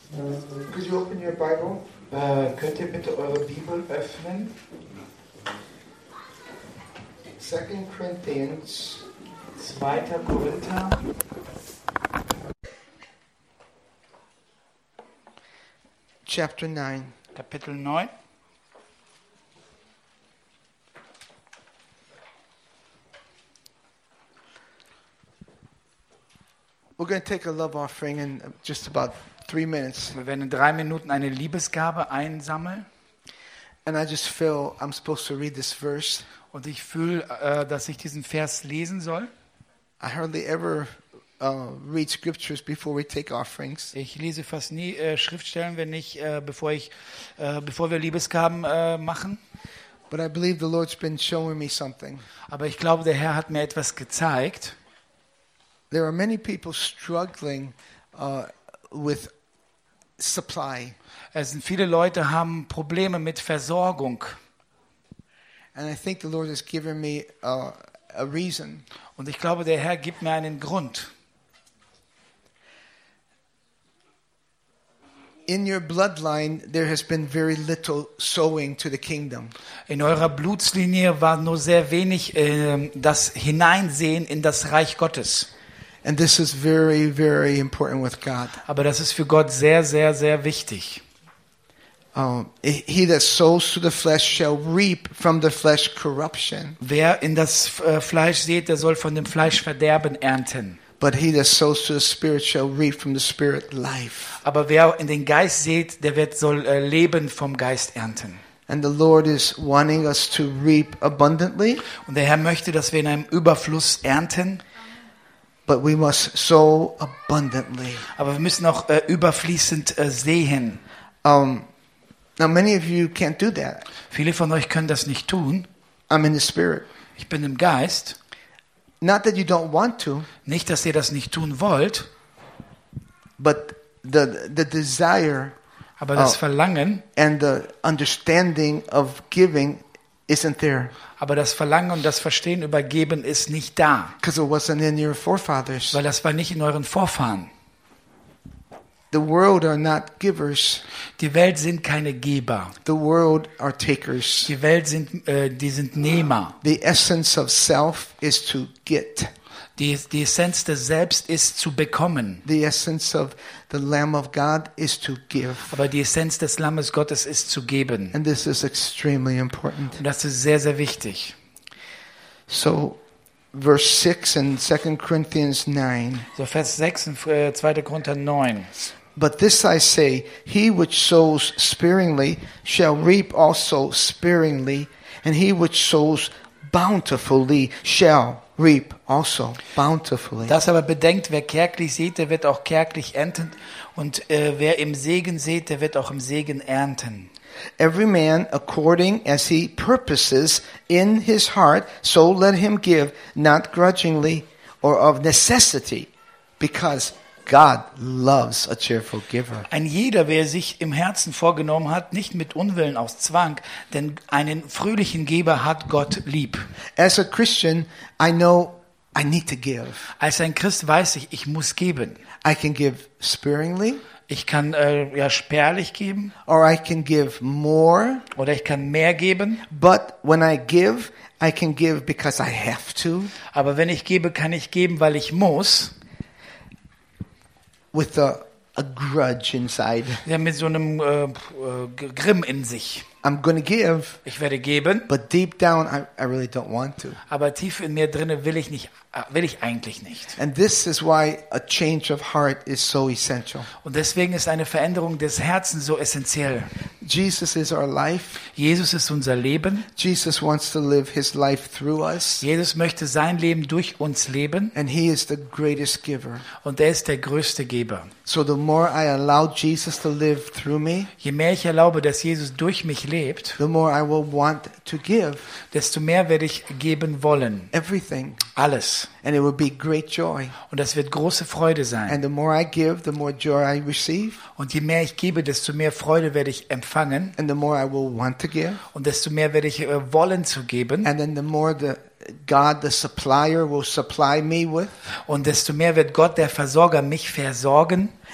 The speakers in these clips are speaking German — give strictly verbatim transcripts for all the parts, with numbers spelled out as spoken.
Could you open your Bible? Äh, könnt ihr bitte eure Bibel öffnen? Second Corinthians zweiter Korinther. chapter nine. Kapitel neun. We're going to take a love offering in just about three minutes. Wir werden in drei Minuten eine Liebesgabe einsammeln. And I just feel I'm supposed to read this verse. Und ich fühle, äh, dass ich diesen Vers lesen soll. I hardly ever uh, read scriptures before we take offerings. Ich lese fast nie äh, Schriftstellen, wenn nicht, äh, bevor ich, äh, bevor wir Liebesgaben äh, machen. But I believe the Lord's been showing me something. Aber ich glaube, der Herr hat mir etwas gezeigt. There are many people struggling uh, with supply. Es sind viele Leute haben Probleme mit Versorgung. And I think the Lord has given me uh, a reason. Und ich glaube, der Herr gibt mir einen Grund. In your bloodline, there has been very little sowing to the kingdom. In eurer Blutslinie war nur sehr wenig äh, das Hineinsehen in das Reich Gottes. And this is very, very important with God. Aber das ist für Gott sehr, sehr, sehr wichtig. Um, he that sows to the flesh shall reap from the flesh corruption. Wer in das äh, Fleisch sät, der soll von dem Fleisch Verderben ernten. But he that sows to the Spirit shall reap from the Spirit life. Aber wer in den Geist sät, der wird soll äh, Leben vom Geist ernten. And the Lord is wanting us to reap abundantly. Und der Herr möchte, dass wir in einem Überfluss ernten. But we must sow abundantly. Aber wir müssen auch äh, überfließend äh, sehen. Um, now, many of you can't do that. Viele von euch können das nicht tun. I'm in the Spirit. Ich bin im Geist. Not that you don't want to, Nicht, dass ihr das nicht tun wollt, but the the desire aber das Oh. Verlangen, and the understanding of giving isn't there aber das Verlangen und das Verstehen über Geben ist nicht da, because it wasn't in your forefathers. weil das war nicht in euren Vorfahren. The world are not givers. Die Welt sind keine Geber. The world are takers. Die Welt sind, äh, die sind Nehmer. The essence of self is to get. Die, die Essenz des Selbst ist zu bekommen. The essence of the Lamb of God is to give. Aber die Essenz des Lammes Gottes ist zu geben. And this is extremely important. Und das ist sehr, sehr wichtig. So, verse six in Second Corinthians nine. So Vers sechs in äh, zweiter Korinther neun. But this I say, he which sows sparingly shall reap also sparingly, and he which sows bountifully shall reap also bountifully. Das aber bedenkt, wer kärglich sät, der wird auch kärglich ernten. Und äh, wer im Segen sät, der wird auch im Segen ernten. Every man according as he purposes in his heart, so let him give, not grudgingly or of necessity, because God loves a cheerful giver. Ein jeder, wer sich im Herzen vorgenommen hat, nicht mit Unwillen aus Zwang, denn einen fröhlichen Geber hat Gott lieb. As a Christian, I know I need to give. Als ein Christ weiß ich, ich muss geben. I can give sparingly, Ich kann äh, ja spärlich geben or I can give more. oder ich kann mehr geben. But when I give, I can give because I have to, Aber wenn ich gebe, kann ich geben, weil ich muss. with a, a grudge inside. Ja, mit so einem äh, äh, Grimm in sich. I'm going to give, Ich werde geben, but deep down, I, I really don't want to. aber tief in mir drinne will ich nicht, äh, will ich eigentlich nicht. And this is why a change of heart is so essential. Und deswegen ist eine Veränderung des Herzens so essentiell. Jesus is our life. Jesus ist unser Leben. Jesus wants to live his life through us. Jesus möchte sein Leben durch uns leben. And he is the greatest giver. Und er ist der größte Geber. So the more I allow Jesus to live through me, Je mehr ich erlaube, dass Jesus durch mich lebt, the more I will want to give desto mehr werde ich geben wollen. everything. Alles. And it will be great joy. Und das wird große Freude sein. And the more I give, the more joy I receive. Und je mehr ich gebe, desto mehr Freude werde ich empfangen. And the more I will want to give. Und desto mehr werde ich äh, wollen zu geben. And then the more the God, the supplier, will supply me with. Und desto mehr wird Gott, der Versorger, mich versorgen.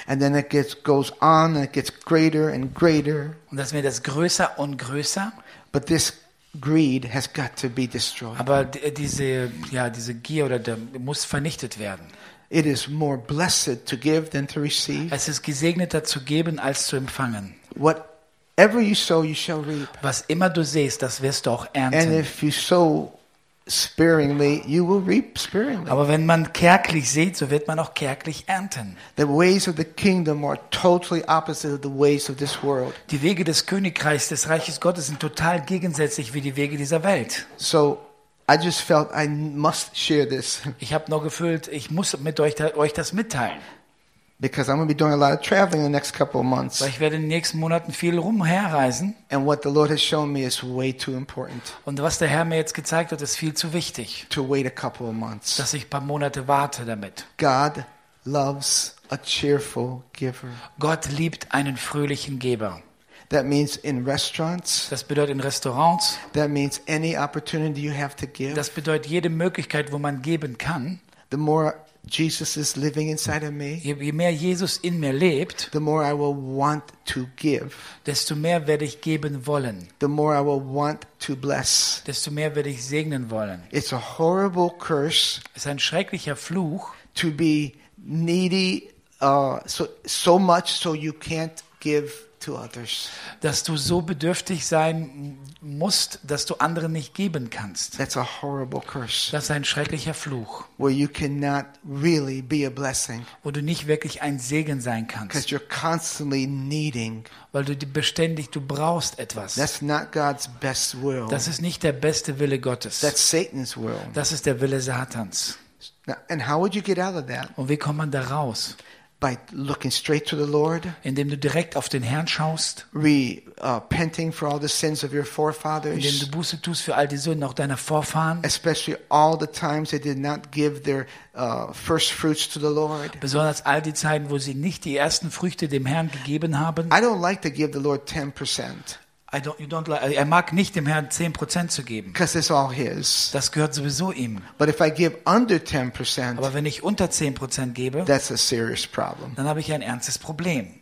And then it gets goes on and it gets greater and greater. Und das wird das größer und größer. But this greed has got to be destroyed. Aber d- diese, ja, diese Gier oder der muss vernichtet werden. It is more blessed to give than to receive. Es ist gesegneter zu geben als zu empfangen. Whatever you sow, you shall reap. Was immer du sähst, das wirst du auch And ernten. if you sow sparingly, you will reap sparingly. Aber wenn man kärglich sät, so wird man auch kärglich ernten. The ways of the kingdom are totally opposite of the ways of this world. Die Wege des Königreichs, des Reiches Gottes sind total gegensätzlich wie die Wege dieser Welt. So I just felt I must share this Ich habe nur gefühlt, ich muss mit euch, euch das mitteilen. because I'm going to be doing a lot of traveling in the next couple of months. Weil ich werde in den nächsten Monaten viel rumherreisen. And what the Lord has shown me is way too important Und was der Herr mir jetzt gezeigt hat, ist viel zu wichtig, to wait a couple of months. dass ich ein paar Monate warte damit. God loves a cheerful giver. Gott liebt einen fröhlichen Geber. That means in restaurants. Das bedeutet in Restaurants. That means any opportunity you have to give. Das bedeutet jede Möglichkeit, wo man geben kann. The more Jesus is living inside of me, Je, je mehr Jesus in mir lebt, the more I will want to give. desto mehr werde ich geben wollen. The more I will want to bless. Desto mehr werde ich segnen wollen. It's a horrible curse Es ist ein schrecklicher Fluch, to be needy uh, so so much so you can't give to others. dass du so bedürftig sein musst, dass du anderen nicht geben kannst. That's a horrible curse Das ist ein schrecklicher Fluch, where you cannot really be a blessing wo du nicht wirklich ein Segen sein because kannst, you're constantly needing. weil du die- beständig, du brauchst etwas. That's not God's best will. Das ist nicht der beste Wille Gottes. That's Satan's will. Das ist der Wille Satans. Now, and how would you get out of that? Und wie kommt man da raus? By looking straight to the Lord, Indem du direkt auf den Herrn schaust, repenting for all the sins of your indem forefathers, du Buße tust für all die Sünden auch deiner Vorfahren, especially all the times they did not give their uh, first fruits to the Lord. besonders all die Zeiten, wo sie nicht die ersten Früchte dem Herrn gegeben haben. I don't like to give the Lord ten percent I don't, you don't like, er mag nicht dem Herrn zehn Prozent zu geben. because it's all His. Das gehört sowieso ihm. But if I give under ten percent, Aber wenn ich unter zehn Prozent gebe, that's a serious problem. dann habe ich ein ernstes Problem.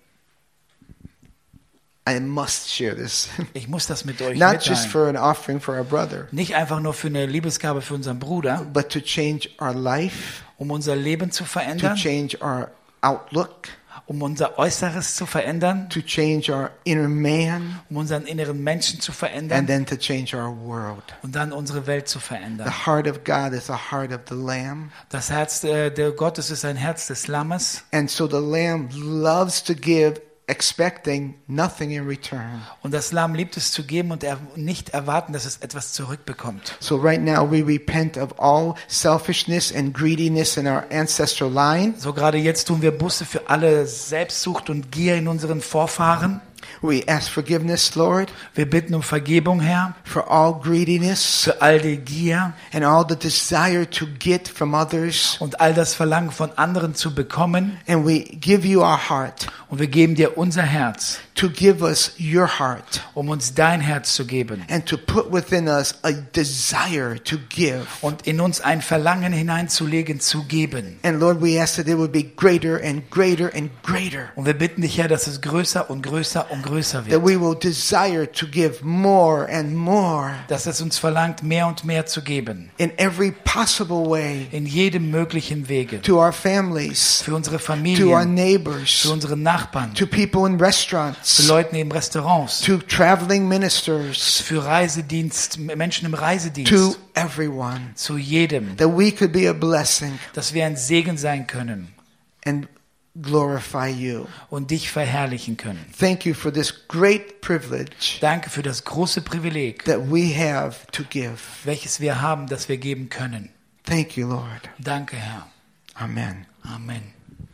I must share this. Ich muss das mit euch Not just mitteilen. for an offering for our brother, Nicht einfach nur für eine Liebesgabe für unseren Bruder, but to change our life, um unser Leben zu to verändern, change our outlook, um unser Äußeres zu verändern, to change our inner man, um unseren inneren Menschen zu and verändern then to change our world. und dann unsere Welt zu verändern. The heart of God is the heart of the Lamb. Das Herz äh, der Gottes ist ein Herz des Lammes And so the Lamb loves to give, expecting nothing in return. und das Lamm liebt es zu geben und er nicht erwarten, dass es etwas zurückbekommt. So right now we repent of all selfishness and greediness in our ancestral line. So gerade jetzt tun wir Buße für alle Selbstsucht und Gier in unseren Vorfahren. We ask forgiveness, Lord, Wir bitten um Vergebung, Herr, for all greediness für all die Gier and all the desire to get from others. und all das Verlangen von anderen zu bekommen. And we give you our heart Und wir geben dir unser Herz, to give us your heart um uns dein Herz zu geben and to put within us a desire to give. und in uns ein Verlangen hineinzulegen, zu geben. And Lord, we ask that it would be greater and greater and greater. Und wir bitten dich, Herr, dass es größer und größer und größer That wird. we will desire to give more and more Dass es uns verlangt, mehr und mehr zu geben. in every possible way In jedem möglichen Wege. to our families, Für unsere to our Familien, neighbors, für unsere Nachbarn, to people in für restaurants, Leute in Restaurants, to traveling ministers, für Reisedienst, Menschen im to Reisedienst, everyone. zu jedem, That we could be a blessing dass wir ein Segen sein können and glorify you. und dich verherrlichen können. Thank you for this great privilege Danke für das große Privileg, that we have to give. welches wir haben, das wir geben können. Thank you, Lord. Danke, Herr. Amen. Amen.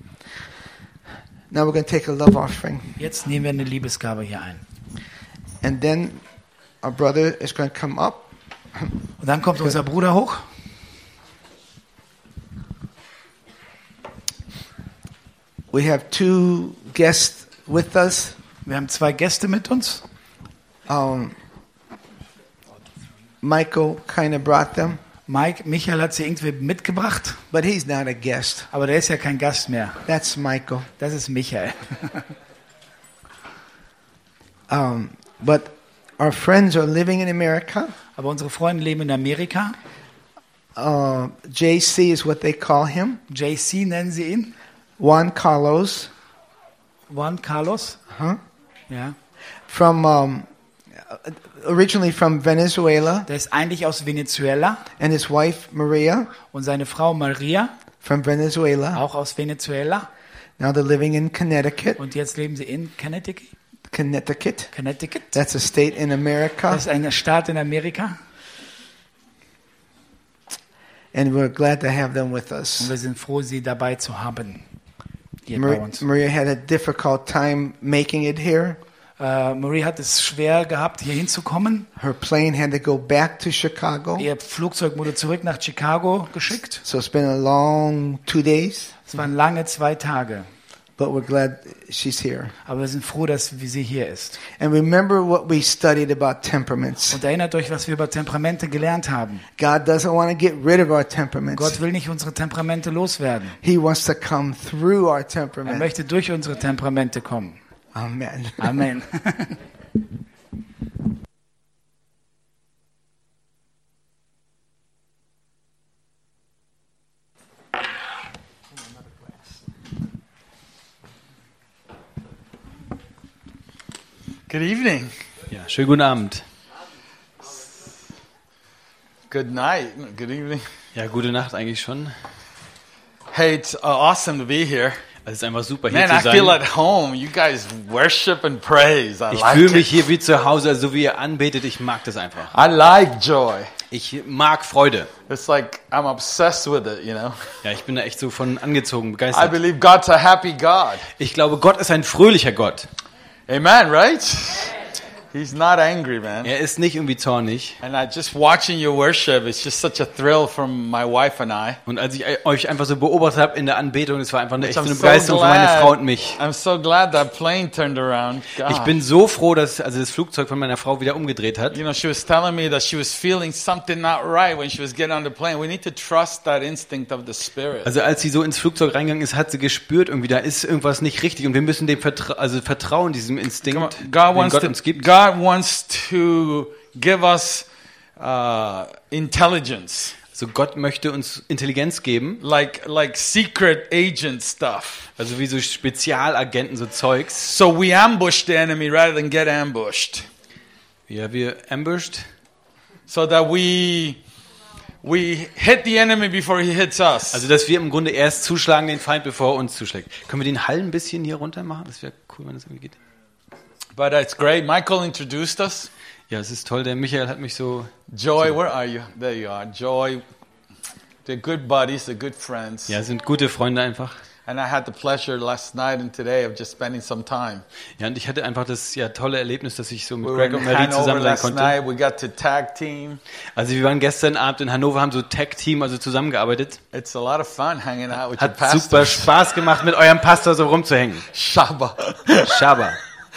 Now we're going to take a love offering. Jetzt nehmen wir eine Liebesgabe hier ein. And then our brother is going to come up. Und dann kommt unser Bruder hoch. We have two guests with us. Wir haben zwei Gäste mit uns. Um, Michael kind of brought them. Mike, Michael hat sie irgendwie mitgebracht, but he's not a guest. aber der ist ja kein Gast mehr. That's Michael. Das ist Michael. Um, but our friends are living in America. Aber unsere Freunde leben in Amerika. Uh, J C is what they call him. J C nennen sie ihn. Juan Carlos. Juan Carlos. Huh? Ja. From um, originally from Venezuela, Der ist eigentlich aus Venezuela. and his wife Maria Und seine Frau Maria, from Venezuela. auch aus Venezuela. Now they're living in Connecticut. Und jetzt leben sie in Connecticut. Connecticut. Connecticut. That's a state in America, Das ist ein Staat in Amerika. and we're glad to have them with Und us. wir sind froh, sie dabei zu haben. Hier bei Maria, uns. Maria had a difficult time making it here. Äh, Marie hat es schwer gehabt, hier hinzukommen. Her plane had to go back to Chicago, Ihr Flugzeug wurde zurück nach Chicago geschickt. so it's been a long two days. Es waren lange zwei Tage. But we're glad she's here. Aber wir sind froh, dass sie hier ist. And remember what we studied about temperaments. Und erinnert euch, was wir über Temperamente gelernt haben. God doesn't want to get rid of our temperaments. Gott will nicht unsere Temperamente loswerden. He wants to come through our Er temperament. möchte durch unsere Temperamente kommen. Amen. Amen. Good evening. Ja, schönen guten Abend. Good night. Good evening. Ja, gute Nacht eigentlich schon. Hey, it's uh, awesome to be here. Es ist einfach super hier Man, I zu feel sein. at home. You guys worship and praise. I Ich like fühle mich it. hier wie zu Hause, also so wie ihr anbetet. Ich mag das einfach. I like joy. Ich mag Freude. It's like I'm obsessed with it, you know. Ja, ich bin da echt so von angezogen, I begeistert. believe God's a happy God. Ich glaube, Gott ist ein fröhlicher Gott. Amen, right? He's not angry, man. Er ist nicht irgendwie zornig. And I just watching your worship, it's just such a thrill from my wife and I. Und als ich euch einfach so beobachtet habe in der Anbetung, es war einfach eine Which echte I'm so Begeisterung für meine Frau und mich. I'm so glad that plane turned around. God. Ich bin so froh, dass also das Flugzeug von meiner Frau wieder umgedreht hat. You know, she was telling me that she was feeling something not right when she was getting on the plane. We need to trust that instinct of the Spirit. Also als sie so ins Flugzeug reingegangen ist, hat sie gespürt, irgendwie da ist irgendwas nicht richtig und wir müssen dem vertra also vertrauen, diesem Instinkt, God den wants Gott to, uns gibt. God wants to give us uh, intelligence, Also Gott möchte uns Intelligenz geben, like like secret agent stuff. also wie so Spezialagenten, so Zeugs. So we ambush the enemy rather than get ambushed. Ja, wir ambushed. So that we we hit the enemy before he hits us. Also dass wir im Grunde erst zuschlagen den Feind, bevor er uns zuschlägt. Können wir den Hall ein bisschen hier runter machen? Das wäre cool, wenn das irgendwie geht. But it's great. Michael introduced us. Ja, es ist toll. Der Michael hat mich so... Joy, where are you? There you are. Joy. They're good buddies. They're good friends. Ja, sind gute Freunde einfach. And I had the pleasure last night and today of just spending some time. Ja, und ich hatte einfach das ja tolle Erlebnis, dass ich so mit We were Greg und in Mary Hanover zusammen sein last konnte. night. We got to tag team. Also wir waren gestern Abend in Hannover, haben so Tag-Team, also zusammengearbeitet. It's a lot of fun hanging out with your Hat pastor. super Spaß gemacht, mit eurem Pastor so rumzuhängen. Shaba. Shabba.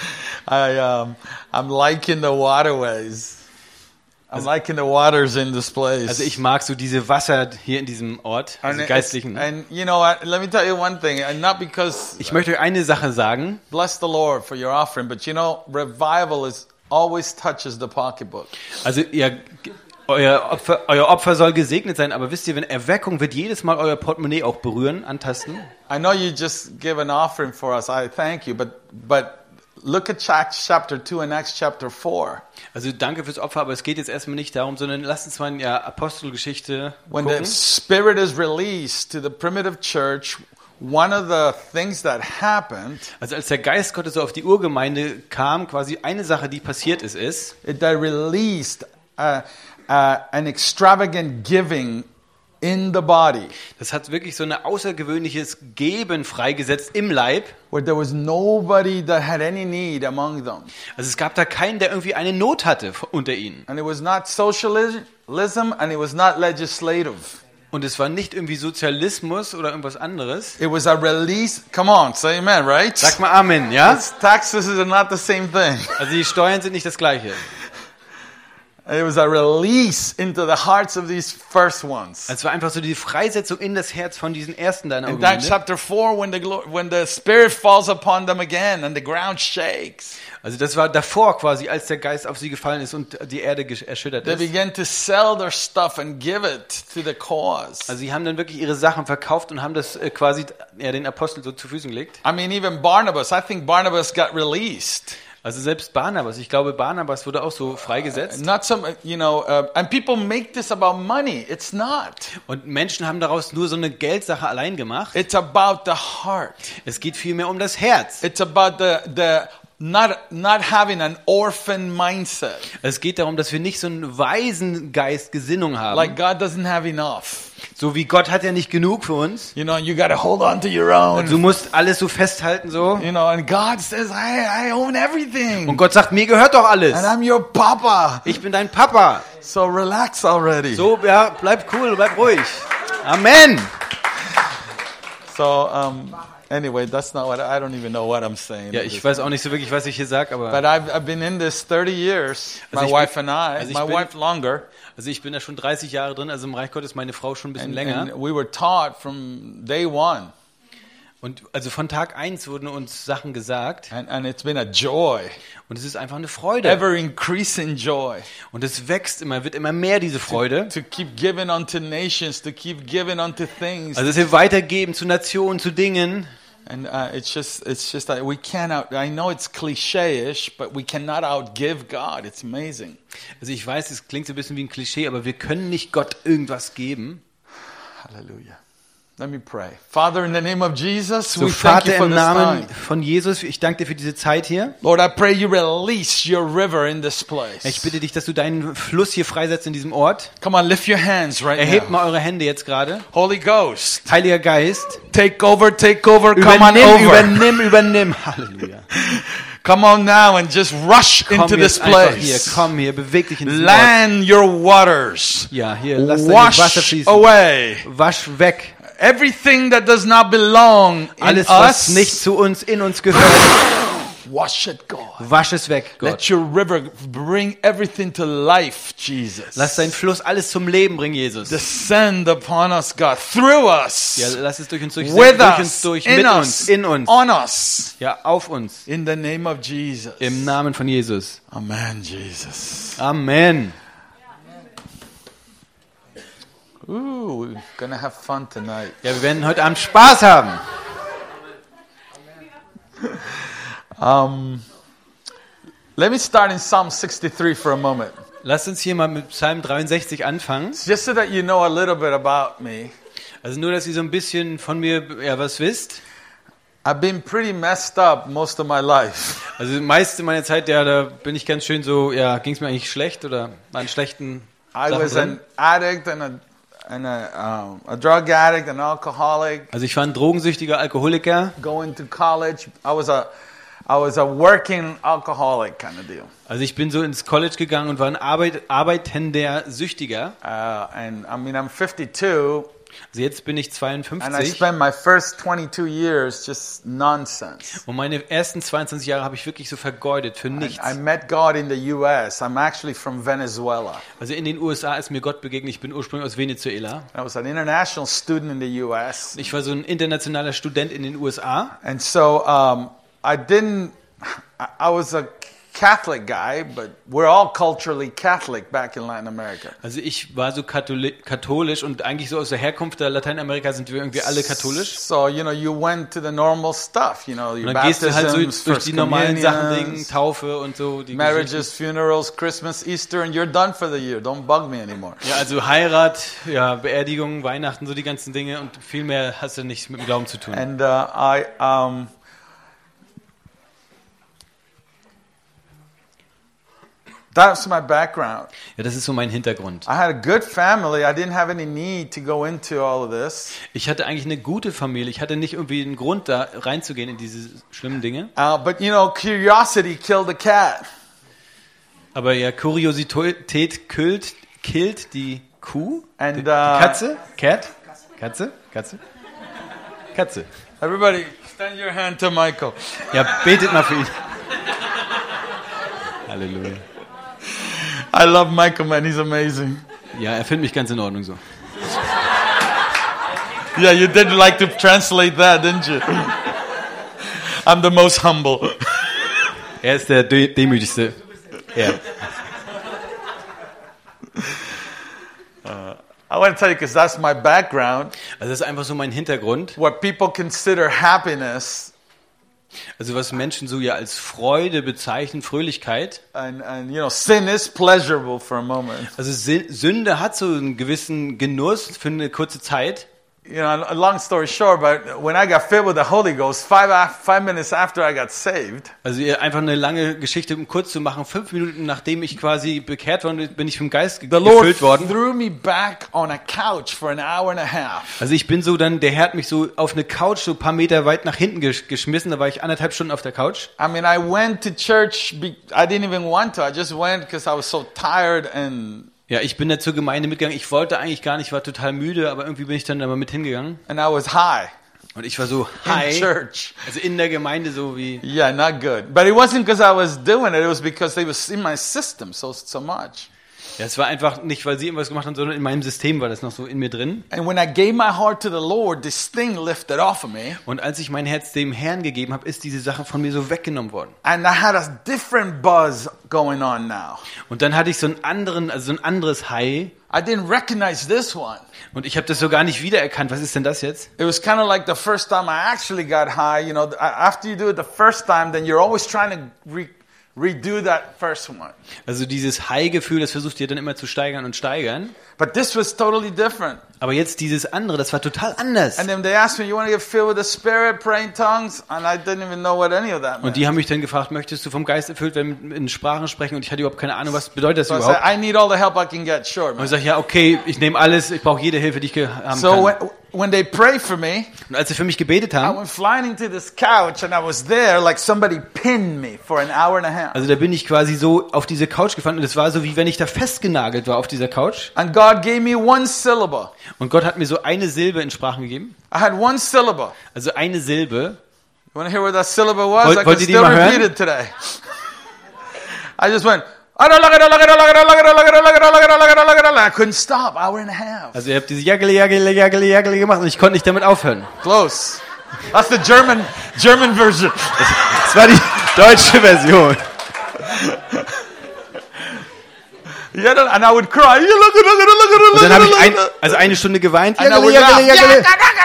I um, I'm liking the waterways. I'm liking the waters in this place. Also ich mag so diese Wasser hier in diesem Ort, and, diese it's- geistlichen. and you know what? Let me tell you one thing. And not because Ich möchte euch eine Sache sagen. bless the Lord for your offering, but you know, revival is always touches the pocketbook. Also ihr, euer, Opfer, euer Opfer soll gesegnet sein, aber wisst ihr, wenn Erweckung wird jedes Mal euer Portemonnaie auch berühren, antasten. I know you just give an offering for us. I thank you, but but look at chapter two and Acts chapter four. Also danke fürs Opfer, aber es geht jetzt erstmal nicht darum, sondern lasst uns mal in der Apostelgeschichte When gucken. the Spirit is released to the primitive church, one of the things that happened, Also als der Geist Gottes so auf die Urgemeinde kam, quasi eine Sache, die passiert ist, ist, it that released uh, uh, an extravagant giving in the body, das hat wirklich so ein außergewöhnliches Geben freigesetzt im Leib. where there was nobody that had any need among them. Also es gab da keinen, der irgendwie eine Not hatte unter ihnen. And it was not socialism and it was not legislative. Und es war nicht irgendwie Sozialismus oder irgendwas anderes. It was a release. Come on, say amen, right? Sag mal Amen, ja? It's- taxes are not the same thing. Also die Steuern sind nicht das Gleiche. It was a release into the hearts of these first ones. Es war einfach so die Freisetzung in das Herz von diesen ersten da in der In that Gemeinde. chapter four, when the glo- when the Spirit falls upon them again and the ground shakes, Also das war davor quasi, als der Geist auf sie gefallen ist und die Erde gesch- erschüttert they ist. began to sell their stuff and give it to the cause. Also sie haben dann wirklich ihre Sachen verkauft und haben das äh, quasi ja, den Aposteln so zu Füßen gelegt. I mean, even Barnabas. I think Barnabas got released. Also selbst Barnabas, ich glaube Barnabas wurde auch so freigesetzt. Not some, you know, uh, and people make this about money. It's not. Und Menschen haben daraus nur so eine Geldsache allein gemacht. It's about the heart. Es geht vielmehr um das Herz. It's about the the not not having an orphan mindset. Es geht darum, dass wir nicht so einen Waisengeist Gesinnung haben. Like God doesn't have enough. So wie Gott hat ja nicht genug für uns. You know, you got to hold on to your own. Du musst alles so festhalten so. You know, and God says, I, I own everything. Und Gott sagt, mir gehört doch alles. And I'm your papa. Ich bin dein Papa. So relax already. So, ja, bleib cool, bleib ruhig. Amen. So, um, anyway, that's not what, I don't even know what I'm saying. Ja, ich weiß auch nicht so wirklich, was ich hier sage, aber But I've, I've been in this thirty years, Also my ich wife bin- and I, also ich my bin- wife longer. also ich bin da schon dreißig Jahre drin, also im Reich Gottes meine Frau schon ein bisschen And, länger. and we were taught from day one. Und also von Tag eins wurden uns Sachen gesagt And, and it's been a joy, und es ist einfach eine Freude. ever increasing joy, Und es wächst immer, wird immer mehr diese Freude. to keep giving unto nations, to keep giving unto things. Also dass wir weitergeben zu Nationen, zu Dingen. And uh, it's just, it's just that we cannot, I know it's cliche-ish, but we cannot outgive God. It's amazing. Also ich weiß, es klingt so ein bisschen wie ein Klischee, aber wir können nicht Gott irgendwas geben. Hallelujah. Let me pray. Father, in the name of Jesus, So we thank you Vater for im this Namen time. von Jesus, ich danke dir für diese Zeit hier. Lord, I pray you release your river in this place. Ich bitte dich, dass du deinen Fluss hier freisetzt in diesem Ort. Come on, lift your hands right Erhebt now. mal eure Hände jetzt gerade. Holy Ghost, Heiliger Geist, take over, take over, come on übernimm, over. übernimm, übernimm. Halleluja. Come on now and just rush Komm into this jetzt einfach hier, place. komm hier, beweg dich in diesem Ort. Land your waters. Ja, hier, lass dein Wasser Wash fließen. away Wasch weg. everything that does not belong in Alles, was us. nicht zu uns, in uns gehört, Wash it, God. wasch es weg, Gott. Let your river bring everything to life, Jesus. Lass dein Fluss alles zum Leben bringen, Jesus. Descend upon us, God, through us, Ja, lass es durch uns durch, with durch uns us, durch, in mit us, uns, in uns. on us, Ja, auf uns. in the name of Jesus. Im Namen von Jesus. Amen, Jesus. Amen. Ooh, we're gonna have fun tonight. Ja, wir werden heute Abend Spaß haben. Um, let me start in Psalm sixty-three for a moment, Lasst uns hier mal mit Psalm dreiundsechzig anfangen. just so that you know a little bit about me. Also nur, dass ihr so ein bisschen von mir ja, was wisst. I've been pretty messed up most of my life. Also meiste meiner Zeit, ja, da bin ich ganz schön so, ja, ging es mir eigentlich schlecht oder war in schlechten I Sachen was drin. an addict and a and a, um, a drug addict, an alcoholic. Also ich war ein drogensüchtiger Alkoholiker. Going to college, I was a I was a working alcoholic kind of deal. Also ich bin so ins College gegangen und war ein Arbeit, arbeitender Süchtiger. Uh, and I mean, I'm fifty-two, Also jetzt bin ich and I zweiundfünfzig spent my first twenty-two years just nonsense. und meine ersten zweiundzwanzig Jahre habe ich wirklich so vergeudet für nichts. I met God in the U S. I'm actually from Venezuela. Also in den U S A ist mir Gott begegnet. Ich bin ursprünglich aus Venezuela. I was an international student in the U S. Ich war so ein internationaler Student in den U S A. And so um, I didn't, I I was a Catholic guy, but we're all culturally Catholic back in Latin America. Also ich war so katholi- katholisch und eigentlich so aus der Herkunft der Lateinamerika sind wir irgendwie alle katholisch. So, you know, you went to the normal stuff, you know, your Und dann gehst du halt so baptisms, durch first die normalen Sachen, Dingen, communions, Taufe und so. Die marriages, funerals, Christmas, Easter, and you're done for the year. Don't bug me anymore. Ja, also Heirat, ja, Beerdigung, Weihnachten, so die ganzen Dinge und viel mehr hast du nicht mit dem Glauben zu tun. And uh, I, um, that's my background. Ja, das ist so mein Hintergrund. I had a good family. I didn't have any need to go into all of this. Ich hatte eigentlich eine gute Familie. Ich hatte nicht irgendwie einen Grund, da reinzugehen in diese schlimmen Dinge. Uh, but, you know, curiosity killed a cat. Aber ja, Kuriosität killt, killt die Kuh. And, die, uh, die Katze? Cat? Katze? Katze? Katze. Everybody, extend your hand to Michael. Ja, betet mal für ihn. Halleluja. I I love Michael, man. He's amazing. Ja, er findet mich ganz in Ordnung so. Yeah, you did like to translate that, didn't you? I'm the most humble. Er ist der de- demütigste. Ja. I want to tell you because that's my background. Also das ist einfach so mein Hintergrund. What people consider happiness Also was Menschen so ja als Freude bezeichnen, Fröhlichkeit. and, and you know, sin is pleasurable for a moment. Also Sü- Sünde hat so einen gewissen Genuss für eine kurze Zeit. You know, a long story short, but when I got filled with the Holy Ghost, five af- five minutes after I got saved, Also ihr- einfach eine lange Geschichte, um kurz zu machen. Fünf Minuten nachdem ich quasi bekehrt worden bin, bin ich vom Geist ge- the Lord gefüllt worden. threw me back on a couch for an hour and a half. Also ich bin so dann, der Herr hat mich so auf eine Couch so ein paar Meter weit nach hinten gesch- geschmissen. Da war ich anderthalb Stunden auf der Couch. I mean, I went to church. Be- I didn't even want to. I just went because I was so tired and Ja, ich bin da zur Gemeinde mitgegangen. Ich wollte eigentlich gar nicht, war total müde, aber irgendwie bin ich dann aber mit hingegangen. and I was high Und ich war so in high. church. Also in der Gemeinde so wie... Yeah, not good. But it wasn't because I was doing it. It was because it was in my system so so much. Ja, es war einfach nicht, weil sie irgendwas gemacht haben, sondern in meinem System war das noch so in mir drin. And when I gave my heart to the Lord, this thing lifted off of me, Und als ich mein Herz dem Herrn gegeben habe, ist diese Sache von mir so weggenommen worden. and I had a different buzz going on now. Und dann hatte ich so einen anderen, also so ein anderes High. I didn't recognize this one. Und ich habe das so gar nicht wiedererkannt. Was ist denn das jetzt? It was kind of like the first time I actually got high. You know, after you do it the first time, then you're always trying to re- redo that first one. Also dieses High-Gefühl, das versucht ihr dann immer zu steigern und steigern. But this was totally different. Aber jetzt dieses andere, das war total anders. And then they asked me, you want to get filled with the Spirit, pray in tongues? And I didn't even know what any of that Und meant. die haben mich dann gefragt, möchtest du vom Geist erfüllt werden, in Sprachen sprechen? Und ich hatte überhaupt keine Ahnung, was bedeutet das So I said, überhaupt? I need all the help I can get. Sure, Und man. ich sage, ja, okay, ich nehme alles, ich brauche jede Hilfe, die ich ge- haben So when, kann. when they prayed for me, Und als sie für mich gebetet I haben, went flying into this couch and I was there like somebody pinned me for an hour and a half. also da bin ich quasi so auf diese Couch gefahren und es war so, wie wenn ich da festgenagelt war auf dieser Couch. And God gave me one syllable. Und Gott hat mir so eine Silbe in Sprachen gegeben. I had one syllable. Also eine Silbe. You want to hear what that syllable was? Wollt- I can wollt ihr die still mal hören? repeat it today. I just went, I couldn't stop, hour and a half. Also ihr habt diese Jaggele, Jaggele, Jaggele, Jaggele gemacht und ich konnte nicht damit aufhören. Close. That's the German German version. Das war die deutsche Version. Yeah, and I would cry. Und dann habe ich ein, also eine Stunde geweint. And I Jaggele, would Jaggele, laugh. Jaggele.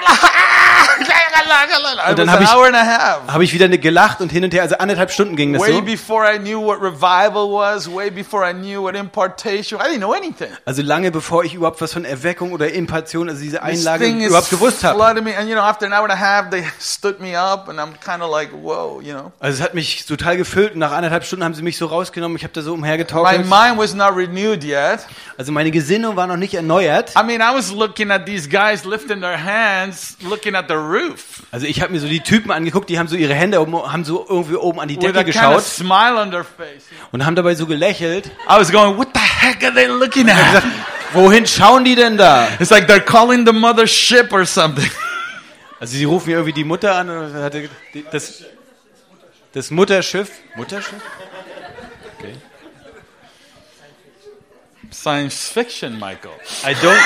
It Und dann was habe an ich- hour and a half. Habe ich wieder gelacht und hin und her, also anderthalb Stunden ging das Way so. before I knew what revival was, way before I knew what impartation, I didn't know anything. Also lange bevor ich überhaupt was von Erweckung oder Impartation, also diese This Einlage thing is überhaupt gewusst habe. flooding me, and you know, after an hour and a half, they stood me up, and I'm kind of like, whoa, you know. Also es hat mich total gefüllt und nach anderthalb Stunden haben sie mich so rausgenommen, ich habe da so My umhergetaukelt. mind was not renewed yet. Also meine Gesinnung war noch nicht erneuert. I mean, I was looking at these guys lifting their hands, looking at the roof Also ich habe mir so die Typen angeguckt, die haben so ihre Hände oben, haben so irgendwie oben an die with a Decke kind of geschaut smile on their face. und haben dabei so gelächelt. I was going, what the heck are they looking Ich hab at? gesagt, wohin schauen die denn da? It's like they're calling the mother ship or something. Also sie rufen irgendwie die Mutter an und hatte die- das, das Mutterschiff. Mutterschiff? Okay. Science fiction, Michael. I don't.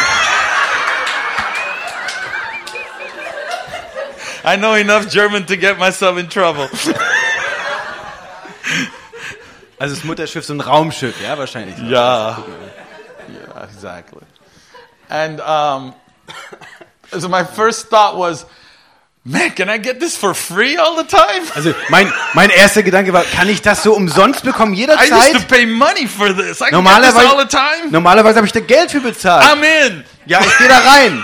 I know enough German to get myself in trouble. Also das Mutterschiff, so ein Raumschiff, ja, wahrscheinlich. Yeah. Yeah, exactly. And um, so my first thought was, man, can I get this for free all the time? Also mein, mein erster Gedanke war, kann ich das so umsonst bekommen I used to jederzeit? pay money for this. I can get this all the Normalerweise, time. normalerweise habe ich da Geld für bezahlt. I'm in. Ja, ich gehe da rein.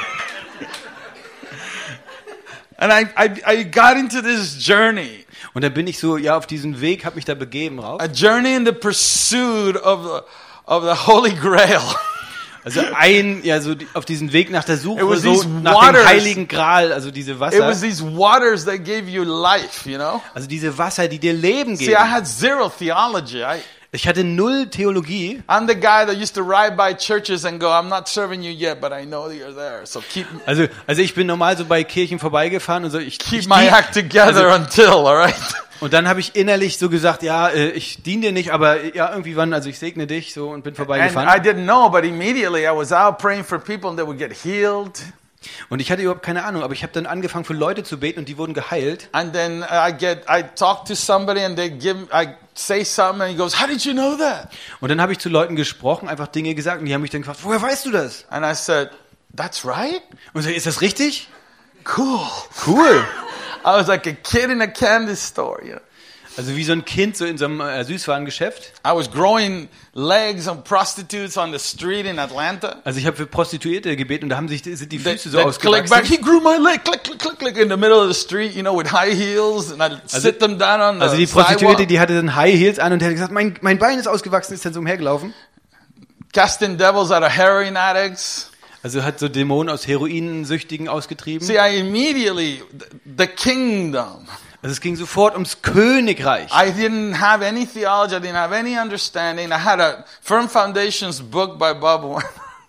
And I, I, I got into this journey, Und dann bin ich so, ja, auf diesen Weg, habe mich da begeben rauf. a journey in the pursuit of the, of the Holy Grail. Also ein, ja, so die, auf diesen Weg nach der It Suche, was so these nach waters. dem heiligen Gral, also diese It was Wasser. these waters that gave you life, you know? Also diese Wasser, die dir Leben See, I geben. had zero theology. I, Ich hatte null Theologie. I'm the guy that used to ride by churches and go, I'm not serving you yet, but I know that you're there. So keep Also, also ich bin normal so bei Kirchen vorbeigefahren und so. Ich, keep ich my dien- act together also, until, all right? Und dann habe ich innerlich so gesagt, ja, äh, ich diene dir nicht, aber ja, irgendwie wann, also ich segne dich so und bin And vorbeigefahren. I didn't know, but immediately I was out praying for people and they would get healed. Und ich hatte überhaupt keine Ahnung, aber ich habe dann angefangen für Leute zu beten und die wurden geheilt. And then I get, I talk to somebody and they give, I say something and he goes, how did you know that? Und dann habe ich zu Leuten gesprochen, einfach Dinge gesagt und die haben mich dann gefragt, woher weißt du das? And I said, that's right? Und ich sag, ist das richtig? Cool. Cool. I was like a kid in a candy store. You know? Also wie so ein Kind so in so einem äh, Süßwarengeschäft. I was growing legs on prostitutes on the street in Atlanta. Also ich habe für Prostituierte gebeten und da haben sich sind die They, Füße so they'd click back. ausgewachsen. He grew my leg, click, click, click, click, in the middle of the street, you know, with high heels, and I'd Also- sit them down on the Also die Prostituierte, sidewalk, die hatte dann High Heels an und die hat gesagt, mein, mein Bein ist ausgewachsen, ist dann so umhergelaufen. casting devils out of heroin addicts. Also hat so Dämonen aus Heroinsüchtigen ausgetrieben. See, I immediately, the kingdom. Also es ging sofort ums Königreich. I didn't have any theology. I didn't have any understanding. I had a Firm Foundations book by Bob Warren.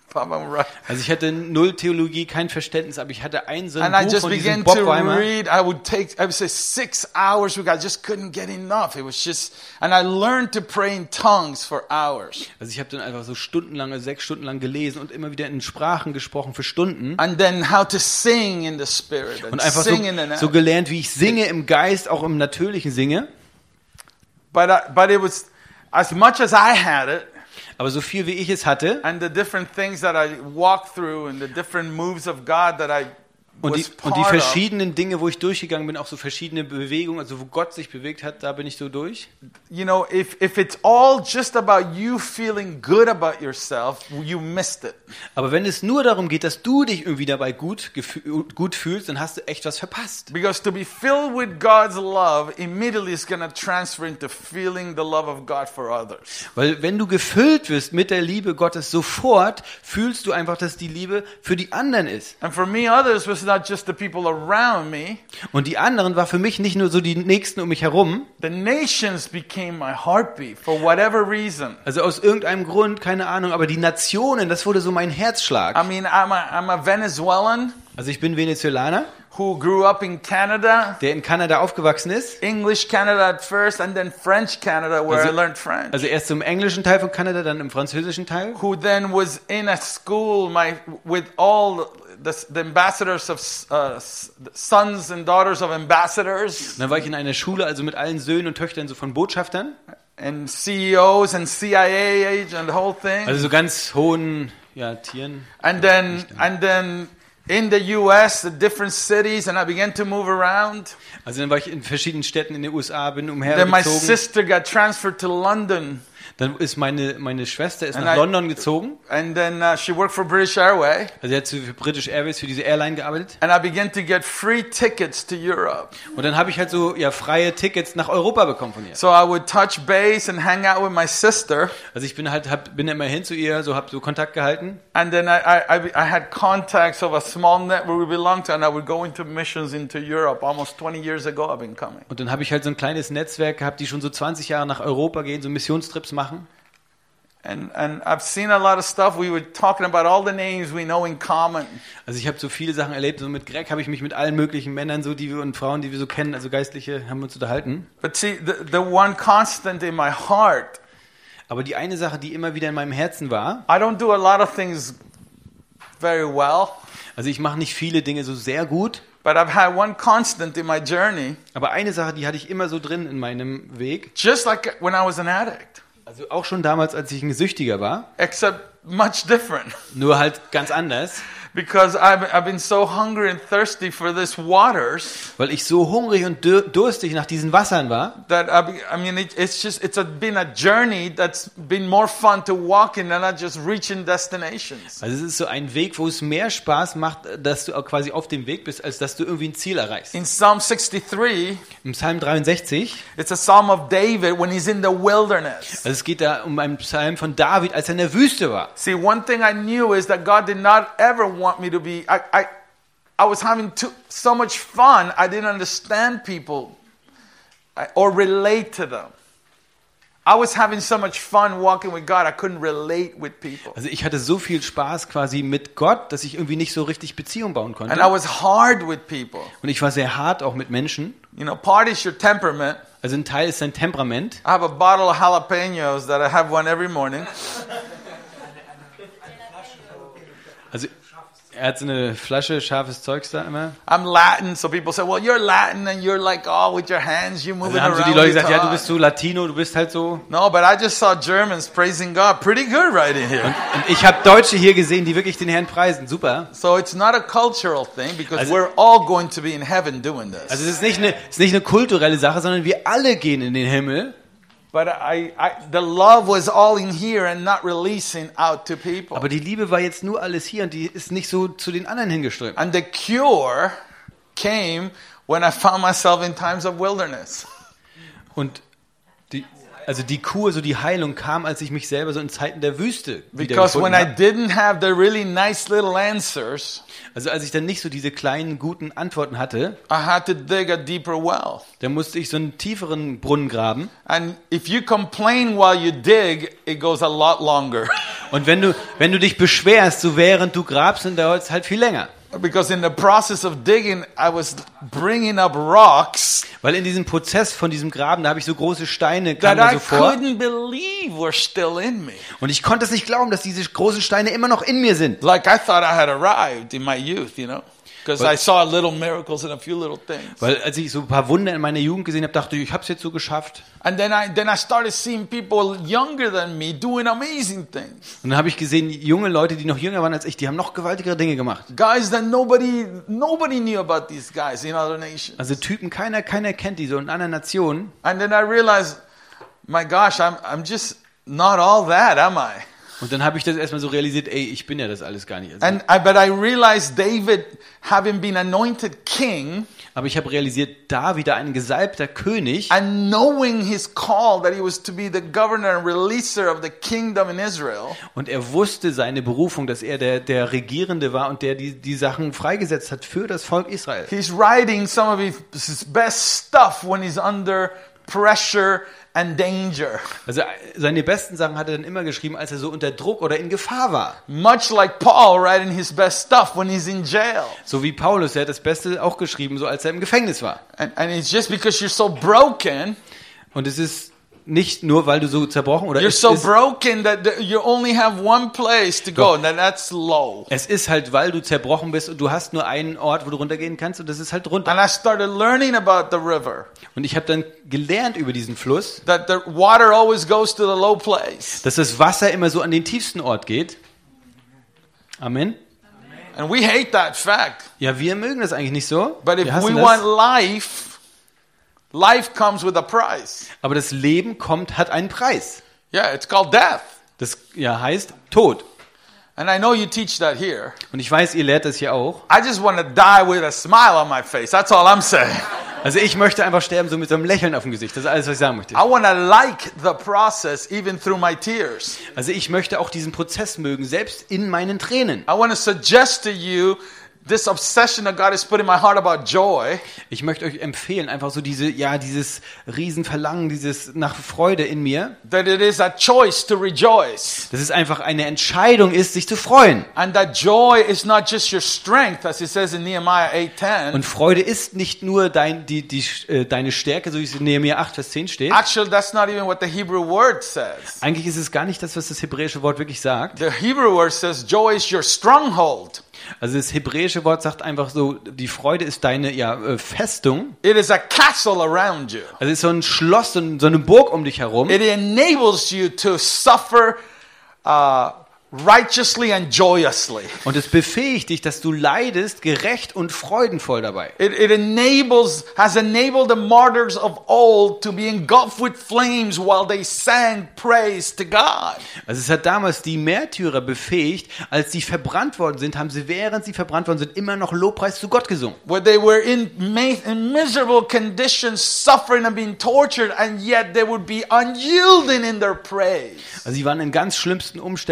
Also ich hatte null Theologie, kein Verständnis, aber ich hatte ein so ein And I Buch just von diesem began Bob to Weimer. read. I would take, I would say six hours. I just couldn't get enough. It was just, and I learned to pray in tongues for hours. Also ich habe dann einfach so stundenlang, also sechs Stunden lang gelesen und immer wieder in Sprachen gesprochen für Stunden. And then how to sing in the spirit and Und einfach so, sing in the so gelernt, wie ich singe im Geist, auch im Natürlichen singe. But I, but it was as much as I had it. Aber so viel wie ich es hatte And the different things that I walked through and the different moves of God that I und die, was und die part of. verschiedenen Dinge, wo ich durchgegangen bin, auch so verschiedene Bewegungen, also wo Gott sich bewegt hat, da bin ich so durch. You know, if, if it's all just about you feeling good about yourself, you missed it. Aber wenn es nur darum geht, dass du dich irgendwie dabei gut, gefü- gut fühlst, dann hast du echt was verpasst. Because to be filled with God's love immediately is going to transfer into feeling the love of God for others. Weil wenn du gefüllt wirst mit der Liebe Gottes, sofort fühlst du einfach, dass die Liebe für die anderen ist. And for me, others was not just the people around me. Und die anderen war für mich nicht nur so die Nächsten um mich herum. The nations became my heartbeat for whatever reason. Also aus irgendeinem Grund, keine Ahnung, aber die Nationen, das wurde so mein Herzschlag. I mean, I'm a, I'm a Venezuelan Also ich bin Venezuelaner, who grew up in Canada, der in Kanada aufgewachsen ist. English Canada at first, and then French Canada, where Also- I learned French. Also erst im englischen Teil von Kanada, dann im französischen Teil. Who then was in a school my, with all the, the ambassadors of uh, sons and daughters of ambassadors Und dann war ich in einer Schule, also mit allen Söhnen und Töchtern so von Botschaftern. and C E Os and C I A agents and the whole thing. Also so ganz hohen, ja, Tieren. And then and then in the U S, the different cities, and I began to move around. Also dann war ich in verschiedenen Städten in den U S A, bin Then my umhergezogen. sister got transferred to London, Dann ist meine, meine Schwester ist And nach I- London gezogen. and then uh, she worked for British Airways. Also sie hat für British Airways, für diese Airline gearbeitet. And I began to get free tickets to Europe. Und dann habe ich halt so ja freie Tickets nach Europa bekommen von ihr. So I would touch base and hang out with my sister. Also ich bin halt hab, bin immer hin zu ihr, so habe so Kontakt gehalten. And then I, I, I had contacts of a small network we belonged to, and I would go into missions into Europe. Almost twenty years ago I've been coming. Und dann habe ich halt so ein kleines Netzwerk gehabt, die schon so zwanzig Jahre nach Europa gehen, so Missionstrips machen. And, and I've seen a lot of stuff. We were talking about all the names we know in common. Also ich habe so viele Sachen erlebt. So mit Greg habe ich mich mit allen möglichen Männern so, die wir und Frauen, die wir so kennen, also Geistliche, haben wir uns unterhalten. But see, the, the one constant in my heart, Aber die eine Sache, die immer wieder in meinem Herzen war, I don't do a lot of things very well, also ich mache nicht viele Dinge so sehr gut, but I've had one constant in my journey, aber eine Sache, die hatte ich immer so drin in meinem Weg. just like when I was an addict, Also auch schon damals, als ich ein Süchtiger war, except much different. nur halt ganz anders, Because I've, I've been so hungry and thirsty for these waters weil ich so hungrig und dür- durstig nach diesen Wassern war. that I, be- I mean, it, it's just, it's a, been a journey that's been more fun to walk in than not just reaching destinations. Also es ist so ein Weg, wo es mehr Spaß macht, dass du auch quasi auf dem Weg bist, als dass du irgendwie ein Ziel erreichst. In Psalm sixty-three, Im Psalm dreiundsechzig, it's a psalm of David when he's in the wilderness. also es geht da um einen Psalm von David, als er in der Wüste war. See, one thing I knew is that God did not ever want me to be, I, I, I was having too, so much fun, I didn't understand people I- or relate to them. I was having so much fun walking with God, I couldn't relate with people. Also ich hatte so viel Spaß quasi mit Gott, dass ich irgendwie nicht so richtig Beziehung bauen And I konnte. was hard with people. Und ich war sehr hart auch mit Menschen. You know, part is your temperament, Also ein Teil ist sein Temperament. I have a bottle of jalapenos that I have one every morning. Also er hat so eine Flasche scharfes Zeugs da immer. I'm Latin, so people say, well, you're Latin and you're like, oh, with your hands, you're moving Also dann haben so around. die Leute you gesagt, ja, du talk." bist so Latino, du bist halt so. No, but I just saw Germans praising God pretty good right in here. Und ich habe Deutsche hier gesehen, die wirklich den Herrn preisen. Super. So it's not a cultural thing because Also- we're all going to be in heaven doing this. Also es ist nicht eine, es ist nicht eine kulturelle Sache, sondern wir alle gehen in den Himmel. But I, I, the love was all in here and not releasing out to people. Aber die Liebe war jetzt nur alles hier und die ist nicht so zu den anderen hingeströmt. And the cure came when I found myself in times of wilderness. Und die, also die Kur, so die Heilung kam, als ich mich selber so in Zeiten der Wüste Because when I wiedergefunden habe. didn't have the really nice little answers, Also als ich dann nicht so diese kleinen, guten Antworten hatte, I had to dig a deeper well. dann musste ich so einen tieferen Brunnen graben. And if you complain while you dig, it goes a lot longer. Und wenn du, wenn du dich beschwerst, so während du grabst, dann dauert es halt viel länger. Because in the process of digging, I was bringing up rocks Weil in diesem Prozess von diesem Graben, da habe ich so große Steine, that kamen da I so vor. couldn't believe were still in me. Und ich konnte es nicht glauben, dass diese großen Steine immer noch in mir sind. Like I thought I had arrived in my youth, you know, because But- I saw little miracles and a few little things. Weil als ich so ein paar Wunder in meiner Jugend gesehen habe, dachte ich, ich habe es jetzt so geschafft. And then I then I started seeing people younger than me doing amazing things. Und dann habe ich gesehen, junge Leute, die noch jünger waren als ich, die haben noch gewaltigere Dinge gemacht. Guys that nobody nobody knew about these guys in other nations. Also Typen, keiner, keiner kennt die so in anderen Nationen. And then I realized, my gosh, I'm I'm just not all that, am I? Und dann habe ich das erstmal so realisiert, ey, ich bin ja das alles gar nicht. Also, And I, but I realized David, having been anointed king aber ich habe realisiert, David, ein gesalbter König, and knowing his call that he was to be the governor and releaser of the kingdom in Israel, und er wusste seine Berufung, dass er der, der Regierende war und der die, die Sachen freigesetzt hat für das Volk Israel. he's writing some of his, his best stuff when he's under pressure and danger. Also seine besten Sachen hat er dann immer geschrieben, als er so unter Druck oder in Gefahr war. Much like Paul writing his best stuff when he's in jail. So wie Paulus, der hat das Beste auch geschrieben, so als er im Gefängnis war. And, and it's just because you're so broken, Und es ist nicht nur, weil du so zerbrochen oder you're es so ist, broken that the- you only have one place to go, and then that's low. es ist halt, weil du zerbrochen bist und du hast nur einen Ort, wo du runtergehen kannst und das ist halt runter. And I started learning about the river, Und ich habe dann gelernt über diesen Fluss, that the water always goes to the low place. dass das Wasser immer so an den tiefsten Ort geht. Amen. And we hate that fact. Ja, wir mögen das eigentlich nicht so. But if Wir we hassen want das. life, life comes with a price. Aber das Leben kommt, hat einen Preis. Yeah, it's called death. Das ja heißt Tod. And I know you teach that here. Und ich weiß, ihr lehrt das hier auch. I just want to die with a smile on my face. That's all I'm saying. Also ich möchte einfach sterben so mit so einem Lächeln auf dem Gesicht. Das ist alles, was ich sagen möchte. I want to like the process even through my tears. Also ich möchte auch diesen Prozess mögen, selbst in meinen Tränen. I want to suggest to you this obsession that God has put in my heart about joy. Ich möchte euch empfehlen, einfach so diese, ja, dieses Riesenverlangen, dieses nach Freude in mir, That it is a choice to rejoice. dass es einfach eine Entscheidung ist, sich zu freuen. And that joy is not just your strength, as it says in Nehemiah eight ten. Und Freude ist nicht nur dein, die, die, äh, deine Stärke, so wie es in Nehemiah acht, Vers zehn steht. Actually, that's not even what the Hebrew word says. Eigentlich ist es gar nicht das, was das hebräische Wort wirklich sagt. The Hebrew word says joy is your stronghold. Also das hebräische Wort sagt einfach so, die Freude ist deine ja, äh, Festung. It is a castle around you. Also es ist so ein Schloss, so ein- so eine Burg um dich herum. It enables you to suffer uh, righteously and joyously. Und es befähigt dich, dass du leidest, gerecht und freudenvoll dabei. It, it enables, has enabled the martyrs of old to be engulfed with flames while they sang praise to God. Also es hat damals die Märtyrer befähigt, als sie verbrannt worden sind, haben sie, während sie verbrannt worden sind, immer noch Lobpreis zu Gott gesungen. Where they were in, ma- in miserable conditions, suffering and being tortured, and yet they would be unyielding in their praise. Also sie waren in ganz schlimmsten Umständen, haben total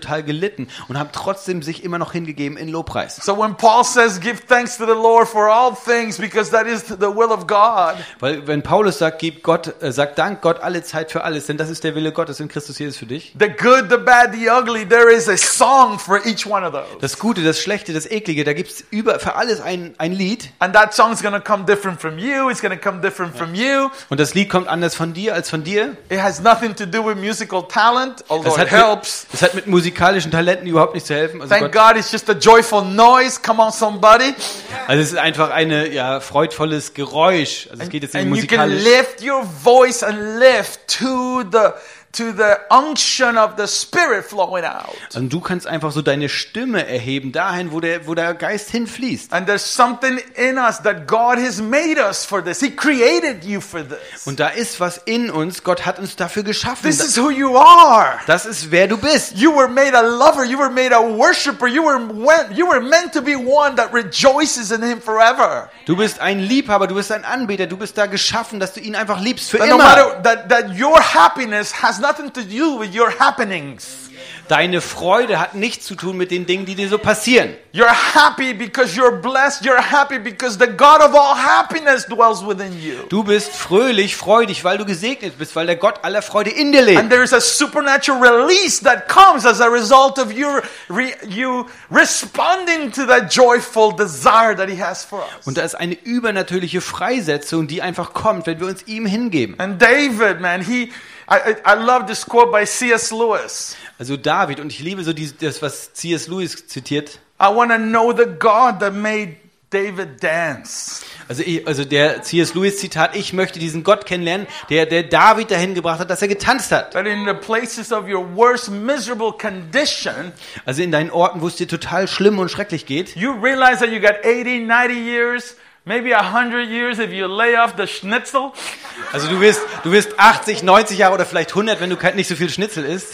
total gelitten und haben trotzdem sich immer noch hingegeben in Lobpreis. So when Paul says, give thanks to the Lord for all things, because that is the will of God. Weil wenn Paulus sagt, gib Gott, äh, sagt Dank Gott alle Zeit für alles, denn das ist der Wille Gottes in Christus Jesus für dich. The good, the bad, the ugly, there is a song for each one of those. Das Gute, das Schlechte, das Eklige, da gibt's über für alles ein ein Lied. And that song is going to come different from you. It's going to come different from you. Und das Lied kommt anders von dir als von dir. It has nothing to do with musical talent, although Das it hat, helps. mit, das hat mit musikalischen Talenten überhaupt nicht zu helfen. Also, Thank Gott, God it's just a joyful noise. Come on, somebody. also es ist einfach eine ja freudvolles Geräusch. Also es geht jetzt nicht And you can musikalisch. lift your voice and lift to the to the unction of the Spirit flowing out. Und du kannst einfach so deine Stimme erheben dahin, wo der wo der Geist hinfließt. And there's something in us that God has made us for this. He created you for this. Und da ist was in uns. Gott hat uns dafür geschaffen. This is who you are. Das ist wer du bist. You were made a lover. You were made a worshiper. You were you were meant to be one that rejoices in Him forever. Du bist ein Liebhaber, du bist ein Anbeter, du bist da geschaffen, dass du ihn einfach liebst für That no immer. matter that that your happiness has nothing to do with your happenings. Deine Freude hat nichts zu tun mit den Dingen, die dir so passieren. You're happy because you're blessed. You're happy because the God of all happiness dwells within you. Du bist fröhlich, freudig, weil du gesegnet bist, weil der Gott aller Freude in dir And lebt. there is a supernatural release that comes as a result of your re, you responding to that joyful desire that He has for us. Und da ist eine übernatürliche Freisetzung, die einfach kommt, wenn wir uns ihm hingeben. And David, man, he I, I I love this quote by C S Lewis. Also David, und ich liebe so die, das, was C S Lewis zitiert. I want to know the God that made David dance. Also, ich, also der C S Lewis Zitat, ich möchte diesen Gott kennenlernen, der, der David dahin gebracht hat, dass er getanzt hat. That in the places of your worst miserable condition, Also in deinen Orten, wo es dir total schlimm und schrecklich geht. you realize that you got eighty, ninety years, maybe one hundred years if you lay off the schnitzel. Also du wirst, du wirst achtzig, neunzig Jahre oder vielleicht hundert, wenn du kein- nicht so viel Schnitzel isst.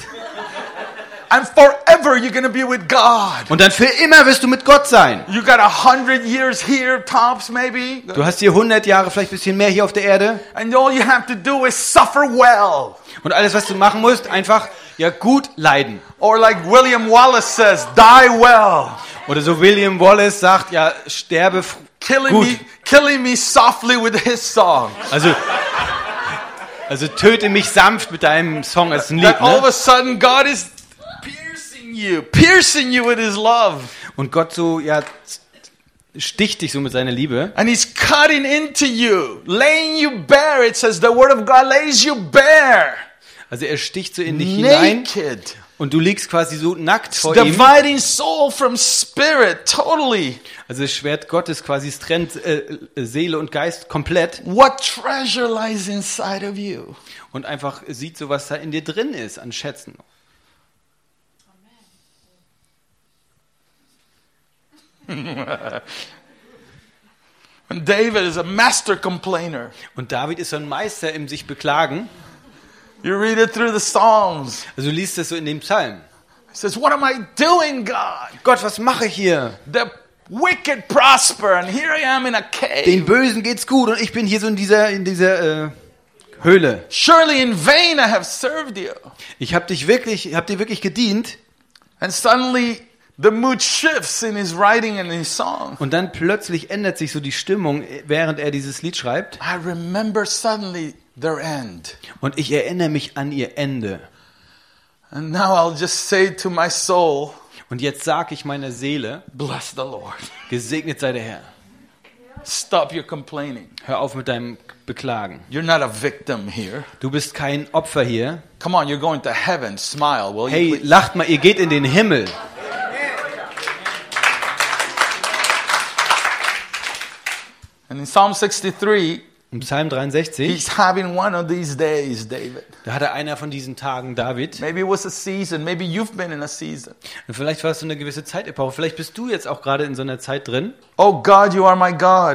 And forever you're going to be with God. Und dann für immer wirst du mit Gott sein. You got a hundred years here, tops maybe. Du hast hier hundert Jahre, vielleicht ein bisschen mehr hier auf der Erde. And all you have to do is suffer well. Und alles, was du machen musst, einfach ja gut leiden. Or like William Wallace says, die well. Oder so William Wallace sagt, ja, sterbe f- Killing gut. me, killing me softly with his song. Also, also töte mich sanft mit deinem Song. Das ist ein Lied, That all of ne? a sudden God is piercing you, piercing you with His love. Und Gott so, ja, sticht dich so mit seiner Liebe. And He's cutting into you, laying you bare. It says the Word of God lays you bare. Also er sticht so in dich hinein Naked. und du liegst quasi so nackt vor ihm. Dividing soul from spirit, totally. Also das Schwert Gottes quasi, es trennt äh, Seele und Geist komplett What treasure lies inside of you? und einfach sieht so, was da in dir drin ist an Schätzen. And David is a master complainer. Und David ist so ein Meister im sich beklagen. You read it through the Psalms. Also du liest das so in dem Psalm. He says, what am I doing, God? Gott, was mache ich hier? The wicked prosper, and here I am in a cave. Den Bösen geht's gut und ich bin hier so in dieser in dieser äh, Höhle. Surely in vain I have served you. Ich habe dich wirklich, ich habe dir wirklich gedient. And suddenly the mood shifts in his writing and his song. Und dann plötzlich ändert sich so die Stimmung, während er dieses Lied schreibt. I remember suddenly their end. Und ich erinnere mich an ihr Ende. And now I'll just say to my soul, Und jetzt sage ich meiner Seele, bless the Lord. gesegnet sei der Herr. Stop your complaining. Hör auf mit deinem Beklagen. You're not a victim here. Du bist kein Opfer hier. Come on, you're going to heaven. Smile, will you Hey, please? lacht mal, ihr geht in den Himmel. And in Psalm sixty-three, Im Psalm dreiundsechzig, he's having one of these days, David. da hatte einer von diesen Tagen David. Maybe it was a season. Maybe you've been in a season. Und vielleicht war es so eine gewisse Zeitepoche. Vielleicht bist du jetzt auch gerade in so einer Zeit drin. Oh God, you are my God.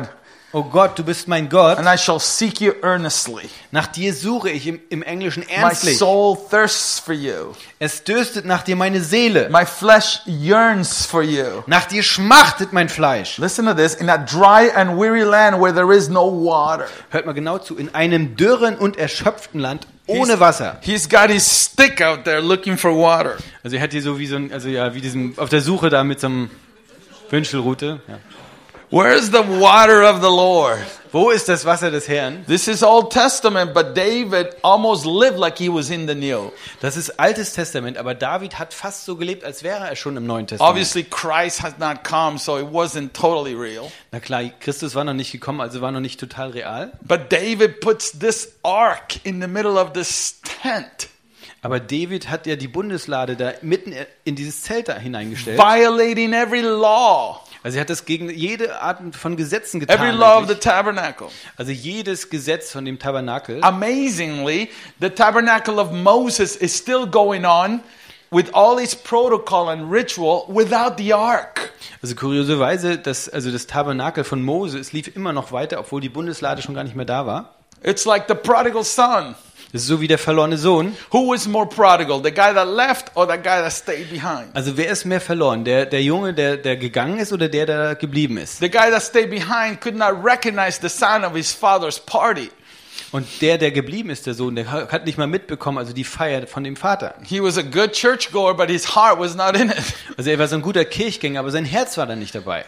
Oh Gott, du bist mein Gott. and I shall seek you earnestly. Nach dir suche ich im, im Englischen My ernstlich. soul thirsts for you. Es dürstet nach dir meine Seele. My flesh yearns for you. Nach dir schmachtet mein Fleisch. Listen to this. In a dry and weary land where there is no water. Hört mal genau zu. In einem dürren und erschöpften Land ohne Wasser. He's got his stick out there looking for water. Also er hat hier so wie so ein, also ja, wie diesem, auf der Suche da mit so einem Wünschelrute. Ja. Where is the water of the Lord? Wo ist das Wasser des Herrn? This is Old Testament, but David almost lived like he was in the New. Das ist Altes Testament, aber David hat fast so gelebt, als wäre er schon im Neuen Testament. Obviously, Christ has not come, so it wasn't totally real. Na klar, Christus war noch nicht gekommen, also war noch nicht total real. But David puts this ark in the middle of this tent, Aber David hat ja die Bundeslade da mitten in dieses Zelt da hineingestellt. violating every law, Also er hat das gegen jede Art von Gesetzen getan. every law of the eigentlich. tabernacle. Also jedes Gesetz von dem Tabernakel. Amazingly, the tabernacle of Moses is still going on with all its protocol and ritual without the ark. Also kurioserweise, das, also das Tabernakel von Mose, es lief immer noch weiter, obwohl die Bundeslade schon gar nicht mehr da war. It's like the prodigal son. Das ist so wie der verlorene Sohn. Who was more prodigal, the guy that left or the guy that stayed behind? Also wer ist mehr verloren? Der, der Junge, der, der gegangen ist oder der, der geblieben ist? The guy that stayed behind could not recognize the sound of his father's party. Und der, der geblieben ist, der Sohn, der hat nicht mal mitbekommen, also die Feier von dem Vater. He was a good churchgoer, but his heart was not in it. Also er war so ein guter Kirchgänger, aber sein Herz war da nicht dabei.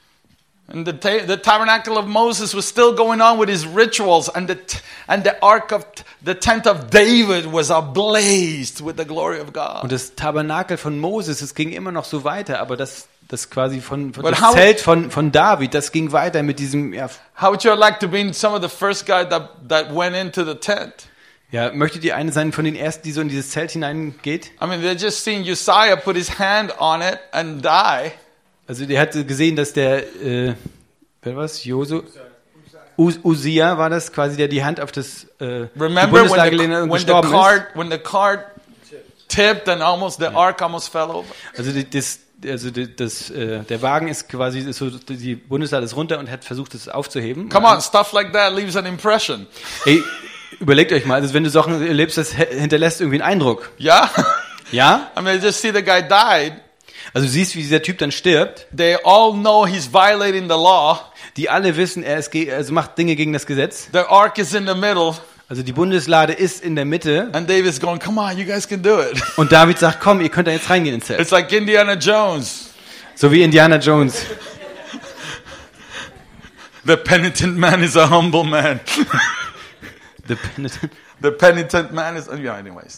And the, ta- the tabernacle of Moses was still going on with his rituals, and the t- and the ark of t- the tent of David was ablaze with the glory of God. Und das Tabernakel von Moses, es ging immer noch so weiter, aber das, das quasi von, von But das how- Zelt von, von David, das ging weiter mit diesem, ja, How would you like to be some of the first guys that that went into the tent? ja, möchtet ihr eine sein von den ersten, die so in dieses Zelt hineingeht? I mean, they just seen Uzziah put his hand on it and die. Also der hatte gesehen, dass der, äh, wer war's? Josu? Us- Usia war das quasi, der die Hand auf das äh, die Remember Bundeslade when gelehnt hat the, und when the gestorben card when the card tipped and almost the ark almost fell over? ist. Also die- das, also die- das, äh, der Wagen ist quasi, ist so, die Bundeslade ist runter und hat versucht, es aufzuheben. Come on, stuff like that leaves an impression. Ey, überlegt euch mal, also wenn du Sachen erlebst, das he- hinterlässt irgendwie einen Eindruck. Yeah? Ja? I mean, just see the guy died. Also du siehst, wie dieser Typ dann stirbt. They all know he's violating the law. Die alle wissen, er ist, ge- also macht Dinge gegen das Gesetz. The ark is in the middle, Also die Bundeslade ist in der Mitte. and David's going, "Come on, you guys can do it." Und David sagt, komm, ihr könnt da jetzt reingehen ins Zelt. It's like Indiana Jones. So wie Indiana Jones. The penitent man is a humble man. The penitent. The penitent man is, yeah, anyways.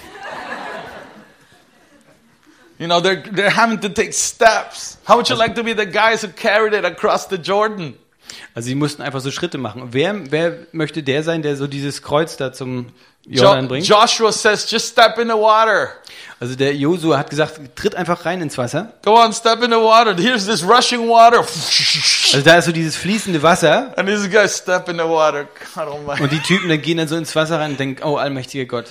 You know, they're, they're having to take steps. How would you like to be the guys who carried it across the Jordan? Also sie mussten einfach so Schritte machen. Wer, wer möchte der sein, der so dieses Kreuz da zum Jo- Jordan bringt? Joshua says, just step in the water. Also der Josua hat gesagt, tritt einfach rein ins Wasser. Go on, step in the water. Here's this rushing water. Also da ist so dieses fließende Wasser. And these guys step in the water. God almighty. Und die Typen dann gehen dann so ins Wasser rein und denken, oh, allmächtiger Gott.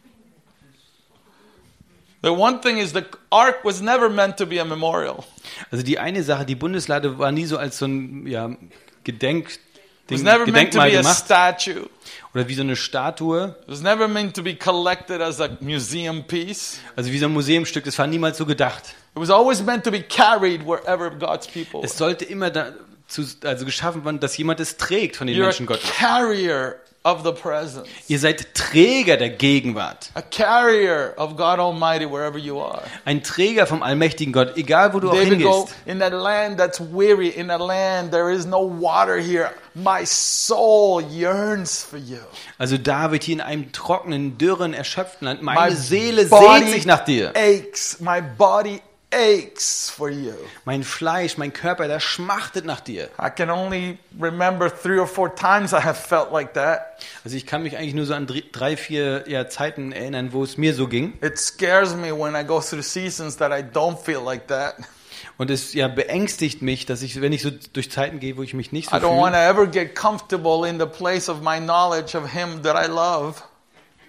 The one thing is the ark was never meant to be a memorial. Also die eine Sache, die Bundeslade war nie so als so ein ja, Gedenk, It was Ding, never meant to Gedenkmal be a gemacht. statue. Oder wie so eine Statue. It was never meant to be collected as a museum piece. Also wie so ein Museumstück. Das war niemals so gedacht. It was always meant to be carried wherever God's people Es were. sollte immer dazu, also geschaffen werden, dass jemand es trägt von den You're Menschen a Gottes. carrier of the presence. Ihr seid Träger der Gegenwart. A carrier of God Almighty wherever you are. Ein Träger vom allmächtigen Gott, egal wo du auch David go, hingehst. in that land that's weary, in that land there is no water here. My soul yearns for you. Also David hier in einem trockenen, dürren, erschöpften Land. My Meine Seele body sehnt sich nach dir. aches. My body aches for you. Mein Fleisch, mein Körper, der schmachtet nach dir. I can only remember three or four times I have felt like that. Also ich kann mich eigentlich nur so an drei, drei vier ja, Zeiten erinnern, wo es mir so ging. It scares me when I go through seasons that I don't feel like that. Und es ja beängstigt mich, dass ich, wenn ich so durch Zeiten gehe, wo ich mich nicht so I don't want fühle, to ever get comfortable in the place of my knowledge of Him that I love.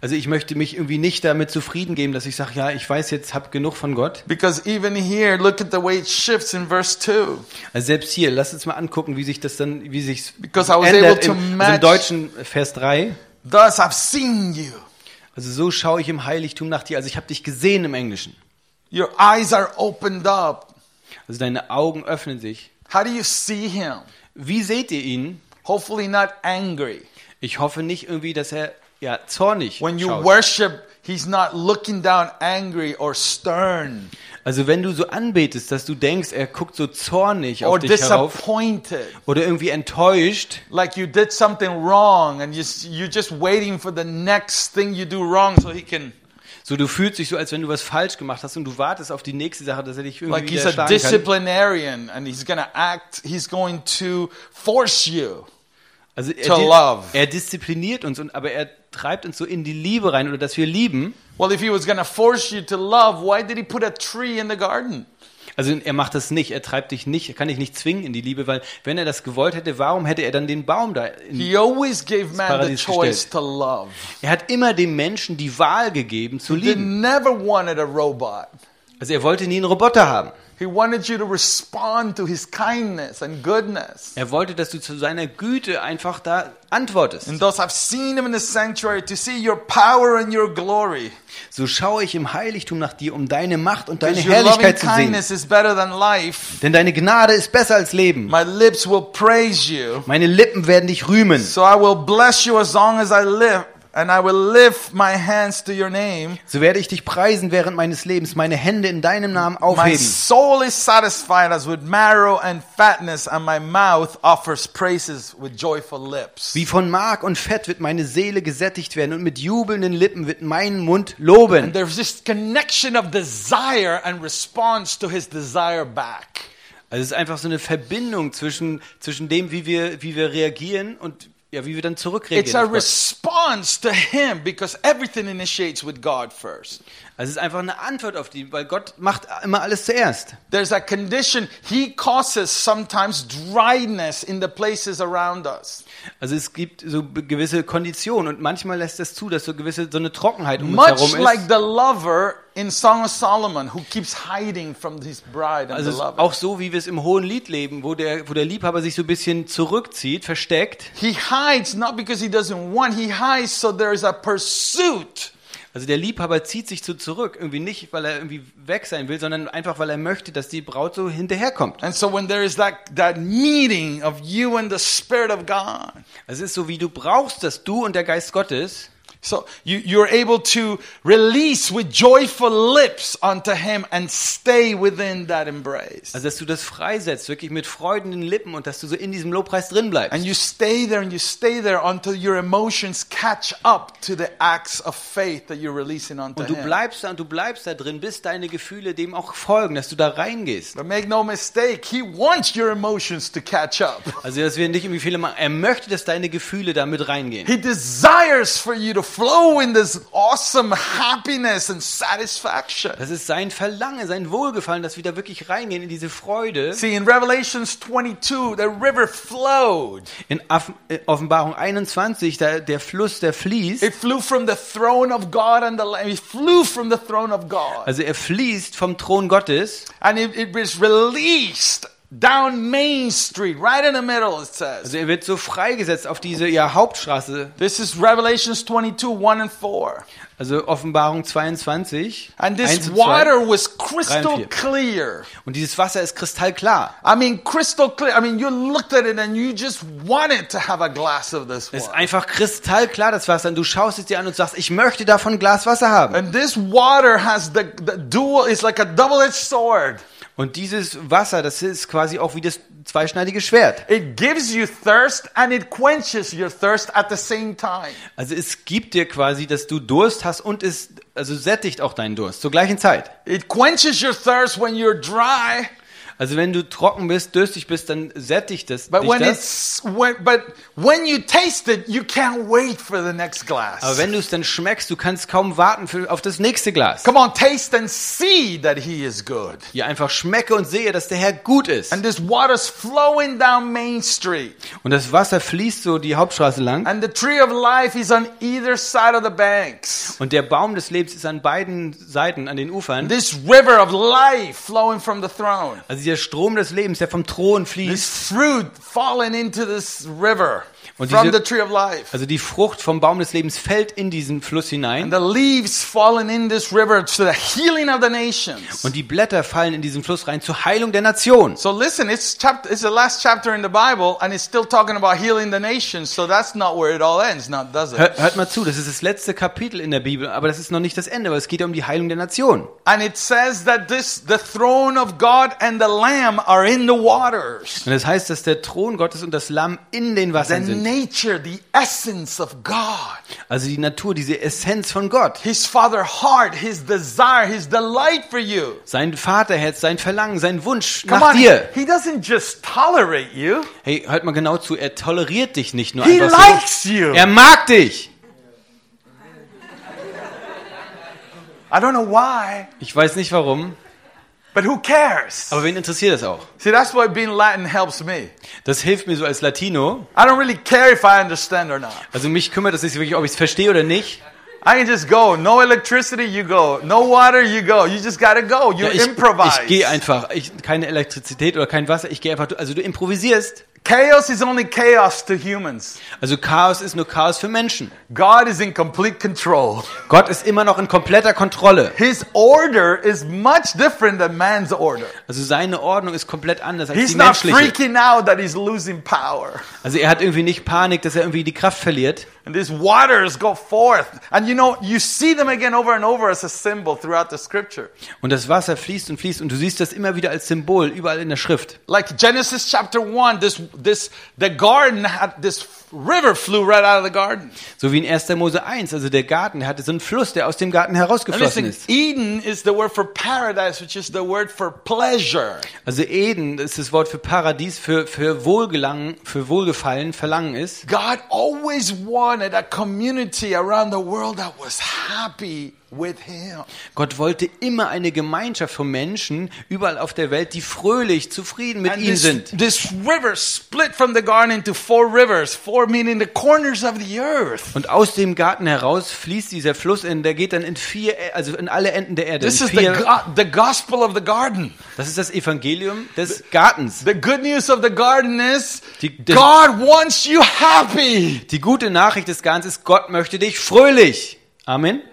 Also ich möchte mich irgendwie nicht damit zufrieden geben, dass ich sage, ja, ich weiß jetzt, habe genug von Gott. Because even here, look at the way it shifts in verse two. Also selbst hier, lass uns mal angucken, wie sich das dann, wie sich Because I was ändert able to im, also match- im Deutschen Vers drei. Thus I've seen you. Also so schaue ich im Heiligtum nach dir. Also ich habe dich gesehen im Englischen. Your eyes are opened up. Also deine Augen öffnen sich. How do you see him? Wie seht ihr ihn? Hopefully not angry. Ich hoffe nicht irgendwie, dass er ja zornig When you schaut. worship, he's not looking down angry or stern Also wenn du so anbetest, dass du denkst, er guckt so zornig or auf dich herauf disappointed. oder irgendwie enttäuscht, Like you did something wrong and you, you're just waiting for the next thing you do wrong so he can, so du fühlst dich so, als wenn du was falsch gemacht hast und du wartest auf die nächste Sache, dass er dich irgendwie like he's wieder a schlagen kann. disciplinarian and he's going to act, he's going to force you. Also er, to di- love. er diszipliniert uns, und aber er treibt uns so in die Liebe rein oder dass wir lieben. Well, if he was going to force you to love, why did he put a tree in the garden? Also er macht das nicht, er treibt dich nicht, er kann dich nicht zwingen in die Liebe, weil wenn er das gewollt hätte, warum hätte er dann den Baum da? In, He always gave man the Paradies choice gestellt. to love. er hat immer dem Menschen die Wahl gegeben zu He did lieben. never wanted a robot. Also er wollte nie einen Roboter haben. He wanted you to respond to his kindness and goodness. Er wollte, dass du zu seiner Güte einfach da antwortest. And thus I've seen him in the sanctuary to see your power and your glory. So schaue ich im Heiligtum nach dir, um deine Macht und deine Because your loving Herrlichkeit zu sehen. kindness is better than life. Denn deine Gnade ist besser als Leben. My lips will praise you. Meine Lippen werden dich rühmen. So I will bless you as long as I live. And I will lift my hands to your name. So werde ich dich preisen während meines Lebens, meine Hände in deinem Namen My aufheben. soul is satisfied as with marrow and fatness, and my mouth offers praises with joyful lips. Wie von Mark und Fett wird meine Seele gesättigt werden, und mit jubelnden Lippen wird mein Mund loben. And there's this connection of desire and response to his desire back. Also es ist einfach so eine Verbindung zwischen, zwischen dem, wie wir, wie wir reagieren und ja, wie wir dann It's zurückreagieren. a auf Gott. response to him because everything initiates with God first. Also es ist einfach eine Antwort auf die, weil Gott macht immer alles zuerst. There's a condition. He causes sometimes dryness in the places around us. Also es gibt so be- gewisse Konditionen, und manchmal lässt es zu, dass so gewisse so eine Trockenheit um uns Much herum ist. like the lover in Song of Solomon who keeps hiding from his bride and Also the es ist lover. auch so, wie wir es im Hohen Lied leben, wo der, wo der Liebhaber sich so ein bisschen zurückzieht, versteckt. He hides not because he doesn't want, he hides so there is a pursuit. Also der Liebhaber zieht sich so zurück, irgendwie nicht, weil er irgendwie weg sein will, sondern einfach, weil er möchte, dass die Braut so hinterherkommt. And so when there is that, that meeting of you and the Spirit of God, Also es ist so, wie du brauchst, dass du und der Geist Gottes, so you, you're able to release with joyful lips unto him and stay within that embrace. also dass du das freisetzt, wirklich mit freudenden Lippen, und dass du so in diesem Lobpreis drin bleibst. And you stay there and you stay there until your emotions catch up to the acts of faith that you're releasing unto Und du him. bleibst da und du bleibst da drin, bis deine Gefühle dem auch folgen, dass du da reingehst. But make no mistake, he wants your emotions to catch up. Also dass wir nicht irgendwie Fehler machen. Er möchte, dass deine Gefühle da mit reingehen. He desires for you to flow in this awesome happiness and satisfaction. Das ist sein Verlangen, sein Wohlgefallen, dass wir da wirklich reingehen in diese Freude. See, in Revelations twenty-two, the river flowed. In Aff- äh, Offenbarung einundzwanzig, da, der Fluss, der fließt. It flew from the throne of God and the Lamb. It flew from the throne of God. Also er fließt vom Thron Gottes. And it, it was released down Main Street, right in the middle, it says. Also er wird so freigesetzt auf diese ja, Hauptstraße. This is Revelations twenty-two, one and four. Also Offenbarung zweiundzwanzig. And this eins und zwei. water was Drei und crystal vier. clear. Und dieses Wasser ist kristallklar. I mean, crystal clear. I mean, you looked at it and you just wanted to have a glass of this Es ist water. einfach kristallklar, das Wasser. Und du schaust es dir an und sagst, ich möchte davon ein Glas Wasser haben. And this water has the, the dual, it's like a double-edged sword. Und dieses Wasser, das ist quasi auch wie das zweischneidige Schwert. It gives you thirst and it quenches your thirst at the same time. Also es gibt dir quasi, dass du Durst hast, und es also sättigt auch deinen Durst zur gleichen Zeit. It quenches your thirst when you're dry. Also wenn du trocken bist, durstig bist, dann sättigt das But dich when das. it's when, but when you taste it, you can't wait for the next glass. Aber wenn du es dann schmeckst, du kannst kaum warten für, auf das nächste Glas. Come on, taste and see that he is good. Hier einfach schmecke und sehe, dass der Herr gut ist. And this water's flowing down Main Street. Und das Wasser fließt so die Hauptstraße lang. And the tree of life is on either side of the banks. Und der Baum des Lebens ist an beiden Seiten, an den Ufern. This river of life flowing from the throne. Also dieser Strom des Lebens, der vom Thron This fließt. fruit falling into this river Und from diese- the tree of life. Also die Frucht vom Baum des Lebens fällt in diesen Fluss hinein. And the leaves falling in this river to the healing of the nations. Und die Blätter fallen in diesen Fluss rein zur Heilung der Nation. So listen, it's chapter, it's the last chapter in the Bible, and it's still talking about healing the nations. So that's not where it all ends, not does it? Hört, hört mal zu, das ist das letzte Kapitel in der Bibel, aber das ist noch nicht das Ende, weil es geht ja um die Heilung der Nation. And it says that this, the throne of God and the Lamb are in the waters. Und das heißt, dass der Thron Gottes und das Lamm in den The Wassern sind. nature, the essence of God. Also die Natur, diese Essenz von Gott. His father heart, his desire, his delight for you. Sein Vaterherz, sein Verlangen, sein Wunsch Come nach on, dir. he doesn't just tolerate you. Hey, hört mal genau zu, er toleriert dich nicht nur He einfach likes so. you. Er mag dich. I don't know why, Ich weiß nicht warum, but who cares? aber wen interessiert das auch? See, that's why being Latin helps me. Das hilft mir so als Latino. I don't really care if I understand or not. Also mich kümmert das nicht wirklich, ob ich es verstehe oder nicht. I can just go. No electricity, you go. No water, you go. You just gotta go. You Ja, ich improvise. ich gehe einfach. Ich, keine Elektrizität oder kein Wasser. Ich gehe einfach. Also du improvisierst. Chaos is only chaos to humans. Also Chaos ist nur Chaos für Menschen. God is in complete control. Gott ist immer noch in kompletter Kontrolle. His order is much different than man's order. Also seine Ordnung ist komplett anders als He's die not menschliche. freaking out that he's losing power. Also er hat irgendwie nicht Panik, dass er irgendwie die Kraft verliert. And these waters go forth. And you know, you see them again over and over as a symbol throughout the scripture. Und das Wasser fließt und fließt und du siehst das immer wieder als Symbol überall in der Schrift. Like Genesis chapter one, this, this, the garden had, this river flew right out of the garden. So wie in erster Mose eins, also der Garten, der hatte so einen Fluss, der aus dem Garten And herausgeflossen listen, ist. Eden is the word for paradise, which is the word for pleasure. Also Eden ist das Wort für Paradies, für, für Wohlgelangen, für Wohlgefallen, Verlangen ist. God always wanted a community around the world that was happy with him. Gott wollte immer eine Gemeinschaft von Menschen überall auf der Welt, die fröhlich, zufrieden mit And ihm this, sind. this river split from the garden into four rivers, four meaning the corners of the earth. Und aus dem Garten heraus fließt dieser Fluss, in, der geht dann in vier, also in alle Enden der Erde. This In is the, vier, go- the gospel of the garden. das ist das Evangelium des Gartens. The good news of the garden is Die- die- God wants you happy. Die gute Nachricht des Gartens ist, Gott möchte dich fröhlich. Amen.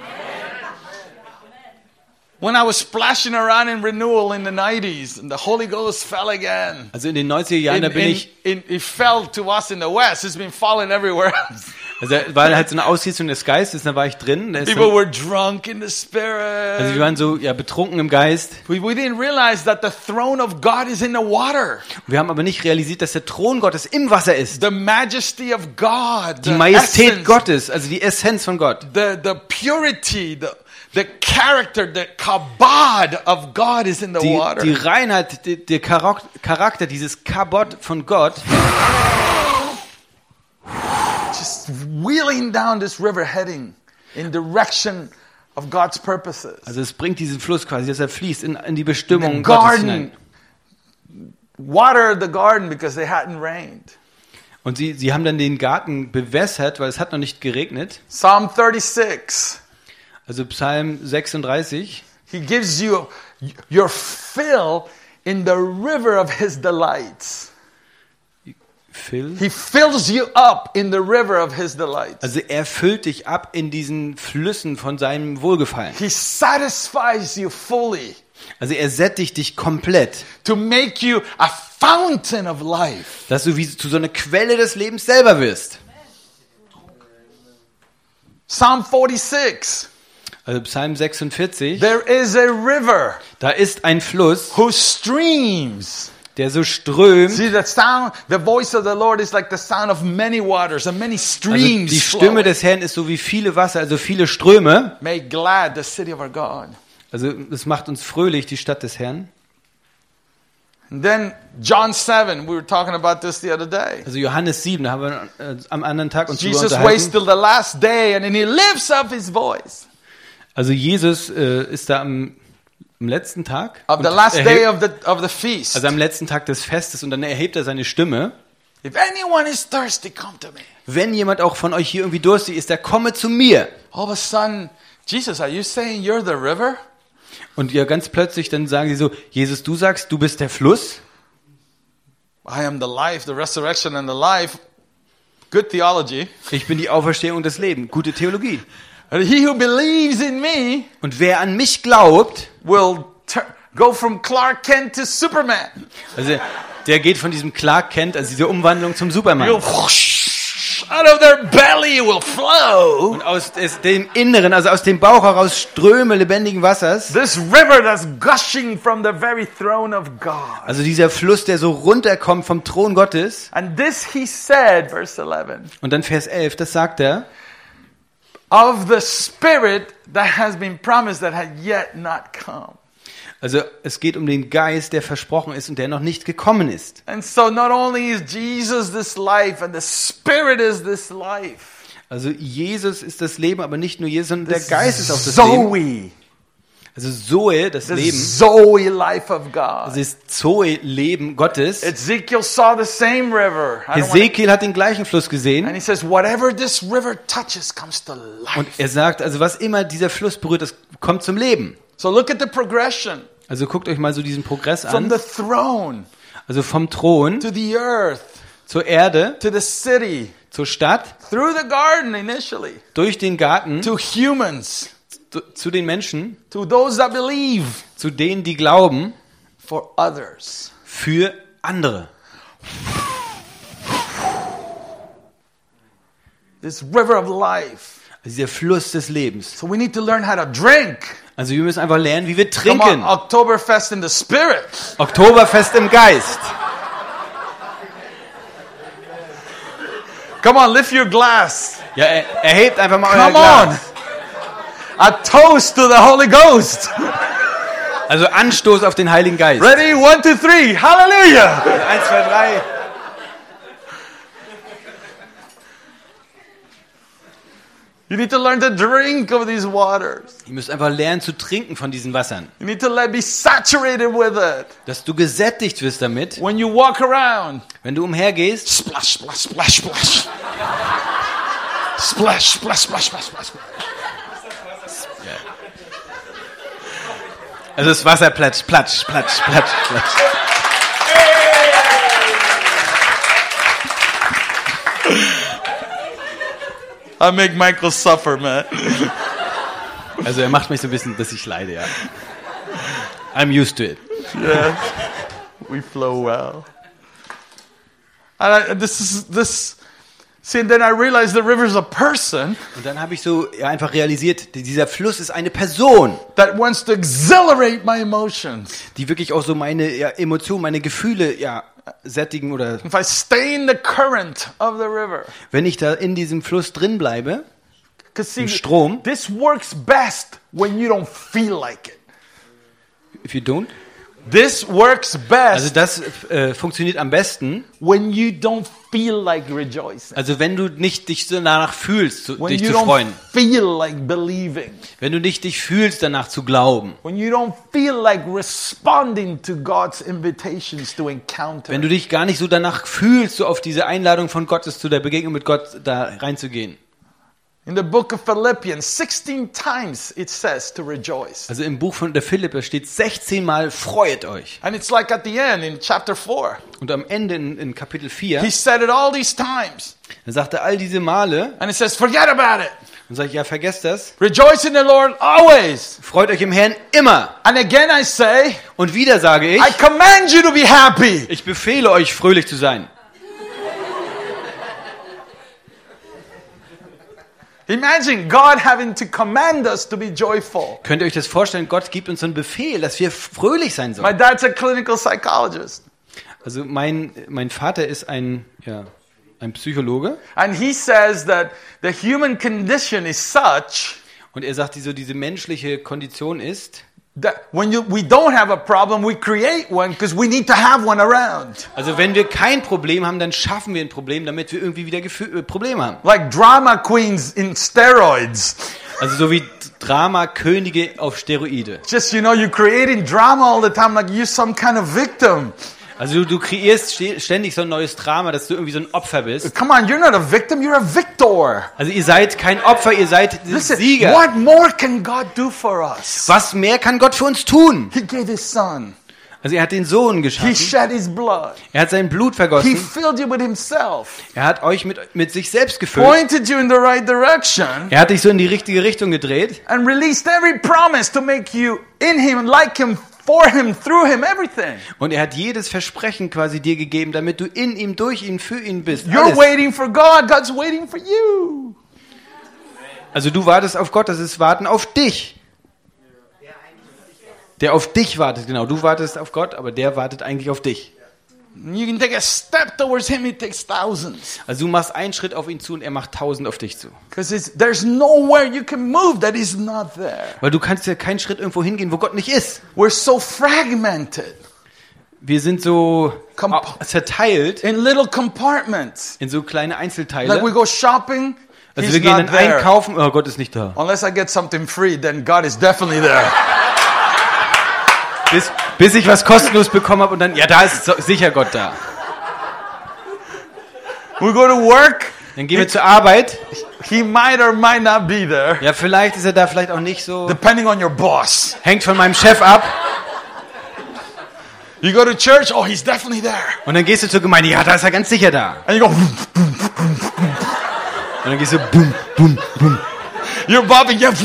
When I was splashing around in renewal in the nineties and the Holy Ghost fell again. Also in den neunziger Jahren, da In, bin in, ich, in, it fell to us in the West. It's been falling everywhere else. also weil halt so eine Ausgießung des Geistes, da war ich drin. Da ist People so, were drunk in the spirit. also wir waren so ja betrunken im Geist. We, we didn't realize that the throne of God is in the water. Wir haben aber nicht realisiert, dass der Thron Gottes im Wasser ist. The majesty of God. Die the Majestät essence, Gottes, also die Essenz von Gott. The, the purity, the, the character, the kabod of God is in the Die, water. die Reinheit, die, der Charak- Charakter, dieses Kabod von Gott, Just wheeling down this river heading in direction of God's purposes. also es bringt diesen Fluss quasi, dass er fließt in, in die The Bestimmung Gottes garden hinein. watered the garden because they hadn't rained. Und sie, sie haben dann den Garten bewässert, weil es hat noch nicht geregnet. Psalm thirty-six. Also Psalm sechsunddreißig. He gives you your fill in the river of his delights. Phil. He fills you up in the river of his delights. Also er füllt dich ab in diesen Flüssen von seinem Wohlgefallen. He satisfies you fully Also er sättigt dich komplett, to make you a fountain of life. dass du wie zu so einer Quelle des Lebens selber wirst. Psalm forty-six. Also Psalm sechsundvierzig, There is a river da ist ein Fluss, whose streams. der so strömt. See, the sound, the voice of the Lord is like the sound of many waters and many Also streams. die Stimme flowing. des Herrn ist so wie viele Wasser, also viele Ströme. Make glad the city of our God. Also es macht uns fröhlich, die Stadt des Herrn. And then John seven, we were talking about this the other day. Also Johannes sieben, da haben wir äh, am anderen Tag uns drüber Jesus waits unterhalten. till the last day and then he lifts up his voice. Also Jesus äh, ist da am, am letzten Tag. Of und the last erhebt- day of the of the feast. Also am letzten Tag des Festes und dann erhebt er seine Stimme. If anyone is thirsty, come to me. Wenn jemand auch von euch hier irgendwie durstig ist, der komme zu mir. All of a sudden, Jesus, are you saying you're the river? Und ja, ganz plötzlich dann sagen sie so, Jesus, du sagst, du bist der Fluss. I am the life, the resurrection and the life. Good theology. Ich bin die Auferstehung und das Leben. Gute Theologie. And he who believes in me Und wer an mich glaubt, will tur- go from Clark Kent to Superman. also der geht von diesem Clark Kent, also diese Umwandlung zum Superman. You'll whoosh, out of their belly will flow Und aus des- dem Inneren, also aus dem Bauch heraus Ströme lebendigen Wassers. this river that's gushing from the very throne of God. Also dieser Fluss, der so runterkommt vom Thron Gottes. And this he said, verse eleven, Und dann Vers elf, das sagt er. of the Spirit that has been promised that had yet not come. Also es geht um den Geist, der versprochen ist und der noch nicht gekommen ist. And so not only is Jesus this life and the Spirit is this life. Also Jesus ist das Leben, aber nicht nur Jesus, sondern der This Geist ist auch das Leben. Zoe. Also Zoe, das The Leben, Zoe life of God. das ist Zoe-Leben Gottes. Ezekiel saw the same river. I don't wanna- Ezekiel hat den gleichen Fluss And gesehen he says, whatever this river touches comes to life. und er sagt, also was immer dieser Fluss berührt, das kommt zum Leben. So look at the progression Also guckt euch mal so diesen Progress from an. the throne Also vom Thron to the earth zur Erde, to the city, zur Stadt, through the garden initially, durch den Garten, to humans, zu, zu den Menschen, to those that believe, zu denen, die glauben, for others. für andere. This river of life. Also dieser Fluss des Lebens. So we need to learn how to drink. Also wir müssen einfach lernen, wie wir Come on, trinken. Oktoberfest in the spirit. Oktoberfest im Geist. Come on, lift your glass. Ja, er, erhebt einfach mal euer Come on. Glas. A toast to the Holy Ghost. Also Anstoß auf den Heiligen Geist. Ready? One, two, three. Hallelujah. Eins, zwei, drei. You need to learn to drink of these waters. Ihr müsst einfach lernen zu trinken von diesen Wassern. You need to let be saturated with it. Dass du gesättigt wirst damit, When you walk around, wenn du umhergehst. splash, splash, splash, splash. Splash, splash, splash, splash, splash. Also das Wasser platsch, platsch, platsch, platsch, platsch. I make Michael suffer, man. Also er macht mich so ein bisschen, dass ich leide, ja. I'm used to it. Yeah, we flow well. And I, this is this. See, and then I realized the river's a person Und dann habe ich so ja, einfach realisiert, dieser Fluss ist eine Person, that wants to exhilarate my emotions. die wirklich auch so meine ja, Emotionen, meine Gefühle ja, sättigen oder If I stay in the current of the river, wenn ich da in diesem Fluss drin bleibe, because see, Im Strom. this works best when you don't feel like it. if you don't, This works also best das äh, funktioniert am besten, when you don't feel like rejoicing. also wenn du nicht dich so danach fühlst, zu, When dich you zu don't freuen, feel like believing. wenn du nicht dich fühlst danach zu glauben, When you don't feel like responding to God's invitations to encounter. wenn du dich gar nicht so danach fühlst, so auf diese Einladung von Gottes zu der Begegnung mit Gott da reinzugehen. In the book of Philippians, sixteen times it says to rejoice. Also im Buch von der Philipper steht sechzehn Mal, freut euch. And it's like at the end in chapter four. Und am Ende in, in Kapitel vier, He said it all these times. dann sagt er all diese Male, And it says, forget about it. und sage ich, ja, vergesst das, Rejoice in the Lord always. freut euch im Herrn immer. And again I say, Und wieder sage ich, I command you to be happy. ich befehle euch, fröhlich zu sein. Imagine God having to command us to be joyful. Könnt ihr euch das vorstellen? Gott gibt uns so einen Befehl, dass wir fröhlich sein My sollen. dad's a clinical psychologist. Also mein, mein Vater ist ein, ja, ein Psychologe And he says that the human condition is such und er sagt, so diese menschliche Kondition ist, that when you, we don't have a problem, we create one because we need to have one around. Also wenn wir kein Problem haben, dann schaffen wir ein Problem, damit wir irgendwie wieder Gefühl, äh, Probleme haben. Like drama queens in steroids. Also so wie Drama-Könige auf Steroide. Just, you know, you're creating drama all the time like you're some kind of victim. Also du, du kreierst ständig so ein neues Drama, dass du irgendwie so ein Opfer bist. Come on, you're not a victim, you're a victor. Also ihr seid kein Opfer, ihr seid Listen, Sieger. what more can God do for us? Was mehr kann Gott für uns tun? He gave his son. Also er hat den Sohn He geschaffen. shed his blood. Er hat sein Blut He vergossen. filled you with himself. Er hat euch mit, mit sich selbst gefüllt. Pointed you in the right direction. Er hat dich so in die richtige Richtung gedreht. And released every promise to make you in him, like him, for him, through him, everything. Und er hat jedes Versprechen quasi dir gegeben, damit du in ihm, durch ihn, für ihn bist. You're Alles. waiting for God, God's waiting for you. Also du wartest auf Gott, das ist Warten auf dich. Der auf dich wartet, genau. Du wartest auf Gott, aber der wartet eigentlich auf dich. You can take a step towards him, he takes thousands. Also du machst einen Schritt auf ihn zu und er macht tausend auf dich zu. Because there's nowhere you can move that is not there. Weil du kannst ja keinen Schritt irgendwo hingehen, wo Gott nicht ist. We're so fragmented Wir sind so Comp- zerteilt in little compartments. in so kleine Einzelteile. Like we go shopping, Also he's wir gehen not dann there. einkaufen, oh Gott ist nicht da. Unless I get something free, then God is definitely there. Bis, bis ich was kostenlos bekommen habe und dann, ja, da ist so, sicher Gott da. We go to work, Dann gehen wir zur Arbeit. he might or might not be there, Ja, vielleicht ist er da, vielleicht auch nicht so. depending on your boss. Hängt von meinem Chef ab. You go to church, oh, he's definitely there. Und dann gehst du zur Gemeinde, ja, da ist er ganz sicher da. And you go, Und dann gehst du, bum, bum, bum, you're bobbing, yeah.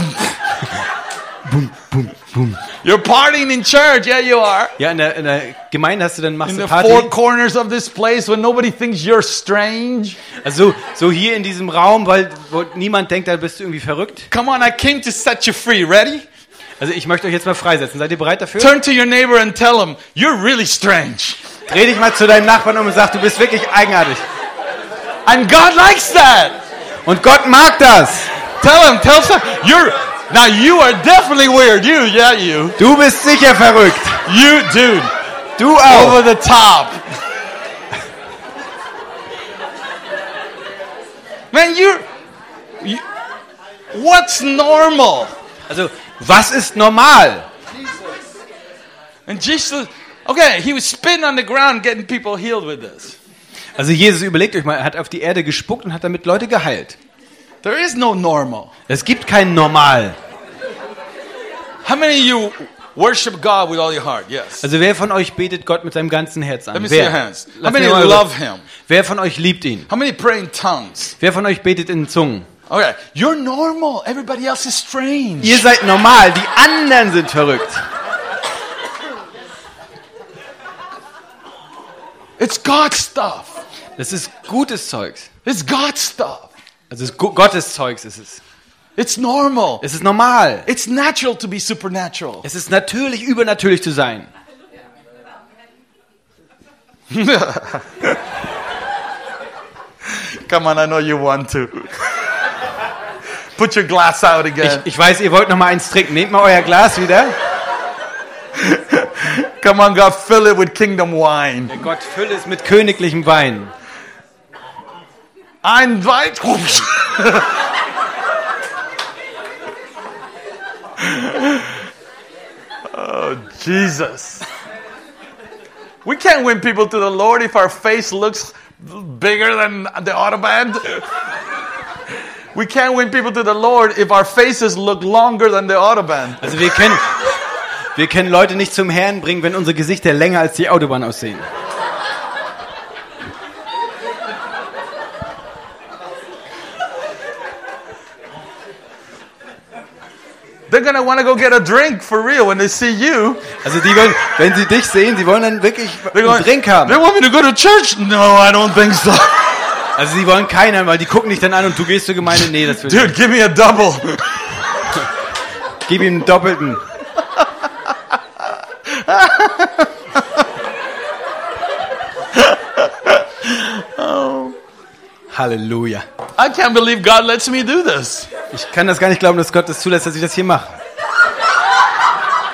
bum, bum, bum. You're partying in church, yeah, you are. Ja, in der, in der Gemeinde hast du dann, machst In du the Party. four corners of this place when nobody thinks you're strange. Also so hier in diesem Raum, weil wo niemand denkt, da bist du irgendwie verrückt. Come on, I came to set you free. Ready? Also ich möchte euch jetzt mal freisetzen. Seid ihr bereit dafür? Turn to your neighbor and tell him, you're really strange. Dreh dich mal zu deinem Nachbarn um und sag, du bist wirklich eigenartig. And God likes that. Und Gott mag das. Tell him, tell some, you're, now you are definitely weird. You, yeah, you. Du bist sicher verrückt. You, dude, Du auch. over the top. Man, you're, you, what's normal? Also, was ist normal? And Jesus, okay, he was spitting on the ground getting people healed with this. Also Jesus, überlegt euch mal, er hat auf die Erde gespuckt und hat damit Leute geheilt. There is no normal. Es gibt kein Normal. How many of you worship God with all your heart? Yes. Also wer von euch betet Gott mit seinem ganzen Herz an? Let me see your Wer? hands. How Lasst many mir mal love eure- him? Wer von euch liebt ihn? How many pray in tongues? Wer von euch betet in Zungen? Okay, you're normal. Everybody else is strange. Ihr seid normal, die anderen sind verrückt. It's God's stuff. Das ist gutes Zeugs. It's God's stuff. Also es ist Go- Gottes Zeugs ist es. It's normal. Es ist normal. It's natural to be supernatural. Es ist natürlich, übernatürlich zu sein. Come on, I know you want to. Put your glass out Ich, again. ich weiß, ihr wollt noch mal eins trinken. Nehmt mal euer Glas wieder. Come on, God, fill it with kingdom wine. Gott, fülle es mit königlichem Wein. Ein Wein. Oh, Jesus. We can't win people to the Lord if our face looks bigger than the Autobahn. We can't win people to the Lord if our faces look longer than the Autobahn. Also wir können, wir können Leute nicht zum Herrn bringen, wenn unsere Gesichter länger als die Autobahn aussehen. They're going to want to go get a drink for real when they see you. Also die wollen, wenn sie dich sehen, sie wollen dann wirklich They're going, einen Drink haben. they want me to go to church? No, I don't think so. Also sie wollen keiner, weil die gucken dich dann an und du gehst zur Gemeinde. Nee, das will ich Dude, nicht. give me a double. Gib ihm einen Doppelten. Halleluja. I can't believe God lets me do this. Ich kann das gar nicht glauben, dass Gott das zulässt, dass ich das hier mache.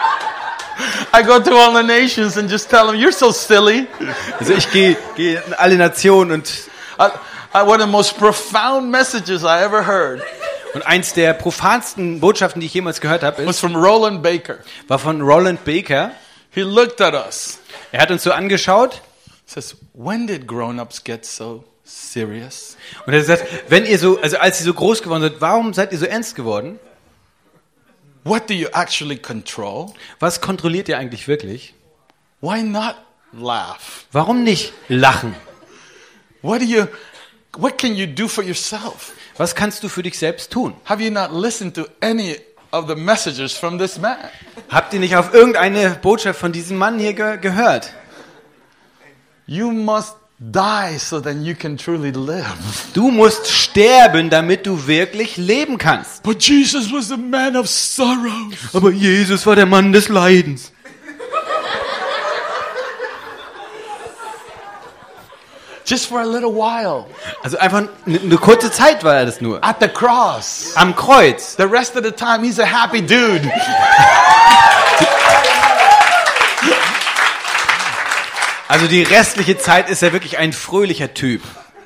I go to all the nations and just tell them, you're so silly. Also ich gehe gehe in alle Nationen und I, I, one of the most profound messages I ever heard und eins der profansten Botschaften, die ich jemals gehört habe, was ist, from Roland Baker. war von Roland Baker. He looked at us. Er hat uns so angeschaut Says, when did grown-ups get so serious? und er hat gesagt, wenn ihr so, also als ihr so groß geworden seid, warum seid ihr so ernst geworden? What do you actually control? Was kontrolliert ihr eigentlich wirklich? Why not laugh? Warum nicht lachen? What do you, what can you do for yourself? Was kannst du für dich selbst tun? Have you not listened to any of the messages from this man? Habt ihr nicht auf irgendeine Botschaft von diesem Mann hier ge- gehört? You must die so then you can truly live. Du musst sterben, damit du wirklich leben kannst. But Jesus was a man of sorrows. Aber Jesus war der Mann des Leidens. Just for a little while. Also einfach eine, eine kurze Zeit war er das nur. At the cross. Am Kreuz. The rest of the time he's a happy dude. Also die restliche Zeit ist er wirklich ein fröhlicher Typ.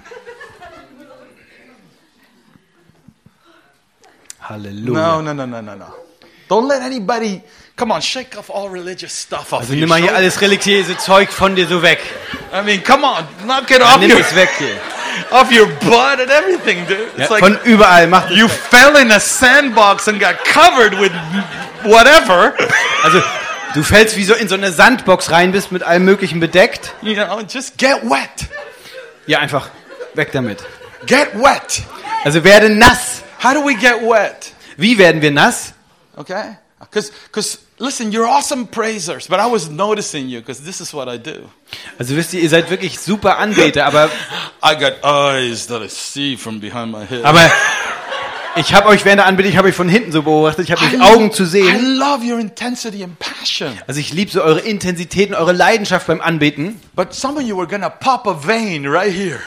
Halleluja. No, no, no, no, no, no. Don't let anybody, come on, shake off all religious stuff off Also your nimm mal hier shoulders. alles religiöse Zeug von dir so weg. I mean, come on, knock it off Nimm your, es weg hier. off your butt and everything, dude. Ja, It's like von überall. Mach you fell in a sandbox and got covered with whatever. Also du fällst wie so in so eine Sandbox rein, bist mit allem Möglichen bedeckt. You know, just get wet. Ja, einfach weg damit. Get wet. Also werde nass. How do we get wet? Wie werden wir nass? Okay? Because, because listen, you're awesome praisers, but I was noticing you because this is what I do. Also wisst ihr, ihr seid wirklich super Anbeter, aber I got eyes that I see from behind my head. aber ich habe euch während der Anbetung, ich habe euch von hinten so beobachtet, ich habe I euch Augen zu I sehen. love your intensity and passion. Also ich liebe so eure Intensität und eure Leidenschaft beim Anbeten. But some of you are gonna pop a vein right here.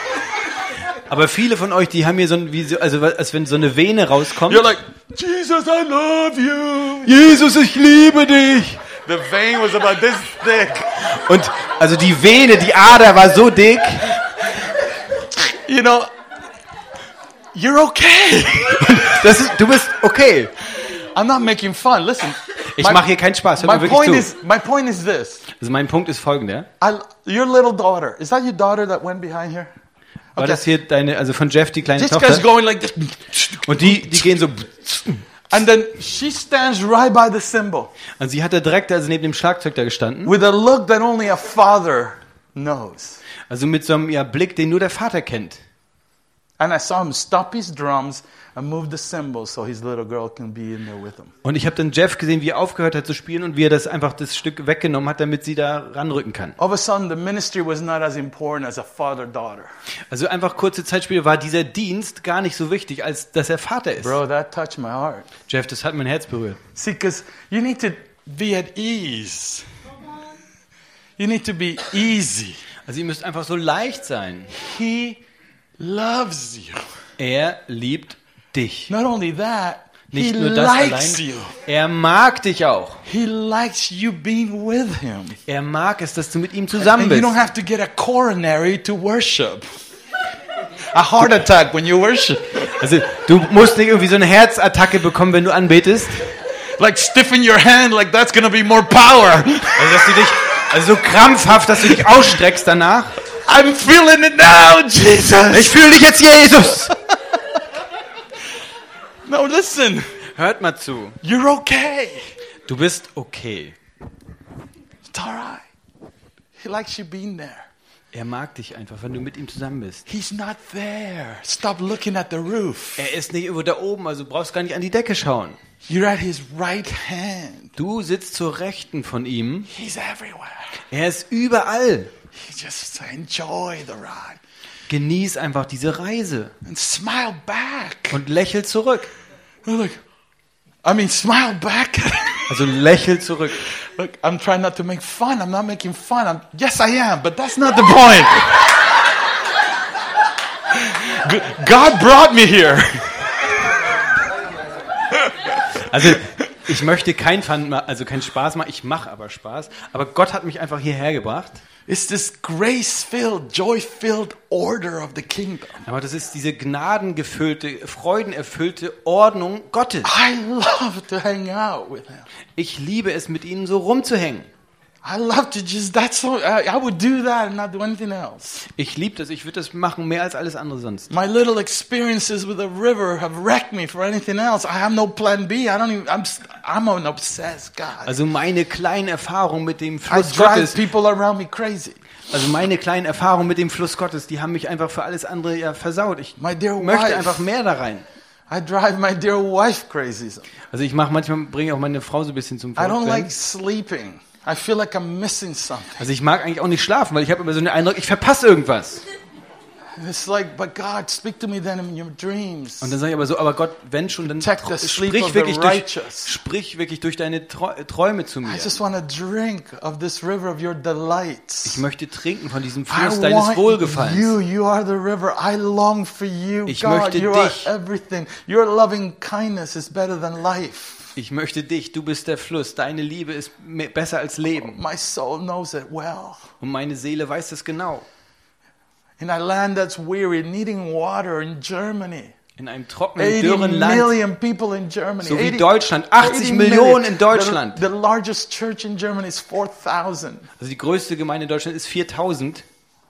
Aber viele von euch, die haben hier so ein, wie so, also als wenn so eine Vene rauskommt. You're like, Jesus, I love you. Jesus, ich liebe dich. The vein was about this thick. Und also die Vene, die Ader war so dick. You know, you're okay. Das ist, du bist okay. I'm not making fun. Listen. Ich my- mache hier keinen Spaß, hör My mir wirklich point zu. is, my point is this. Also mein Punkt ist folgender. I, your little daughter, is that your daughter that went behind here? War das hier deine, also von Jeff, die kleine This guy's Tochter? going like this. Und die, die gehen so. And then she stands right by the cymbal Und sie hat da direkt also neben dem Schlagzeug da gestanden. with a look that only a father knows. Also mit so einem ja, Blick, den nur der Vater kennt. And I saw him stop his drums and move the cymbal so his little girl can be in there with him. Und ich habe dann Jeff gesehen, wie er aufgehört hat zu spielen und wie er das einfach das Stück weggenommen hat, damit sie da ranrücken kann. All of a sudden, the ministry was not as important as a father-daughter. Also einfach kurze Zeit später war dieser Dienst gar nicht so wichtig, als dass er Vater ist. Bro, that touched my heart. Jeff, das hat mein Herz berührt. See, because you need to be at ease. You need to be easy. Also ihr müsst einfach so leicht sein. He loves you. Er liebt dich. Not only that, Nicht he nur das likes allein. you. Er mag dich auch. He likes you being with him. Er mag es, dass du mit ihm zusammen And you bist. don't have to get a coronary to worship. A heart attack when you worship. Also du musst nicht irgendwie so eine Herzattacke bekommen, wenn du anbetest. Like stiffen your hand like that's going to be more power. Also dass du dich, also so krampfhaft, dass du dich ausstreckst danach. I'm feeling it now, Jesus. Ich fühle dich jetzt, Jesus. No, listen. Hört mal zu. You're okay. Du bist okay. It's all right. He likes you being there. Er mag dich einfach, wenn du mit ihm zusammen bist. He's not there. Stop looking at the roof. Er ist nicht irgendwo da oben, also du brauchst gar nicht an die Decke schauen. You're at his right hand. Du sitzt zur Rechten von ihm. He's everywhere. Er ist überall. You just enjoy the ride. Genieß einfach diese Reise And smile back. und lächel zurück. Look, I mean, smile back. Also lächel zurück. Look, I'm trying not to make fun. I'm not making fun. I'm, yes, I am, but that's not the point. God brought me here. Also Ich möchte kein Fun, ma- also keinen Spaß machen, ich mache aber Spaß. Aber Gott hat mich einfach hierher gebracht. It's this grace-filled, joy-filled order of the kingdom. Aber das ist diese gnadengefüllte, freudenerfüllte Ordnung Gottes. I love to hang out with him. Ich liebe es, mit ihnen so rumzuhängen. I love to just, that's so, I, I would do that and not do anything else. Ich liebe das, ich würde das machen, mehr als alles andere sonst. My little experiences with the river have wrecked me for anything else. I have no plan B. I don't even, I'm, I'm an obsessed guy. Also meine kleinen Erfahrungen mit dem I Fluss drive Gottes, people around me crazy. also meine kleinen Erfahrungen mit dem Fluss Gottes, die haben mich einfach für alles andere ja versaut. Ich My dear möchte wife. einfach mehr da rein. I drive my dear wife crazy. Also ich mache manchmal, bringe auch meine Frau so ein bisschen zum I don't Vorstellen. like sleeping. I feel like I'm missing something. Also ich mag eigentlich auch nicht schlafen, weil ich habe immer so den Eindruck, ich verpasse irgendwas. It's like, but God, speak to me then in your dreams. Und dann sage ich aber so, aber Gott, wenn schon, dann Protect the sleep of sprich the wirklich, durch, righteous. sprich wirklich durch deine Trau- Träume zu mir. I just want to drink of this river of your delights. Ich möchte trinken von diesem I Fluss deines want Wohlgefallens. you. You are the river. I long for you. Ich God, möchte you dich. are everything. Your loving kindness is better than life. Ich möchte dich, du bist der Fluss, deine Liebe ist me- besser als Leben. My soul knows it well. Und meine Seele weiß das genau. In a land that's weary, needing water in Germany. In einem trockenen, eighty dürren Land, million people in Germany. so wie eighty Deutschland, achtzig eighty Millionen million. in Deutschland. The, the largest church in Germany is four thousand. Also die größte Gemeinde in Deutschland ist viertausend.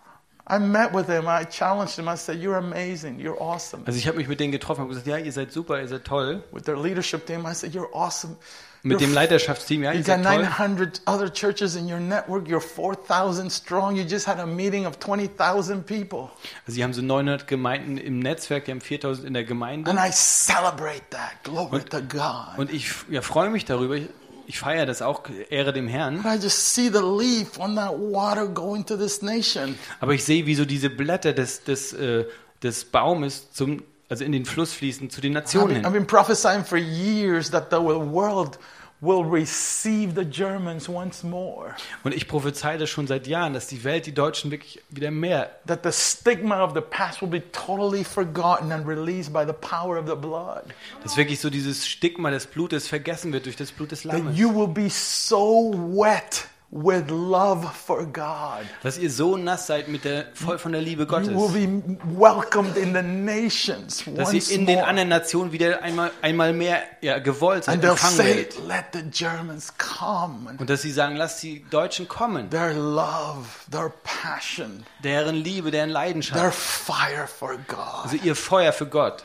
I met with him. I challenged him. I said, "You're amazing. You're awesome." Also ich habe mich mit denen getroffen und gesagt, ja, ihr seid super, ihr seid toll. With their leadership team, I said, "You're awesome." Mit You're dem Leiterschaftsteam, ja, You ihr got seid toll. nine hundred other churches in your network. You're four thousand strong. You just had a meeting of twenty thousand people. Also sie haben so neunhundert Gemeinden im Netzwerk, die haben viertausend in der Gemeinde. And I celebrate that. Glory to God. Und ich ja, freue mich darüber. Ich, ich feiere das auch, Ehre dem Herrn. But I just see the leaf on that water going to this nation. Aber ich sehe, wie so diese Blätter des, des, äh, des Baumes zum, also in den Fluss fließen, zu den I've Nationen been, I've hin. been prophesying for years that the world will receive the Germans once more. Und ich prophezei das schon seit Jahren, dass die Welt die Deutschen wirklich wieder mehr, That the stigma of the past will be totally forgotten and released by the power of the blood. dass wirklich so dieses Stigma des Blutes vergessen wird durch das Blut des That Lammes. you will be so wet with love for God. Dass ihr so nass seid mit der, voll von der Liebe You will Gottes. be welcomed in the nations Dass once ihr in den more. anderen Nationen wieder einmal, einmal mehr ja, gewollt seid, And they'll empfangen say, werdet. let the Germans come. And Und dass sie sagen, lasst die Deutschen kommen. their love, their passion, Deren Liebe, deren their Leidenschaft. fire for God. Also ihr Feuer für Gott.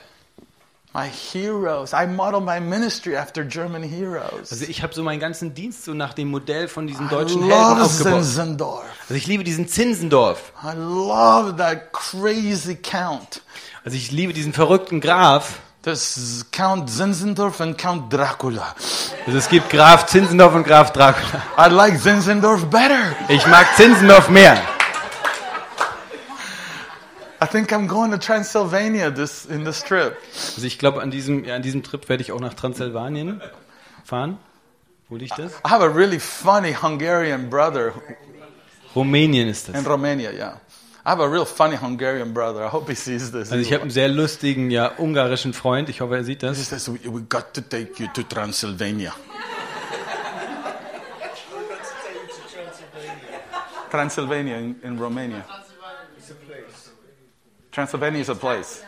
My heroes. I model my ministry after German heroes. Also ich habe so meinen ganzen Dienst so nach dem Modell von diesen I deutschen Helden love aufgebaut. Zinzendorf. Also ich liebe diesen Zinsendorf. I love that crazy count. Also ich liebe diesen verrückten Graf. There's Count Zinzendorf and Count Dracula. Also es gibt Graf Zinzendorf und Graf Dracula. I like Zinzendorf better. Ich mag Zinzendorf mehr. I think I'm going to Transylvania this in this trip. Also ich glaube, an diesem, ja, an diesem Trip werde ich auch nach Transsilvanien fahren. Wo liegt das? I have a really funny Hungarian brother Rumänien ist in das. Romania, yeah. I have a real funny Hungarian brother. I hope he sees this. Also ich habe einen sehr lustigen, ja, ungarischen Freund. Ich hoffe, er sieht He das. says, we, we got to take you to Transylvania. Transylvania in, in Romania. Transylvania is a place.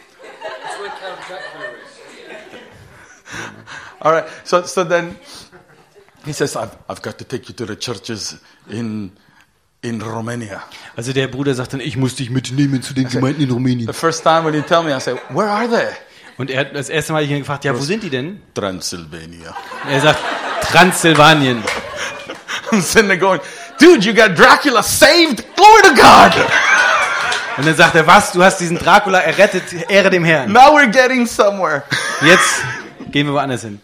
All right. So, so then he says, I've, I've got to take you to the churches in, in Romania. Also der Bruder sagt dann, ich muss dich mitnehmen zu den Gemeinden in Rumänien. The first time when he tell me, I say, where are they? Und er hat das erste Mal ihn gefragt, ja, wo sind die denn? Transylvania. Er sagt, Transsilvanien. I'm sitting there going, dude, you got Dracula saved. Glory to God. Und dann sagt er, was? Du hast diesen Dracula errettet, Ehre dem Herrn. Now we're getting somewhere. Jetzt gehen wir woanders hin.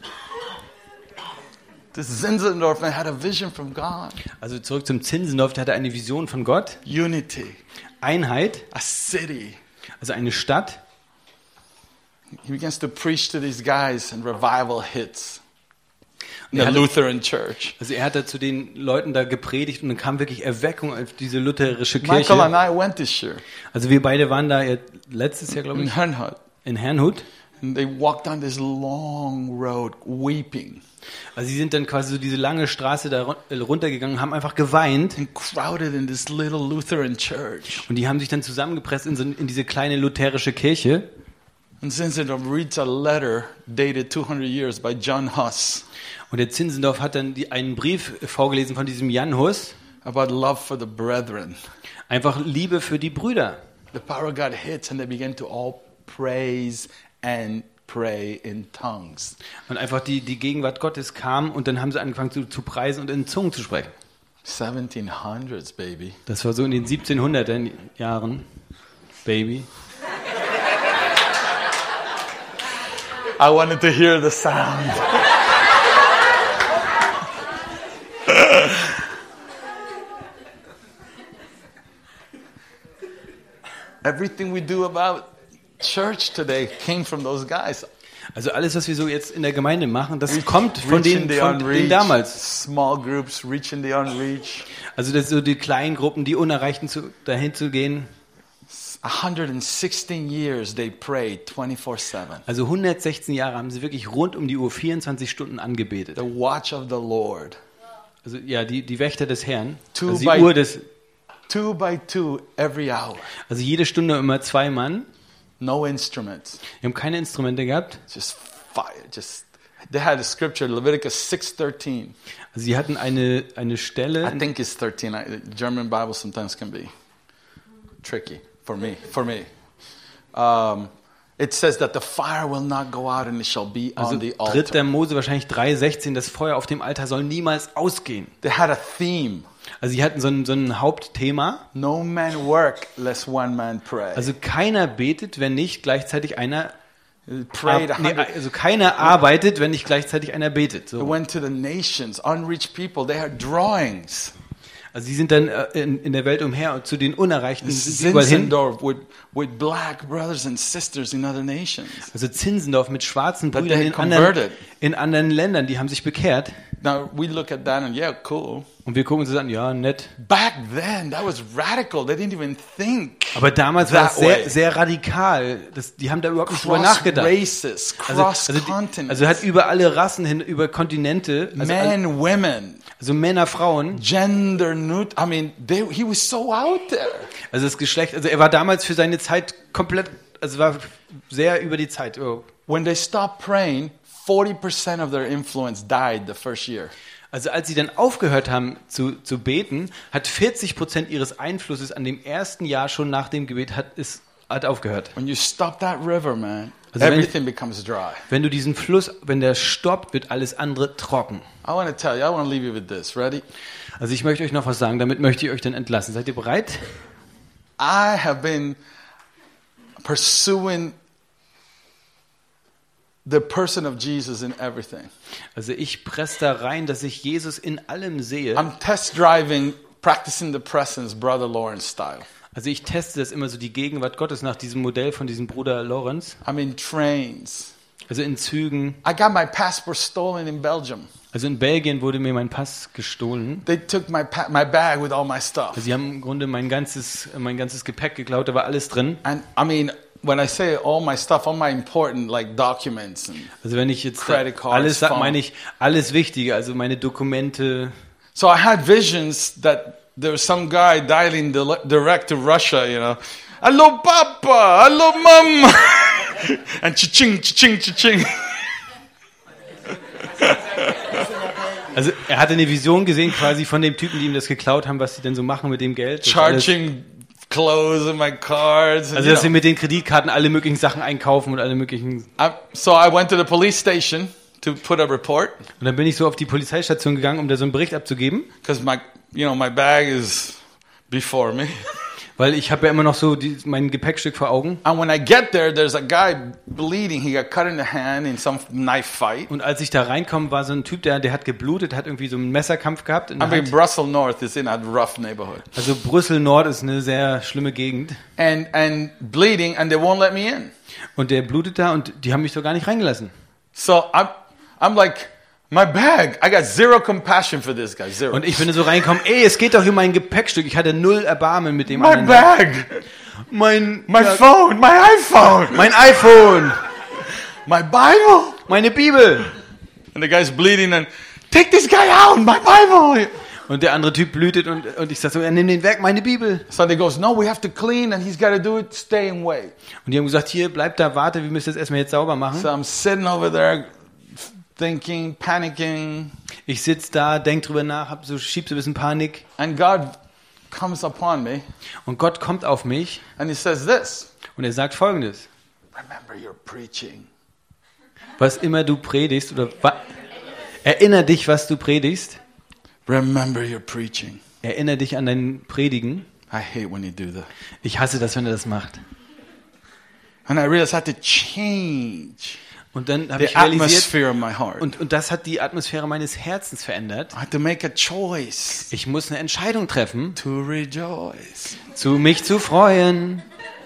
This Zinzendorf man had a vision from God. Also zurück zum Zinzendorf, der hatte eine Vision von Gott. Unity. Einheit, A city. also eine Stadt. He begins to preach to these guys and revival hits in Er the hatte- Lutheran church. Also er hat da zu den Leuten da gepredigt und dann kam wirklich Erweckung auf diese lutherische Michael Kirche. and I went this year Also wir beide waren da ja letztes Jahr, glaube in ich, Herrnhut. in Herrnhut. And they walked down this long road weeping. Also sie sind dann quasi so diese lange Straße da run- äh, runtergegangen, haben einfach geweint And crowded in this little Lutheran church. und die haben sich dann zusammengepresst in, so, in diese kleine lutherische Kirche. And Zinzendorf reads a letter dated two hundred years by John Huss Und der Zinzendorf hat dann die, einen Brief vorgelesen von diesem Jan Hus, about love for the brethren. einfach Liebe für die Brüder. The power of God hits and they begin to all praise and pray in tongues. Und einfach die, die Gegenwart Gottes kam und dann haben sie angefangen zu, zu preisen und in Zungen zu sprechen. seventeen hundreds, baby. Das war so in den siebzehnhunderter Jahren, Baby. I wanted to hear the sound. Everything we do about church today came from those guys. Also alles, was wir so jetzt in der Gemeinde machen, das kommt von Reaching denen, the von denen unreached, damals. small groups reaching the unreached. Also das so die kleinen Gruppen, die Unerreichten zu, dahin zu gehen. one hundred sixteen years they prayed twenty-four seven. Also hundertsechzehn Jahre haben sie wirklich rund um die Uhr vierundzwanzig Stunden angebetet. The watch of the Lord. Also ja, die, die Wächter des Herrn. Two Also die by- Uhr des, Two by two every hour. also jede Stunde immer zwei Mann. No instruments. Die haben keine Instrumente gehabt. Just fire. Just they had a scripture, Leviticus six thirteen. Also sie hatten eine, eine I Stelle. think it's thirteen. I, German Bible sometimes can be tricky for me. For me, um, it says that the fire will not go out and it shall be Also on the dritter altar. Mose wahrscheinlich drei sechzehn, das Feuer auf dem Altar soll niemals ausgehen. They had a theme. Also sie hatten so ein, so ein Hauptthema. No man work lest one man pray. Also keiner betet, wenn nicht gleichzeitig einer prayed. Ar- nee, one hundred also keiner arbeitet, wenn nicht gleichzeitig einer betet. They So. went to the nations, unreached people. They had drawings. Also sie sind dann äh, in, in der Welt umher und zu den Unerreichten sind sie überall hin. Zinzendorf with, with black brothers and sisters in other nations. Also Zinzendorf mit schwarzen That Brüdern they in had anderen, converted. in anderen Ländern, die haben sich bekehrt. Now we look at that and yeah, cool. Und wir gucken uns das an, ja, nett. Back then, that was radical. They didn't even think. Aber damals war es That way. sehr, sehr radikal. Das, die haben da überhaupt nicht drüber Cross nachgedacht. races, Also, cross also, die, continents, also hat über alle Rassen hin, über Kontinente, also, all- men, women, also Männer, Frauen, gender neutral. I mean, they, he was so out there. also das Geschlecht, also er war damals für seine Zeit komplett, also war sehr über die Zeit. Oh. When they stopped praying, forty percent of their influence died the first year. Also als sie dann aufgehört haben zu, zu beten, hat vierzig Prozent ihres Einflusses an dem ersten Jahr schon nach dem Gebet hat, ist, hat aufgehört. When you stop that river, man, Also wenn- everything becomes dry. Wenn du diesen Fluss, wenn der stoppt, wird alles andere trocken. I want to tell you, I want to leave you with this. Ready? Also ich möchte euch noch was sagen, damit möchte ich euch dann entlassen. Seid ihr bereit? I have been pursuing the person of Jesus in everything. Also ich presse da rein, dass ich Jesus in allem sehe. I'm test driving, practicing the presence, Brother Lawrence style. Also ich teste das immer so, die Gegenwart Gottes nach diesem Modell von diesem Bruder Lorenz. I'm in trains. Also in Zügen. I got my passport stolen in Belgium. Also in Belgien wurde mir mein Pass gestohlen. They took my pa- my bag with all my stuff. Also sie haben im Grunde mein ganzes, mein ganzes Gepäck geklaut, da war alles drin. And I mean, when I say all my stuff, all my important like documents and Also wenn ich jetzt Credit da cards, alles sage, phone. meine ich alles Wichtige, also meine Dokumente. so I had visions that there was some guy dialing di- direct to Russia, you know. Hello, Papa. Hello, Mama. and cha-ching, cha-ching, cha-ching. Also er hatte eine Vision gesehen quasi von dem Typen, die ihm das geklaut haben, was sie denn so machen mit dem Geld. Das alles- Charging clothes and my cards. And, Also you dass sie know. mit den Kreditkarten alle möglichen Sachen einkaufen und alle möglichen. I, so I went to the police station to put a report Und dann bin ich so auf die Polizeistation gegangen, um da so einen Bericht abzugeben, because my, you know, my bag is before me. weil ich habe ja immer noch so die, mein Gepäckstück vor Augen. And when I get there, there's a guy bleeding. He got cut in the hand in some knife fight. Und als ich da reinkomme, war so ein Typ, der, der hat geblutet, hat irgendwie so einen Messerkampf gehabt. In I der mean, Hand. Brussels North is in a rough neighborhood. Also Brüssel Nord ist eine sehr schlimme Gegend. And, and bleeding, and they won't let me in. Und der blutet da und die haben mich doch gar nicht reingelassen. So I'm, I'm like, my bag. I got zero compassion for this guy. Zero. Und ich bin da so reingekommen, ey, es geht doch hier um mein Gepäckstück. Ich hatte null Erbarmen mit dem my anderen. bag. Mein, My ja, phone. My iPhone. mein iPhone. My Bible. Meine Bibel. And the guy's bleeding and, take this guy out, my Bible. Und der andere Typ blutet und, und ich sage so, ja, nimm den weg, meine Bibel. So they goes, no, we have to clean and he's got to do it, stay and wait. Und die haben gesagt, hier, bleib da, warte, wir müssen das erstmal jetzt sauber machen. So I'm sitting over there thinking, panicking. Ich sitze da, denk drüber nach, hab so, schieb so ein bisschen Panik. And God comes upon me Und Gott kommt auf mich and he says this. und er sagt Folgendes. Remember your preaching. Was immer du predigst, oder wa- erinner dich, was du predigst. Remember your preaching. Erinner dich an dein Predigen. I hate when you do that. Ich hasse das, wenn er das macht. And I realized I had to change Und dann habe the ich realisiert, atmosphere of my heart. und, und das hat die Atmosphäre meines Herzens verändert. I had to make a choice Ich muss eine Entscheidung treffen, to rejoice. zu mich zu freuen.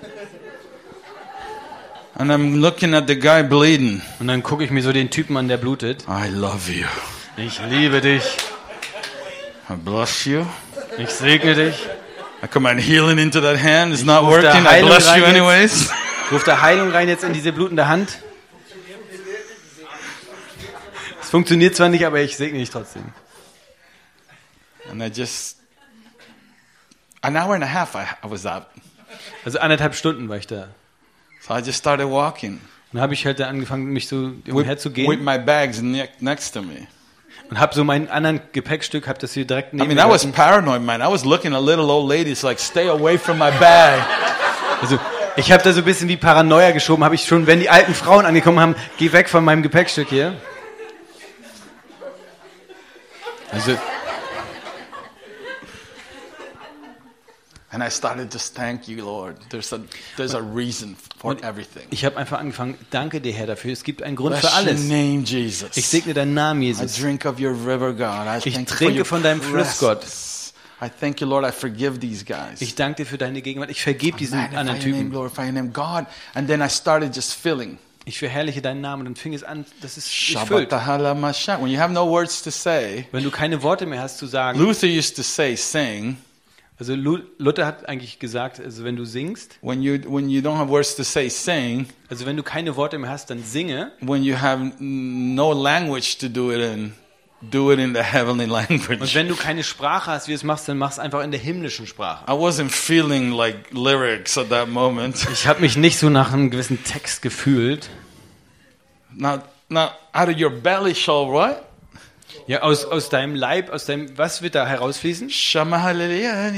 And I'm looking at the guy bleeding. Und dann gucke ich mir so den Typen an, der blutet. I love you. Ich liebe dich. I bless you. Ich segne dich. I command healing into that hand. It's not ruf da working. I Heilung bless rein you jetzt. anyways. Ruf da Heilung rein jetzt in diese blutende Hand. Es funktioniert zwar nicht, aber ich segne dich trotzdem. And I just, an hour and a half I, I was out. Also anderthalb Stunden war ich da. So I just started walking Und dann habe ich halt da angefangen, mich so with, umherzugehen. with my bags ne- next to me. Und habe so mein anderen Gepäckstück, habe das hier direkt I neben mean, mir I was gehalten. paranoid, man. I was looking at little old ladies like, stay away from my bag. Also ich habe da so ein bisschen wie Paranoia geschoben, habe ich schon, wenn die alten Frauen angekommen haben, geh weg von meinem Gepäckstück hier. Also And I started just thank you, Lord. There's a there's a reason for everything. ich habe einfach angefangen, danke dir Herr dafür, es gibt einen Grund für Bless your alles. name, Jesus. Ich segne deinen Namen, I Jesus. drink of your river, God. I Ich thank you for trinke your von deinem Fluss, Gott. presence. I thank you, Lord. I forgive these guys. Ich danke dir für deine Gegenwart. Ich vergebe diesen Magnify anderen your name, Typen. glorify your name, God. And then I started just feeling. Ich verherrliche deinen Namen und dann fing es an, dass es sich füllt. Shabbatahalamasha. When you have no words to say, Wenn du keine Worte mehr hast zu sagen, Luther used to say, sing. also Lu- Luther hat eigentlich gesagt, also wenn du singst, When you when you don't have words to say, sing. also wenn du keine Worte mehr hast, dann singe. When you have no language to do it in, do it in the heavenly Und language. wenn du keine Sprache hast, wie du es machst, dann mach es einfach in der himmlischen Sprache. I wasn't feeling like lyrics at that moment. Ich habe mich nicht so nach einem gewissen Text gefühlt. Now, now, out of your belly shall what? Ja, aus, aus deinem Leib, aus deinem, was wird da herausfließen? Shama hallelujah,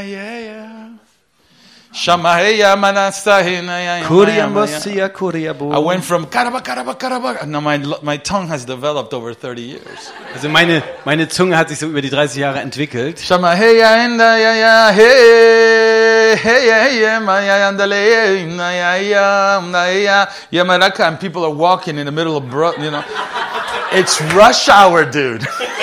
Shama heya manasahina ya. Kuriambosia, kuriabo. I went from karaba karaba karaba. Now my my tongue has developed over thirty years. Also meine, meine Zunge hat sich so über die dreißig Jahre entwickelt. Shama heya inda ya ya hey hey hey ma ya andale na ya ya na ya ya maraka, and people are walking in the middle of bro, you know. It's rush hour, dude.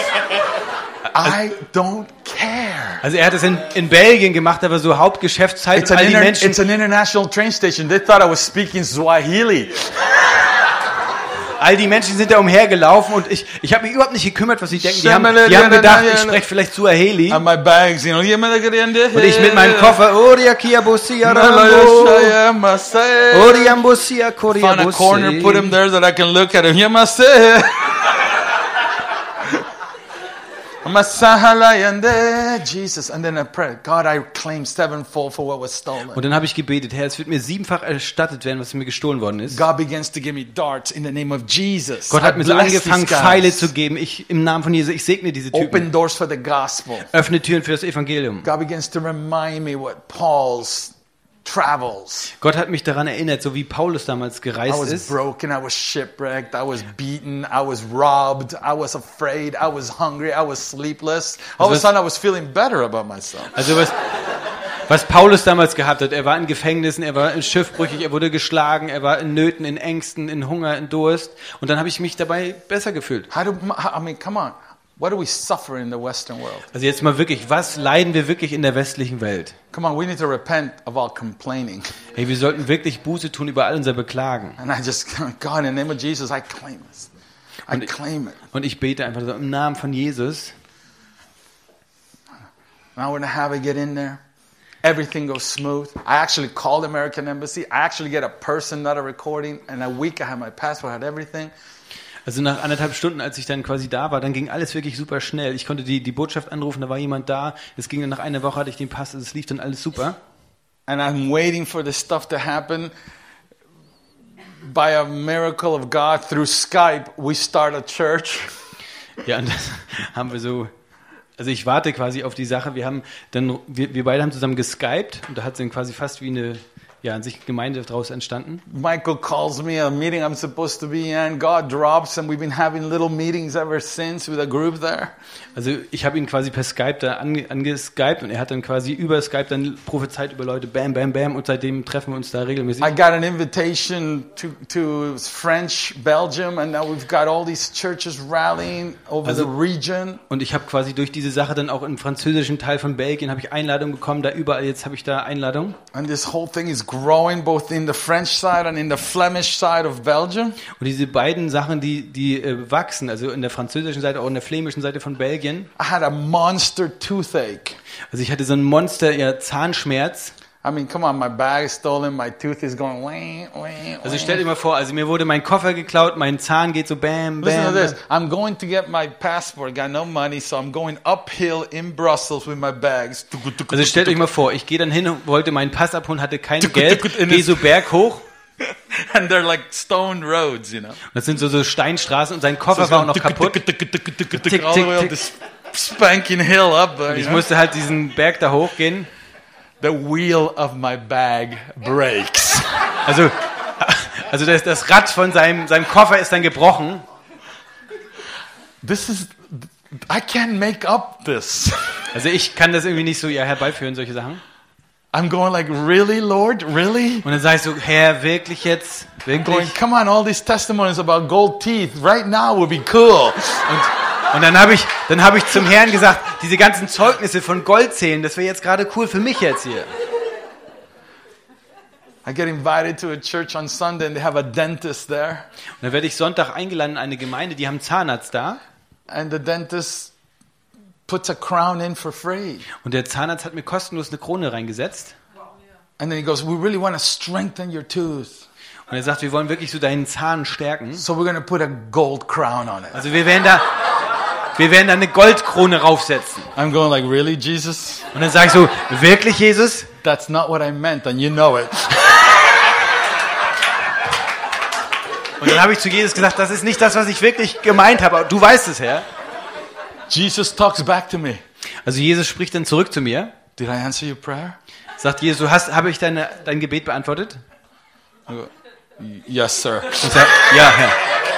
I don't care. Also er hat es in, in Belgien gemacht, aber so Hauptgeschäftszeit It's und an, all die inter- Menschen, it's an international train station. They thought I was speaking Swahili. all die Menschen sind da umhergelaufen und ich, ich habe mich überhaupt nicht gekümmert, was sie denken. Die haben, die haben gedacht, ich spreche vielleicht Suaheli. And my bags, you know. Und ich mit meinem Koffer, Oriakia Bosia Rambo, Oriambosia Found a corner, put Koria him there so that I can look at him. Yamase. Jesus, and then I prayed, God, I claim sevenfold for what was stolen. Und dann habe ich gebetet, Herr, es wird mir siebenfach erstattet werden, was mir gestohlen worden ist. God begins to give me darts in the name of Jesus. Gott hat I mir so bless angefangen, these guys. Pfeile zu geben. Ich, im Namen von Jesus, ich segne diese Open Typen. doors for the gospel. Öffne Türen für das Evangelium. God begins to remind me what Paul's travels. Gott hat mich daran erinnert, so wie Paulus damals I gereist was ist. broken, I was shipwrecked, I was beaten, I was robbed, I was afraid, I was hungry, I was sleepless. All of a was- sudden I was feeling better about myself. Also was, was Paulus damals gehabt hat, er war in Gefängnissen, er war in schiffbrüchig, er wurde geschlagen, er war in Nöten, in Ängsten, in Hunger, in Durst. Und dann habe ich mich dabei besser gefühlt. How do I mean, come on. What do we suffer in the Western world? Also jetzt mal wirklich, was leiden wir wirklich in der westlichen Welt? Come on, we need to repent of all complaining. Hey, wir sollten wirklich Buße tun über all unser Beklagen. And I just, God, in the name of Jesus, I claim this. I claim it. Und ich bete einfach so im Namen von Jesus. An hour and a half, I get in there. everything goes smooth. I actually called the American Embassy. I actually get a person, not a recording. In a week, I had my passport, I had everything. Also nach anderthalb Stunden, als ich dann quasi da war, dann ging alles wirklich super schnell. Ich konnte die, die Botschaft anrufen, da war jemand da. Es ging dann nach einer Woche, hatte ich den Pass, es lief dann alles super. And I'm waiting for this stuff to happen. By a miracle of God, through Skype, we start a church. Ja, und das haben wir so, also ich warte quasi auf die Sache. Wir haben dann, wir, wir beide haben zusammen geskypt und da hat dann quasi fast wie eine, ja, an sich Gemeinde daraus entstanden. Michael calls me a meeting I'm supposed to be in. God drops, and we've been having little meetings ever since with a group there. Also ich habe ihn quasi per Skype da ange, angeskypt und er hat dann quasi über Skype dann prophezeit über Leute, bam, bam, bam, und seitdem treffen wir uns da regelmäßig. I got an invitation to, to French Belgium, and now we've got all these churches rallying over Also- the region. Und ich habe quasi durch diese Sache dann auch im französischen Teil von Belgien habe ich Einladungen bekommen, da überall jetzt habe ich da Einladungen. And this whole thing is growing both in the French side and in the Flemish side of Belgium. Und diese beiden Sachen, die, die äh, wachsen, also in der französischen Seite, auch in der flämischen Seite von Belgien. I had a monster toothache. Also ich hatte so einen Monster, ja, Zahnschmerz. I mean, come on, my bag is stolen, my tooth is going wah, wah, Also wah. stell dir mal vor, also mir wurde mein Koffer geklaut, mein Zahn geht so bam, Listen to bam. this. I'm going to get my passport. Got no money, so I'm going uphill in Brussels with my bags. Also stellt euch mal vor, ich gehe dann hin und wollte meinen Pass abholen, hatte kein Tuk, Geld, tuk, tuk, in gehe das- so berghoch. And they're like stone roads, you know. Das sind so, so Steinstraßen und sein Koffer war auch noch kaputt. Tick, Tick, all the way up tick. this spanking hill up there. Und You ich know? musste halt diesen Berg da hochgehen. The wheel of my bag breaks. Also, also das, das Rad von seinem, seinem Koffer ist dann gebrochen. This is, I can't make up this. Also ich kann das irgendwie nicht so ja, herbeiführen, solche Sachen. I'm going like, really, Lord, really? Und dann sage ich so, Herr, wirklich jetzt? Going, Wirklich? come on, all these testimonies about gold teeth right now would be cool. Und, und dann habe ich, dann habe ich zum Herrn gesagt, diese ganzen Zeugnisse von Goldzähnen, das wäre jetzt gerade cool für mich jetzt hier. I get invited to a church on Sunday and they have a dentist there. Und dann werde ich Sonntag eingeladen in eine Gemeinde, die haben einen Zahnarzt da. And the dentist puts a crown in for free. Und der Zahnarzt hat mir kostenlos eine Krone reingesetzt. And then he goes, we really want to strengthen your tooth. Und er sagt, wir wollen wirklich so deinen Zahn stärken. So we're going to put a gold crown on it. Also wir werden da, wir werden da eine Goldkrone raufsetzen. I'm going like, really, Jesus? Und dann sage ich so, wirklich, Jesus? That's not what I meant, and you know it. Und dann habe ich zu Jesus gesagt, das ist nicht das, was ich wirklich gemeint habe. Aber du weißt es, Herr. Jesus talks back to me. Also Jesus spricht dann zurück zu mir. Did I answer your prayer? Sagt Jesus, du hast, habe ich deine, dein Gebet beantwortet? I go, yes, sir. Und sagt, ja, Herr.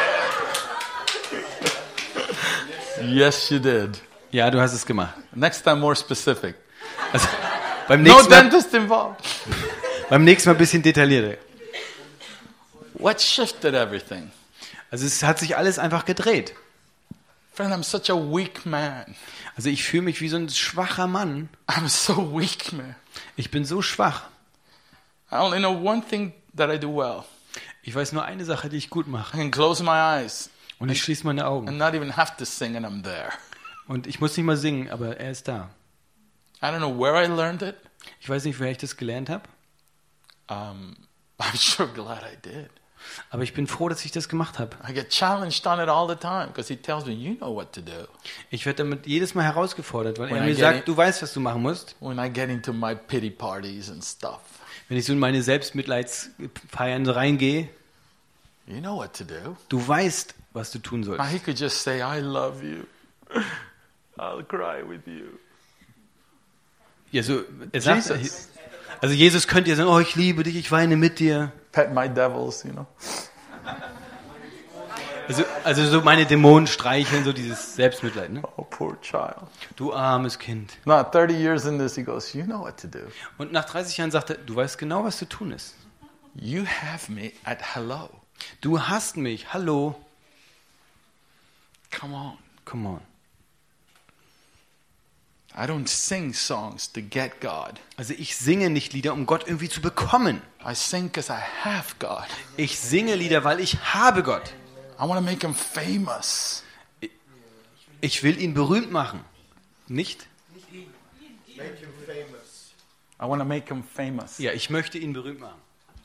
Yes, you did. Ja, du hast es gemacht. Next time, more specific. Also, beim No nächsten Mal, dentist involved. beim nächsten Mal ein bisschen detaillierter. What shifted everything? Also es hat sich alles einfach gedreht. Friend, I'm such a weak man. Also ich fühle mich wie so ein schwacher Mann. I'm so weak, man. Ich bin so schwach. I only know one thing that I do well. Ich weiß nur eine Sache, die ich gut I mache. can close my eyes Und ich schließe meine Augen. and not even have to sing, and I'm there. Und ich muss nicht mal singen, aber er ist da. I don't know where I learned it. Ich weiß nicht, woher ich das gelernt habe. Um, I'm sure glad I did. Aber ich bin froh, dass ich das gemacht habe. I get challenged on it all the time because he tells me, you know what to do. Ich werde damit jedes Mal herausgefordert, weil When er I mir get sagt, it- du weißt, was du machen musst. When I get into my pity parties and stuff, Wenn ich so in meine Selbstmitleidsfeiern reingehe, you know what to do. du weißt, was du tun Now sollst. he could just say, I love you. I'll cry with you. Ja, so, er sagt, Jesus. also Jesus könnte ja sagen, oh, ich liebe dich, ich weine mit dir. Pet my devils, you know. Also, also so meine Dämonen streicheln, so dieses Selbstmitleid. Ne? Oh, poor child. Du armes Kind. Now, thirty years in this, he goes, you know what to do. Und nach dreißig Jahren sagt er, du weißt genau, was zu tun ist. You have me at hello. Du hast mich, hallo. Come on. Come on. I don't sing songs to get God. Also ich singe nicht Lieder, um Gott irgendwie zu bekommen. I sing because I have God. Ich singe Lieder, weil ich habe Gott. I want to make him famous. Ich will ihn berühmt machen. Nicht? I want to make him famous. Ja, ich möchte ihn berühmt machen.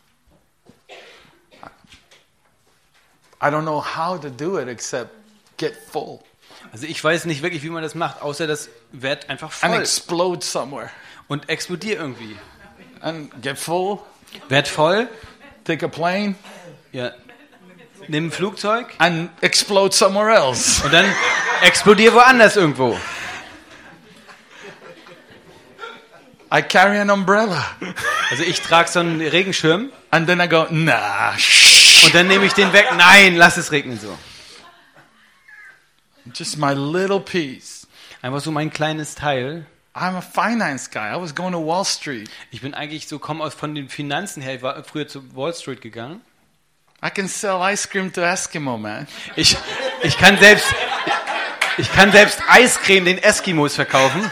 I don't know how to do it except get full Also ich weiß nicht wirklich, wie man das macht, außer das wird einfach and voll explode somewhere. und explodiert irgendwie. And get full, Werd voll, take a plane, ja, nimm ein Flugzeug and explode somewhere else. und dann explodier woanders irgendwo. I carry an umbrella. Also ich trage so einen Regenschirm And then I go, nah, shh. und dann nehme ich den weg. Nein, lass es regnen so. Just my little piece. Einfach so mein kleines Teil. I'm a finance guy. I was going to Wall Street. Ich bin eigentlich so, komme aus von den Finanzen her. Ich war früher zu Wall Street gegangen. I can sell ice cream to Eskimo, man. Ich, ich kann selbst, ich kann selbst Eiscreme den Eskimos verkaufen.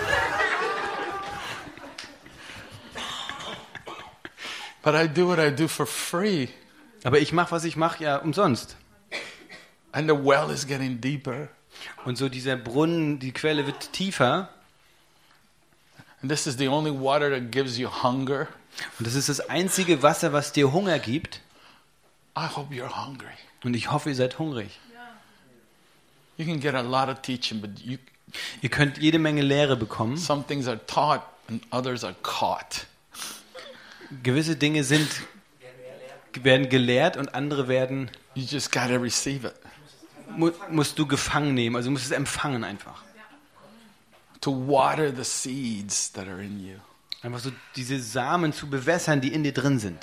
But I do what I do for free. Aber ich mache, was ich mache, ja umsonst. And the well is getting deeper. Und so dieser Brunnen, die Quelle wird tiefer. And this is the only water that gives you hunger. Und das ist das einzige Wasser, was dir Hunger gibt. I hope you're hungry. Und ich hoffe, ihr seid hungrig. You can get a lot of teaching, but you, Ihr könnt jede Menge Lehre bekommen. some things are taught and others are caught. Gewisse Dinge sind, werden gelehrt und andere werden, You just got to receive it. mu, musst du gefangen nehmen. Also du musst es empfangen einfach. To water the seeds that are in you. Einfach so diese Samen zu bewässern, die in dir drin sind.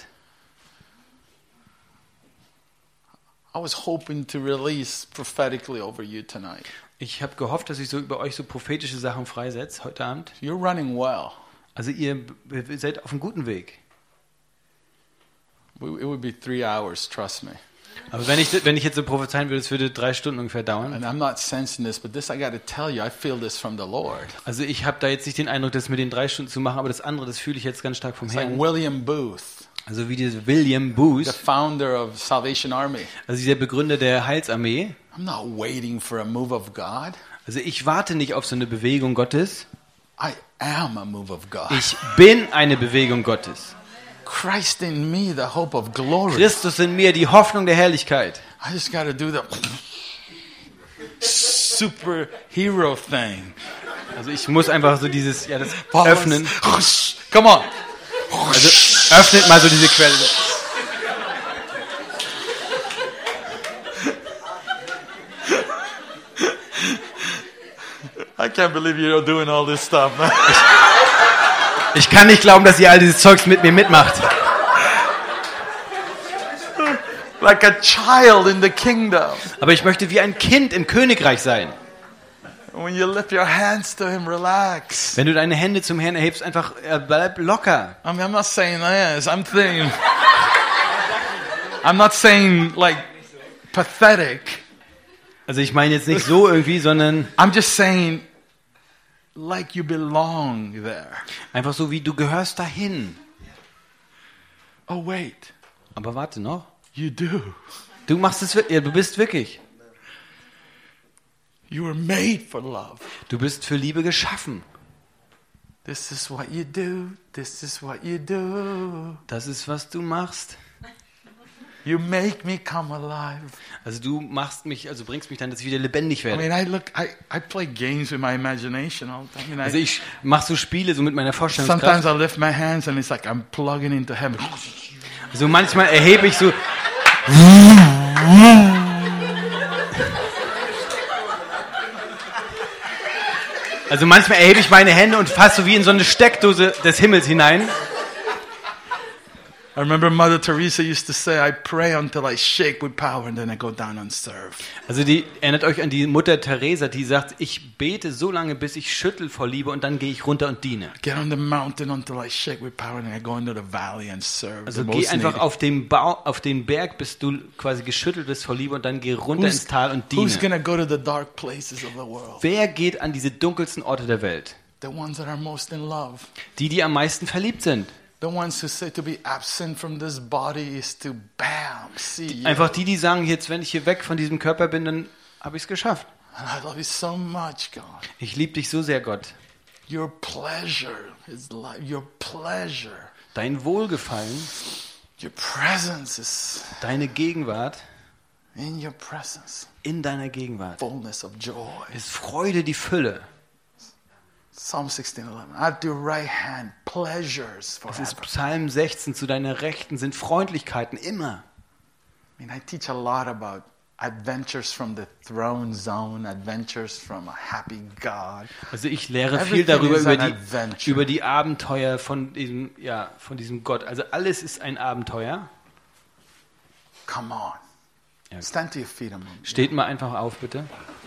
I was hoping to release prophetically over you tonight. Ich habe gehofft, dass ich so über euch so prophetische Sachen freisetze heute Abend. You're running well. Also ihr, ihr seid auf einem guten Weg. It would be three hours, trust me. Aber wenn ich, wenn ich jetzt so prophezeien würde, es würde drei Stunden ungefähr dauern. And I'm not sensing this, but this I got to tell you, I feel this from the Lord. Also ich habe da jetzt nicht den Eindruck, das mit den drei Stunden zu machen, aber das andere, das fühle ich jetzt ganz stark vom It's like Herrn. William Booth, Also wie dieser William the Booth, founder of Salvation Army. also dieser Begründer der Heilsarmee. I'm not waiting for a move of God. Also ich warte nicht auf so eine Bewegung Gottes. I am a move of God. Ich bin eine Bewegung Gottes. Christ in me, the hope of glory. Christus in mir, die Hoffnung der Herrlichkeit. I just got to do the superhero thing. Also ich muss einfach so dieses, ja, das Follow us. öffnen. Come on. Also öffnet mal so diese Quelle. I can't believe you're doing all this stuff, man. Ich kann nicht glauben, dass ihr all dieses Zeugs mit mir mitmacht. Like a child in the kingdom. Aber ich möchte wie ein Kind im Königreich sein. When you lift your hands to him, relax. Wenn du deine Hände zum Herrn erhebst, einfach äh, bleib locker. I mean, I'm not saying this. I'm saying, I'm not saying like pathetic. Also ich meine jetzt nicht so irgendwie, sondern I'm just saying like you belong there. einfach so wie du gehörst dahin. Oh, wait. Aber warte noch. You do. Du machst es wirklich, ja, du bist wirklich. You were made for love. Du bist für Liebe geschaffen. This is what you do. This is what you do. Das ist, was du machst. You make me come alive. Also du machst mich, also bringst mich dann, dass ich wieder lebendig I werde. mean, I look, I, I play games with my imagination all the time. I mean, I, Also ich mach so Spiele so mit meiner sometimes Vorstellungskraft. I lift my hands and it's like I'm plugging into heaven. Also manchmal erhebe ich so, also manchmal erhebe ich meine Hände und fasse so wie in so eine Steckdose des Himmels hinein. I remember Mother Teresa used to say, I pray until I shake with power and then I go down and serve. Also die erinnert euch an die Mutter Teresa, die sagt, ich bete so lange, bis ich schüttel vor Liebe und dann gehe ich runter und diene. Get on the mountain until I shake with power and then I go into the valley and serve. Also the geh most einfach needy. auf den, Bau, auf den Berg, bis du quasi geschüttelt bist vor Liebe und dann geh runter ins Tal und who's diene. gonna go to the dark places of the world? Wer geht an diese dunkelsten Orte der Welt? The ones that are most in love. Die, die am meisten verliebt sind. The ones who say to be absent from this body is to bam, see you. Einfach die, die sagen, jetzt wenn ich hier weg von diesem Körper bin, dann habe ich es geschafft. And I love you so much, God. Ich liebe dich so sehr, Gott. Your pleasure is life. Your pleasure. Dein Wohlgefallen, Your presence is deine Gegenwart, in your presence. in deiner Gegenwart Fullness of joy. ist Freude die Fülle. Psalm sixteen eleven. At your right hand, pleasures Es ist forever. Psalm sechzehn, zu deiner Rechten sind Freundlichkeiten immer. I mean, I teach a lot about adventures from the throne zone, adventures from a happy God. Also ich lehre Everything viel darüber is über an die, adventure. über die Abenteuer von diesem, ja, von diesem Gott. Also alles ist ein Abenteuer. Come on. Ja. Stand to your feet a moment. Steht mal einfach auf, bitte.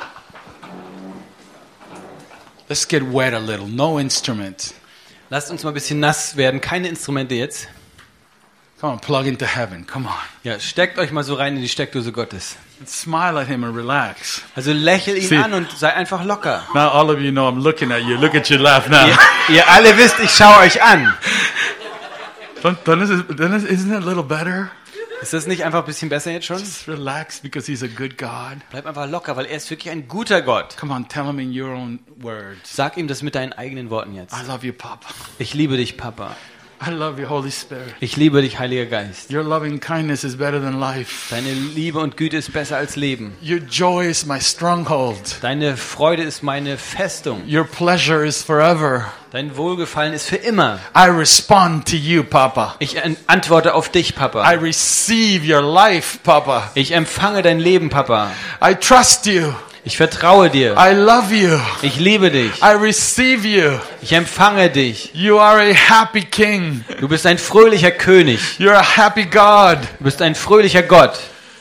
Let's get wet a little. No instrument. Lasst uns mal ein bisschen nass werden. Keine Instrumente jetzt. Come on, plug into heaven. Come on. Ja, steckt euch mal so rein in die Steckdose Gottes. Smile at him and relax. Also lächel ihn See. an und sei einfach locker. Now all of you know I'm looking at you. Look at your laugh now. Ihr, ihr alle wisst, ich schaue euch an. Don't, don't, is- don't, isn't it a little better? Ist das nicht einfach ein bisschen besser jetzt schon? Just relax because he's a good God. Bleib einfach locker, weil er ist wirklich ein guter Gott. Come on, tell him in your own words. Sag ihm das mit deinen eigenen Worten jetzt. I love you, Papa. Ich liebe dich, Papa. I love you, Holy Spirit. Ich liebe dich, Heiliger Geist. Your loving kindness is better than life. Deine Liebe und Güte ist besser als Leben. Your joy is my stronghold. Deine Freude ist meine Festung. Your pleasure is forever. Dein Wohlgefallen ist für immer. I respond to you, Papa. Ich an- antworte auf dich, I Papa. receive your life, Papa. Ich empfange dein Leben, Papa. I trust you. Ich vertraue dir. I love you. Ich liebe dich. I receive you. Ich empfange dich. You are a happy king. Du bist ein fröhlicher König. You're a happy God. Du bist ein fröhlicher Gott.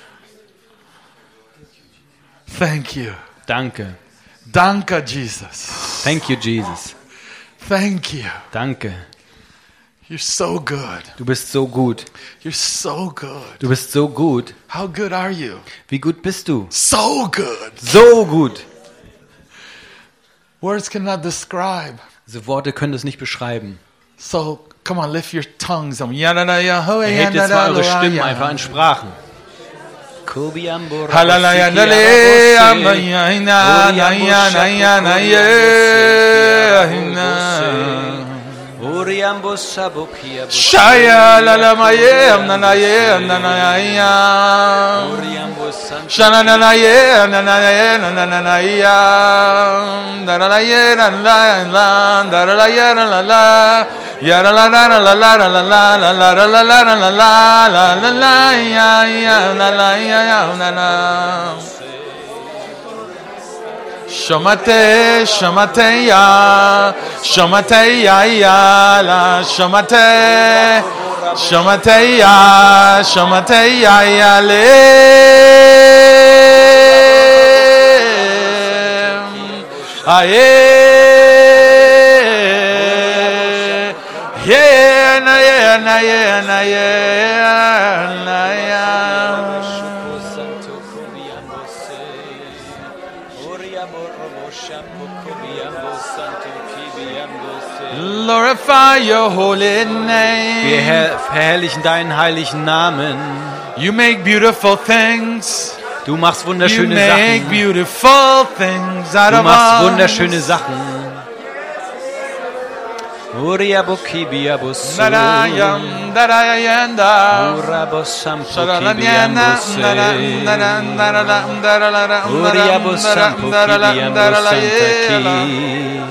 Thank you. Danke. Danke, Jesus. Thank you, Jesus. Thank you. Danke. You're so good. Du bist so gut. You're so good. Du bist so gut. How good are you? Wie gut bist du? So good. So gut. Words cannot describe. Also Worte können das nicht beschreiben. So, come on, lift your tongues. Um, yadada, ho, Erhebt jetzt mal eure Stimmen yadada, einfach in Sprachen. Halalaya, dale, amaya, ina, na, ya, na, ya, na, ye, ina. Shaya, la, la, ma, ye, am, na, na, ye, am, na, na, ya, ya. Shana, na, na, ye, na, na, ye, na, na, na, na, ya. Da, da, la, ye, na, la, la, da, da, la, ye, na, la, la. Ya, la, la, la, la, la, la, la, la, la, la, la, la, la, la, la, la, la, la, ya, ya, la, la, ya, ya, la, la. Shomate, shomate, ya, shomate, ya, ya, la, shomate, shomate, ya, shomate, ya, ya, le, aye, yeah, na, yeah, na, yeah, na, yeah, na, yeah. Glorify your holy Wir name. her- verherrlichen deinen heiligen Namen. You make beautiful things. Du machst You wunderschöne make Sachen. beautiful things out Du of machst us. wunderschöne Sachen. Uriabokibiabusu. Narayam, Narayanda. Urabosampukibiambuse. Uriabosampukibiambusantaki.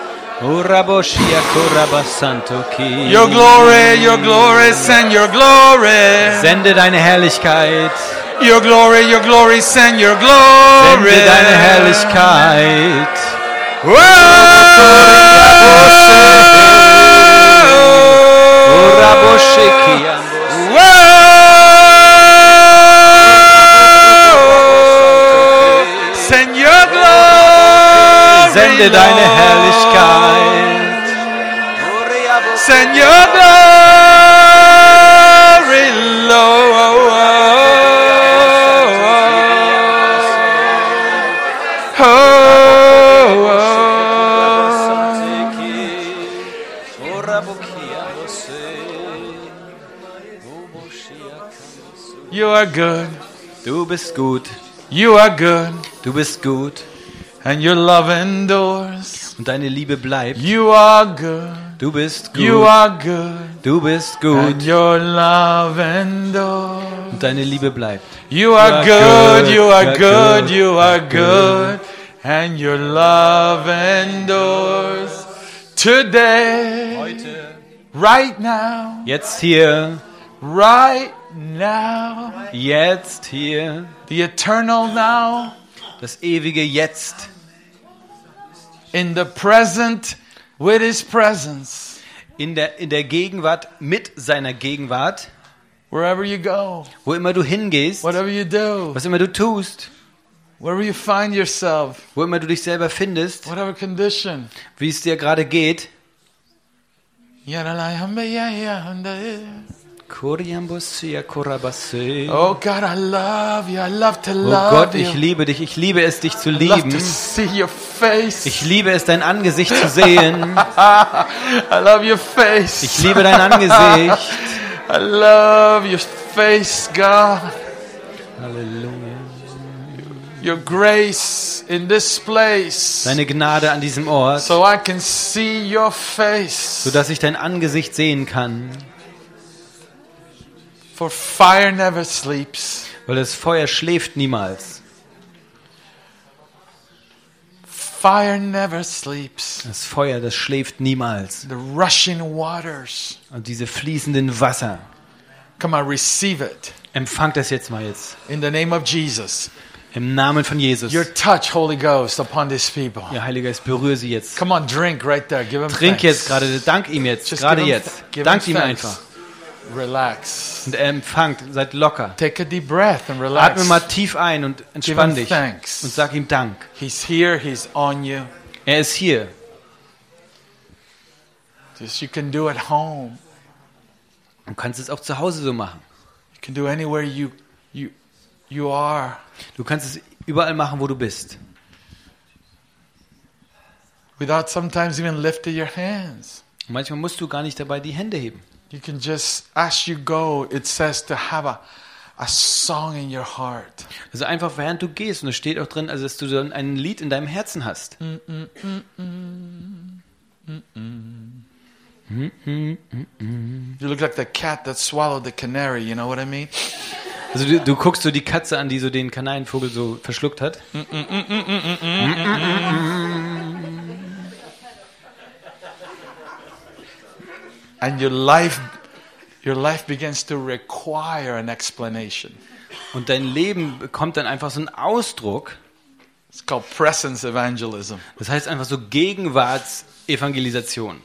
Uraboshiakorabasantoki. Your glory, your glory, send your glory. Sende deine Herrlichkeit. Your glory, your glory, send your glory. Sende deine Herrlichkeit. Send your glory. Sende deine Lord. Herrlichkeit. Send your glory, Lord. Oh, oh. You are good. Du bist gut. You are good. Du bist gut. And your love endures. Und deine Liebe bleibt. You are good. Du bist You gut. are good. Du bist And gut. your love endures. Und deine Liebe bleibt. You are You are good, good, you are you are good, good, you are you are good, and your love endures today, Heute. right now, Jetzt hier. right now, Jetzt hier. the eternal now, Das ewige Jetzt. in the present with His presence, In der, in der Gegenwart, mit seiner Gegenwart. wherever you go, Wo immer du hingehst. whatever you do, Was immer du tust. wherever you find yourself, Wo immer du dich selber findest. whatever condition. Wie es dir gerade geht. Kuriambusia Korabase. Oh God, I love you. I love to Oh love Gott, you. ich liebe dich. Ich liebe es, dich zu I love lieben. to see your face. Ich liebe es, dein Angesicht zu sehen. I love your face. Ich liebe dein Angesicht. I love your face, God. Halleluja. Your grace in this place. Deine Gnade an diesem Ort, So I can see your face. sodass ich dein Angesicht sehen kann. For fire never sleeps. Weil das Feuer schläft niemals. Fire never sleeps. Das Feuer, das schläft niemals. The rushing waters. Und diese fließenden Wasser. Come on, receive it. Empfangt das jetzt mal jetzt. In the name of Jesus. Im Namen von Jesus. Your touch, Holy Ghost, upon these people. Ja, Heiliger Geist, berühre sie jetzt. Come on, drink right there. Give him Trink thanks. jetzt gerade, dank ihm jetzt, Just gerade give him- jetzt. give him Dank ihm thanks. einfach. Relax. Und empfangt, seid locker. Take a deep breath and relax. Atme mal tief ein und entspann Give him dich. thanks. Und sag ihm Dank. He's here. He's on you. Er ist hier. Just you can do at home. Du kannst es auch zu Hause so machen. You can do anywhere you you you are. Du kannst es überall machen, wo du bist. Without sometimes even lifting your hands. Und manchmal musst du gar nicht dabei die Hände heben. You can just, as you go, it says to have a, a song in your heart. Also einfach während du gehst, und es steht auch drin, also dass du dann ein Lied in deinem Herzen hast. You look like the cat that swallowed the canary, you know what I mean? Also du, du guckst so die Katze an, die so den Kanarienvogel so verschluckt hat. And your life, your life begins to require an explanation. Und dein Leben bekommt dann einfach so einen Ausdruck. It's called presence evangelism. Das heißt einfach so Gegenwartsevangelisation.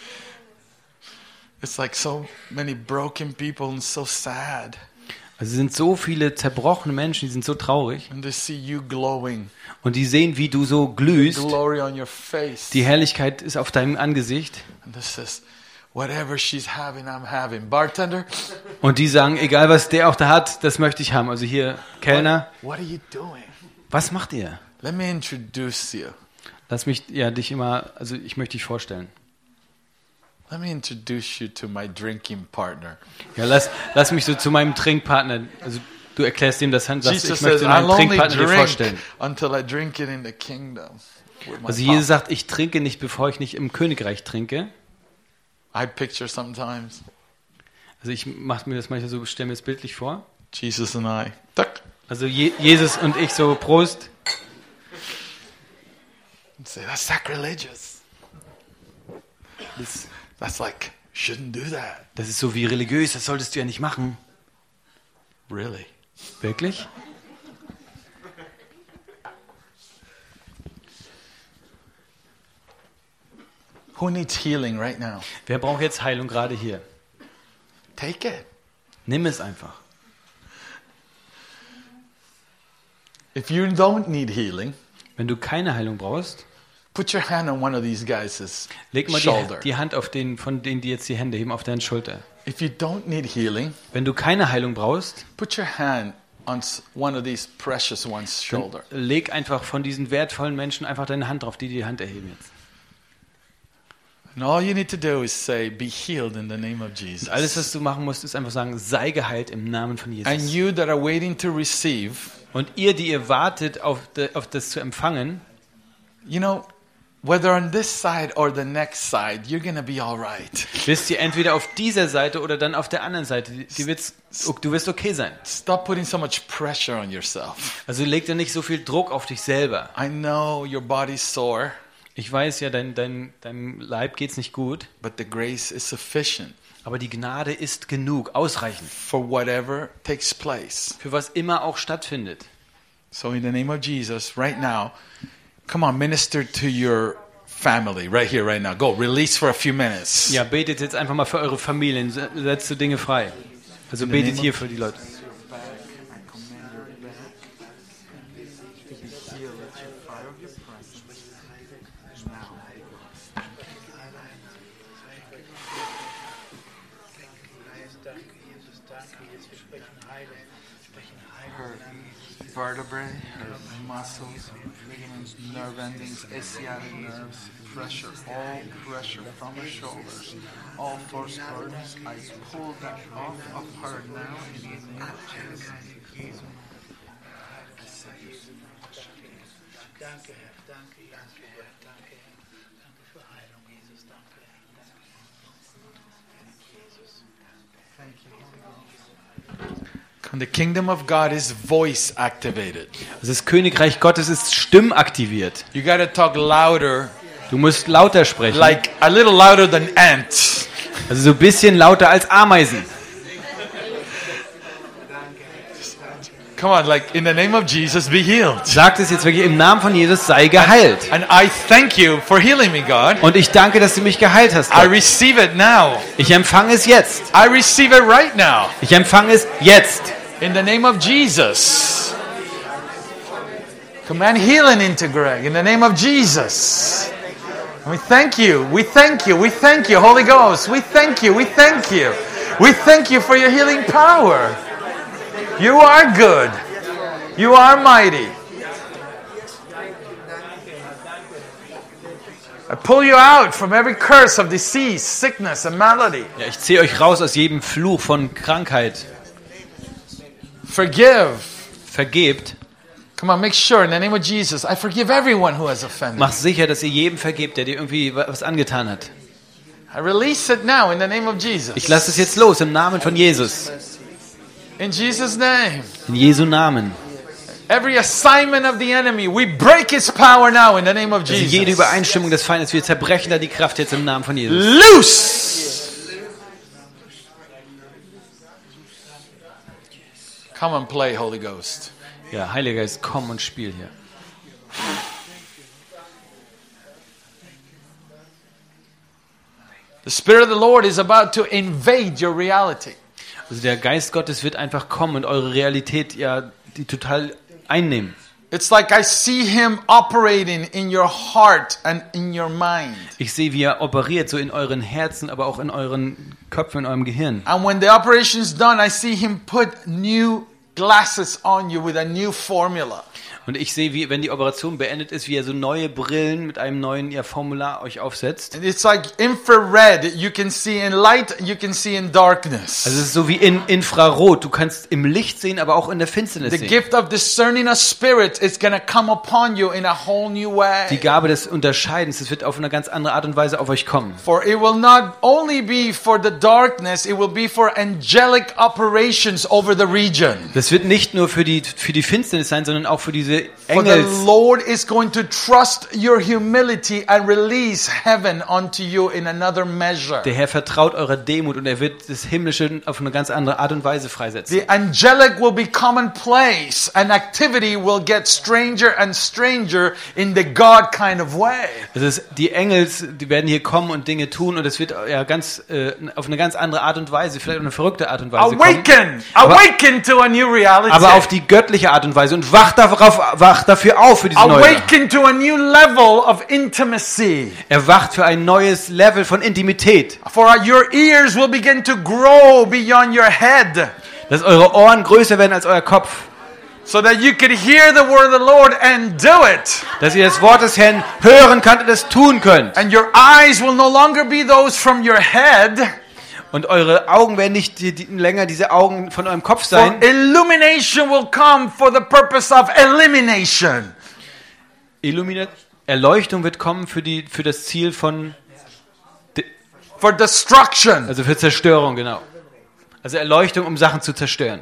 It's like so many broken people and so sad. Also es sind so viele zerbrochene Menschen, die sind so traurig. And they see you glowing. Und die sehen, wie du so glühst. Glory on your face. Die Herrlichkeit ist auf deinem Angesicht. And this says, whatever she's having, I'm having. Bartender, Und die sagen, egal was der auch da hat, das möchte ich haben. Also hier, Kellner, what are you doing? was macht ihr? Let me introduce you. Lass mich ja dich immer, also ich möchte dich vorstellen. Let me introduce you to my drinking partner. Ja, lass, lass mich so zu meinem Trinkpartner, also du erklärst ihm das, sagst, ich Jesus möchte says, meinen I'll only Trinkpartner dir drink vorstellen. until I drink it in the kingdom. with my Also Papa. Jesus sagt, ich trinke nicht, bevor ich nicht im Königreich trinke. I picture sometimes Also ich mache mir das manchmal so, stelle mir das bildlich vor. Jesus and I. Tuck. Also Je Jesus und ich so, Prost. And say, that's sacrilegious. Das, That's like, shouldn't do that. das ist so wie religiös, das solltest du ja nicht machen. Really? Wirklich? Who needs healing right now? Wer braucht jetzt Heilung gerade hier? Take it. Nimm es einfach. If you don't need healing, Wenn du keine Heilung brauchst, put your hand on one of these guys' leg mal shoulder. die, die Hand auf den, von denen, die jetzt die Hände heben, auf deine Schulter. If you don't need healing, Wenn du keine Heilung brauchst, put your hand on s- one of these precious ones' dann shoulder. leg einfach von diesen wertvollen Menschen einfach deine Hand drauf, die die Hand erheben jetzt. And all you need to do is say, be healed in the name of Jesus. Alles, was du machen musst, ist einfach sagen, sei geheilt im Namen von And Jesus. you that are waiting to receive, Und ihr, die ihr wartet, auf, de, auf das zu empfangen, you know, whether on this side or the next side, you're going to be all right. Wisst ihr, entweder auf dieser Seite oder dann auf der anderen Seite, die wird's, du wirst okay sein. Stop putting so much pressure on yourself. Also leg dir nicht so viel Druck auf dich selber. I know your body's sore, Ich weiß ja, dein, dein, deinem Leib geht's nicht gut, but the grace is sufficient aber die Gnade ist genug, ausreichend, for whatever takes place. für was immer auch stattfindet. So in the name of Jesus, right now, come on, minister to your family right here, right now. Go, release for a few minutes. Ja, betet jetzt einfach mal für eure Familien, setzt die Dinge frei. Also betet hier für die Leute. Vertebrae, her muscles, ligaments, nerve endings, sciatic nerves, pressure, all pressure from her shoulders, all force burdens, I pull that off of her now in the name of Jesus. Danke, Herr, danke, danke, Herr, danke, Herr. Danke für Heilung, Jesus, danke, Herr. Thank you. The kingdom of God is voice activated. Also das Königreich Gottes ist stimmaktiviert. You got to talk louder. Du musst lauter sprechen. Like a little louder than ants. Also so ein bisschen lauter als Ameisen. Come on, like in the name of Jesus, be healed. Sagt es jetzt wirklich im Namen von Jesus, sei geheilt. And I thank you for healing me, God. Und ich danke, dass du mich geheilt hast. I Gott. receive it now. Ich empfange es jetzt. I receive it right now. Ich empfange es jetzt. In the name of Jesus. Command healing into Greg. In the name of Jesus. We thank you. We thank you. We thank you, Holy Ghost. We thank you. We thank you. We thank you for your healing power. You are good. You are mighty. I pull you out from every curse of disease, sickness and malady. Ja, ich ziehe euch raus aus jedem Fluch von Krankheit. Forgive. Vergebt. Come on, make sure in the name of Jesus, I forgive everyone who has offended. Macht sicher, dass ihr jedem vergebt, der dir irgendwie was angetan hat. I release it now in the name of Jesus. Ich lasse es jetzt los im Namen von Jesus. In Jesus' name. In Jesu Namen. Every assignment of the enemy, we break his power now in the name of Also Jesus. jede Übereinstimmung des Feindes, wir zerbrechen da die Kraft jetzt im Namen von Jesus. Loose! Come and play, Holy Ghost. Ja, Heiliger Geist, komm und spiel hier. The Spirit of the Lord is about to invade your reality. Also der Geist Gottes wird einfach kommen und eure Realität ja die total einnehmen. It's like I see him operating in your heart and in your mind. Ich sehe, wie er operiert, so in euren Herzen, aber auch in euren Köpfen, in eurem Gehirn. And when the operation is done, I see him put new glasses on you with a new formula. Und ich sehe, wie, wenn die Operation beendet ist, wie er so neue Brillen mit einem neuen ja, Formular euch aufsetzt. And it's like infrared. You can see in light, you can see in darkness. Also es ist so wie in Infrarot. Du kannst im Licht sehen, aber auch in der Finsternis The sehen. gift of discerning a spirit is going to come upon you in a whole new Die way. Gabe des Unterscheidens, das wird auf eine ganz andere Art und Weise auf euch kommen. For it will not only be for the darkness, it will be for angelic operations over the region. Das wird nicht nur für die, für die Finsternis sein, sondern auch für diese For the Engels. Lord is going to trust your humility and release heaven unto you in another measure. Der Herr vertraut eurer Demut und er wird das Himmlische auf eine ganz andere Art und Weise freisetzen. The angelic will be commonplace and activity will get stranger and stranger in the God kind of way. Das ist, die Engels, die werden hier kommen und Dinge tun und es wird ja ganz äh, auf eine ganz andere Art und Weise, vielleicht auf eine verrückte Art und Weise kommen. Awaken! Aber, Awaken to a new reality. aber auf die göttliche Art und Weise und wacht darauf, wacht dafür auf für diese neue. Awaken to a new level of intimacy. Er wacht für ein neues Level von Intimität. For your ears will begin to grow beyond your head. Dass eure Ohren größer werden als euer Kopf. So that you could hear the word of the Lord and do it. Dass ihr das Wort des Herrn hören könnt und es tun könnt. And your eyes will no longer be those from your head. Und eure Augen werden nicht die, die, länger diese Augen von eurem Kopf For sein. illumination will come for the purpose of elimination. Illumina Erleuchtung wird kommen für, die, für das Ziel von, for destruction. also für Zerstörung, genau. Also Erleuchtung, um Sachen zu zerstören.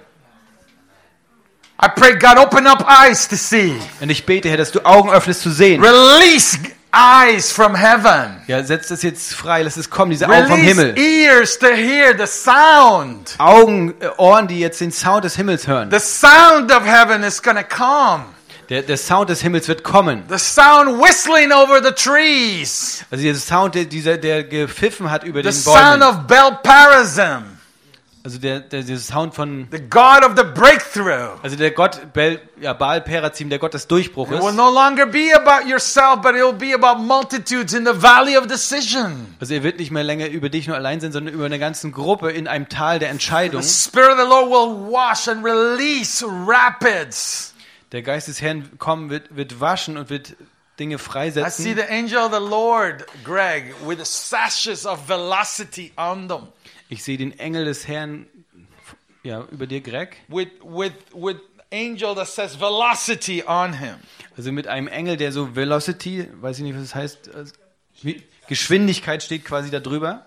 I pray, God, open up eyes to see. Und ich bete, Herr, dass du Augen öffnest zu sehen. Release eyes from heaven. Ja, setz das jetzt frei, lass es kommen, diese Augen vom Release Himmel. ears to hear the sound. Augen, äh, Ohren, die jetzt den Sound des Himmels hören. The sound of heaven is going to come. Der, der Sound des Himmels wird kommen. The sound whistling over the trees. Also dieser Sound, der, dieser, der gepfiffen hat über The den sound Bäumen. of Belperazim. Also der, der, dieser Sound von, The God of the breakthrough. also der Gott, Bel, ja, Baal Perazim, der Gott des Durchbruches. It will no longer be about yourself, but it will be about multitudes in the valley of decision. Also er wird nicht mehr länger über dich nur allein sein, sondern über eine ganze Gruppe in einem Tal der Entscheidung. The Spirit of the Lord will wash and release rapids. Der Geist des Herrn kommen wird, wird waschen und wird Dinge I see freisetzen. the angel of the Lord, Greg, with the sashes of velocity on them. Ich sehe den Engel des Herrn, ja, über dir, Greg. With, with, with angel that says velocity on him. Also mit einem Engel, der so Velocity, weiß ich nicht, was das heißt, also wie- Geschwindigkeit steht quasi da drüber.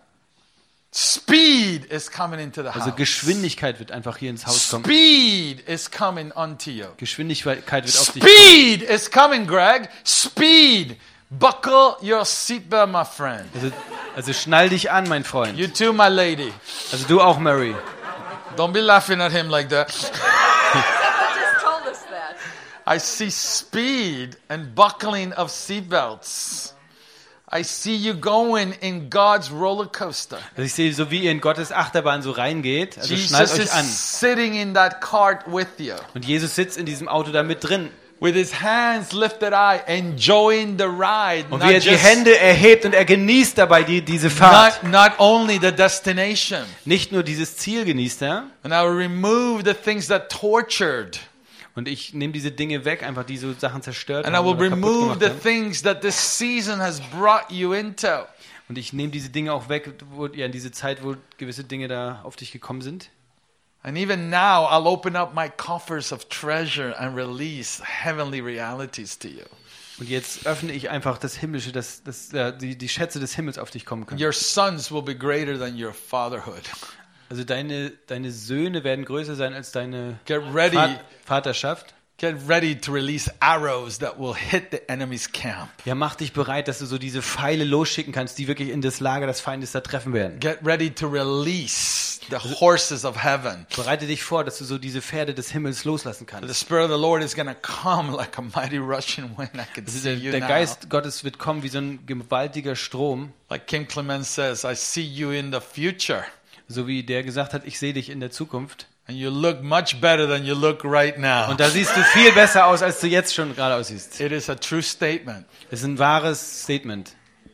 Speed is coming into the Also house. Geschwindigkeit wird einfach hier ins Haus kommen. Speed is coming unto you. Geschwindigkeit wird auf dich kommen. Speed is coming, Greg. Speed. Buckle your seatbelt, my friend. Also, also schnall dich an, mein Freund. You too, my lady. Also du auch, Mary. Don't be laughing at him like that. just told us that. I see speed and buckling of seatbelts. I see you going in God's roller coaster. Also ich sehe, so wie ihr in Gottes Achterbahn so reingeht. Also schnallt Jesus euch an. is sitting in that cart with you. Und Jesus sitzt in diesem Auto da mit drin. With his hands lifted high, enjoying the ride. Und not wie er die just- Hände erhebt und er genießt dabei die, diese Fahrt. Not, not only the destination. Nicht nur dieses Ziel genießt er. And I will remove the things that tortured. Und ich nehme diese Dinge weg, einfach die so Sachen zerstört And I haben will oder kaputt remove gemacht the haben. things that this season has brought you into. Und ich nehme diese Dinge auch weg, wo, ja, in diese Zeit, wo gewisse Dinge da auf dich gekommen sind. And even now, I'll open up my coffers of treasure and release heavenly realities to you. Und jetzt öffne ich einfach das Himmlische, dass, dass ja, die, die Schätze des Himmels auf dich kommen können. Your sons will be greater than your fatherhood. Also deine, deine Söhne werden größer sein als deine Get ready. Vater- Vaterschaft. Get ready to release arrows that will hit the enemy's camp. Ja, mach dich bereit, dass du so diese Pfeile losschicken kannst, die wirklich in das Lager des Feindes da treffen werden. Get ready to release the horses of heaven. Bereite dich vor, dass du so diese Pferde des Himmels loslassen The kannst. Spirit of the Lord is going to come like a mighty rushing wind. I can Also see der, you der now. Geist Gottes wird kommen wie so ein gewaltiger Strom, Like Kim Clement says, I see you in the future. so wie der gesagt hat, ich sehe dich in der Zukunft. And you look much better than you look right now. Und da siehst du viel besser aus, als du jetzt schon gerade aussiehst. It is a true statement. Das ist ein wahres Statement.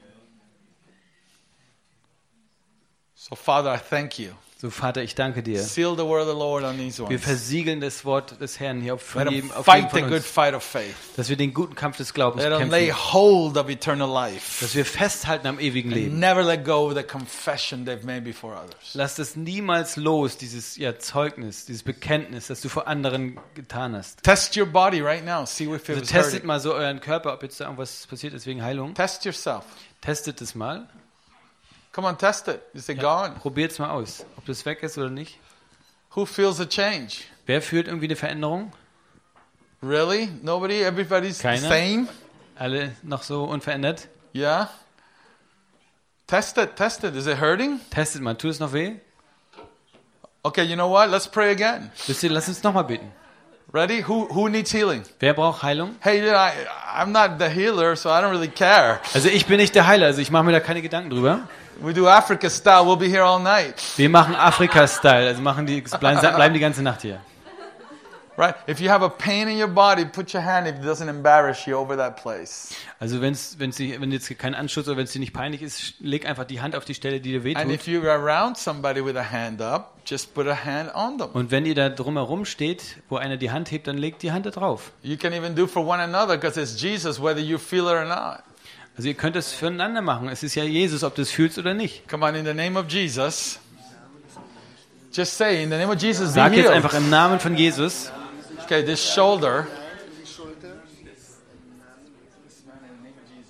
So, Father, I thank you. So, Vater, ich danke dir. Seal the word of the Lord on these Wir ones. versiegeln das Wort des Herrn hier auf Let them jedem, auf jedem fight the von good uns, fight of faith. dass wir den guten Kampf des Glaubens Let them lay kämpfen, hold of eternal life. dass wir festhalten am ewigen And Leben. never let go of the confession they've made before others. Lass das niemals los, dieses ja, Zeugnis, dieses Bekenntnis, das du vor anderen getan hast. Test your body right now. See if it Also was testet hurting. mal so euren Körper, ob jetzt da irgendwas passiert ist wegen Heilung. Test yourself. Testet es mal. Come on, test it. Is it gone? Probiert es mal aus, ob das weg ist oder nicht. Who feels a change? Wer fühlt irgendwie eine Veränderung? Really? Nobody? Everybody's the Keiner? same? Alle noch so unverändert? Yeah? Test it, test it. Is it hurting? Testet mal. Tut es noch weh? Okay, you know what? Let's pray again. Wisst ihr, lasst uns nochmal beten. Ready? Who who needs healing? Wer braucht Heilung? Hey, you know, I, I'm not the healer, so I don't really care. Also ich bin nicht der Heiler, also ich mache mir da keine Gedanken drüber. We do Africa style. We'll be here all night. Wir machen Afrika-Style, also machen die, bleiben, bleiben die ganze Nacht hier. Right? If you have a pain in your body, put your hand if it doesn't embarrass you over that place. Also wenn's, wenn's die, wenn jetzt kein Anschluss oder wenn es dir nicht peinlich ist, leg einfach die Hand auf die Stelle, die dir And wehtut. if you're around somebody with a hand up, just put a hand on them. Und wenn ihr da drumherum steht, wo einer die Hand hebt, dann legt die Hand da drauf. You can even do for one another because it's Jesus, whether you feel it or not. Also ihr könnt es füreinander machen. Es ist ja Jesus, ob du es fühlst oder nicht. Come on, in the name of Jesus. Just say, in the name of Jesus, be Sag jetzt healed. einfach im Namen von Jesus. Okay, this shoulder.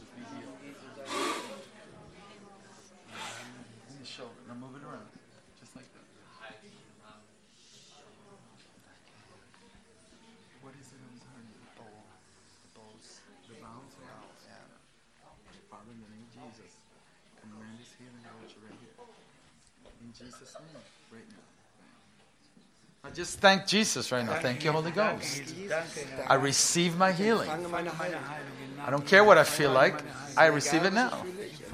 I just thank Jesus right now. Thank you, Holy Ghost. I receive my healing. I don't care what I feel like. I receive it now.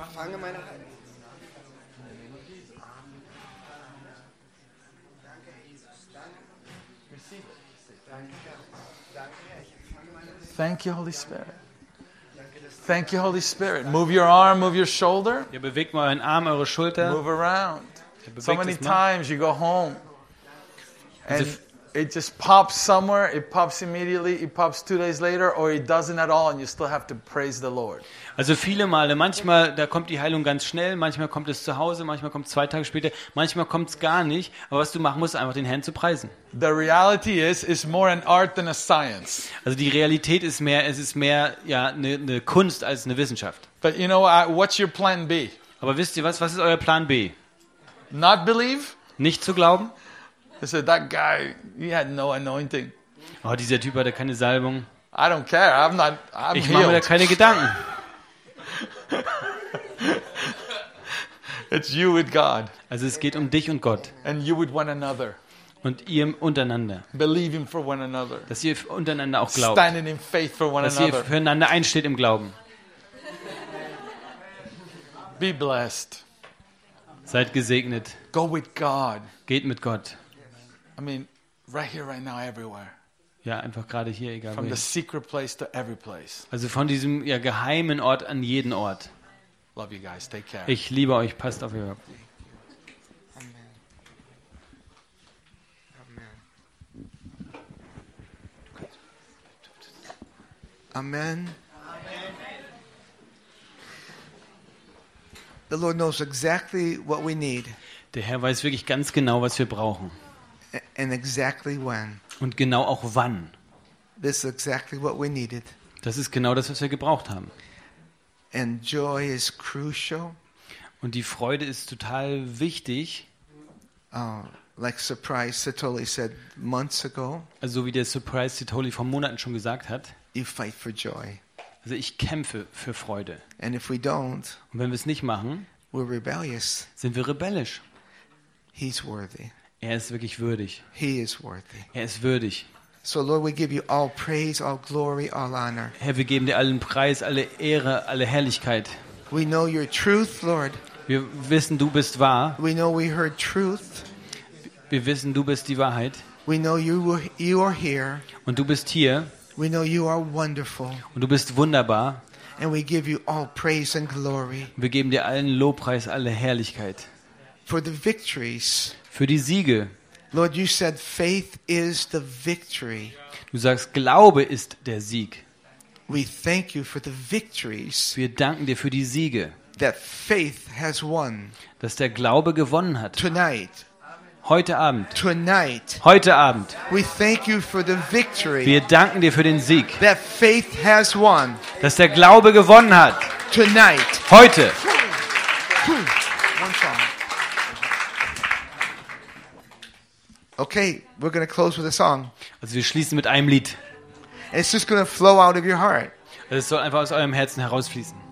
Thank you, Holy Spirit. Thank you, Holy Spirit. Move your arm, move your shoulder. Ihr bewegt mal euren Arm, eure Schulter. Move around. Ihr So bewegt many es mal. times you go home and if- it just pops somewhere, it pops immediately, it pops two days later, or it doesn't at all, and you still have to praise the Lord. Also viele Male, manchmal, da kommt die Heilung ganz schnell, manchmal kommt es zu Hause, manchmal kommt es zwei Tage später, manchmal kommt es gar nicht. Aber was du machen musst, ist einfach den Herrn zu preisen. The reality is, it's more an art than a science. Also die Realität ist mehr, es ist mehr ja eine, eine Kunst als eine Wissenschaft. But you know, I, what's your plan B? Aber wisst ihr was? Was ist euer Plan B? Not believe? Nicht zu glauben? I said, that guy, he had no anointing. Oh, dieser Typ hatte keine Salbung. I don't care. I'm not, I'm Ich mache mir da healed. keine Gedanken. It's you with God Also es geht um dich und Gott and you with one another. und ihr untereinander. Believing for one another. Dass ihr untereinander auch glaubt. Standing in faith for one Dass ihr another. füreinander einsteht im Glauben. Be blessed. Seid gesegnet. Go with God. Geht mit Gott. I mean, right here, right now, everywhere. Ja, einfach gerade hier, egal From wo. the secret place to every place. Also von diesem ja, geheimen Ort an jeden Ort. Love you guys. Take care. Ich liebe euch, passt auf euch auf. Amen. The Lord knows exactly what we need Der Herr weiß wirklich ganz genau, was wir brauchen. a- and exactly when. Und genau auch wann. This is exactly what we needed. Das ist genau das, was wir gebraucht haben. And joy is crucial. Und die Freude ist total wichtig. Uh, like Surprise Satoli said months ago, Also so wie der Surprise Titoli vor Monaten schon gesagt hat. you fight for joy. Also ich kämpfe für Freude. And if we don't, Und wenn wir es nicht machen, we're rebellious. sind wir rebellisch. He's worthy. Er ist wirklich würdig. He is worthy. Er ist würdig. So, Lord, we give you all praise, all glory, all honor. Herr, wir geben dir allen Preis, alle Ehre, alle Herrlichkeit. We know your truth, Lord. Wir wissen, du bist wahr. We know we heard truth. Wir wissen, du bist die Wahrheit. We know you were, you are here. Und du bist hier. We know you are wonderful. Und du bist wunderbar. And we give you all praise and glory Wir geben dir allen Lobpreis, alle Herrlichkeit. for the victories. Für die Siege. Lord, you said faith is the victory. Du sagst, Glaube ist der Sieg. We thank you for the victories Wir danken dir für die Siege, that faith has won dass der Glaube gewonnen hat. tonight. Heute Abend. Tonight. Heute Abend. We thank you for the victory Wir danken dir für den Sieg, that faith has won dass der Glaube gewonnen hat. tonight. Heute. One song. Okay, we're going to close with a song. Also wir schließen mit einem Lied. And it's just going to flow out of your heart. Es soll einfach aus eurem Herzen herausfließen.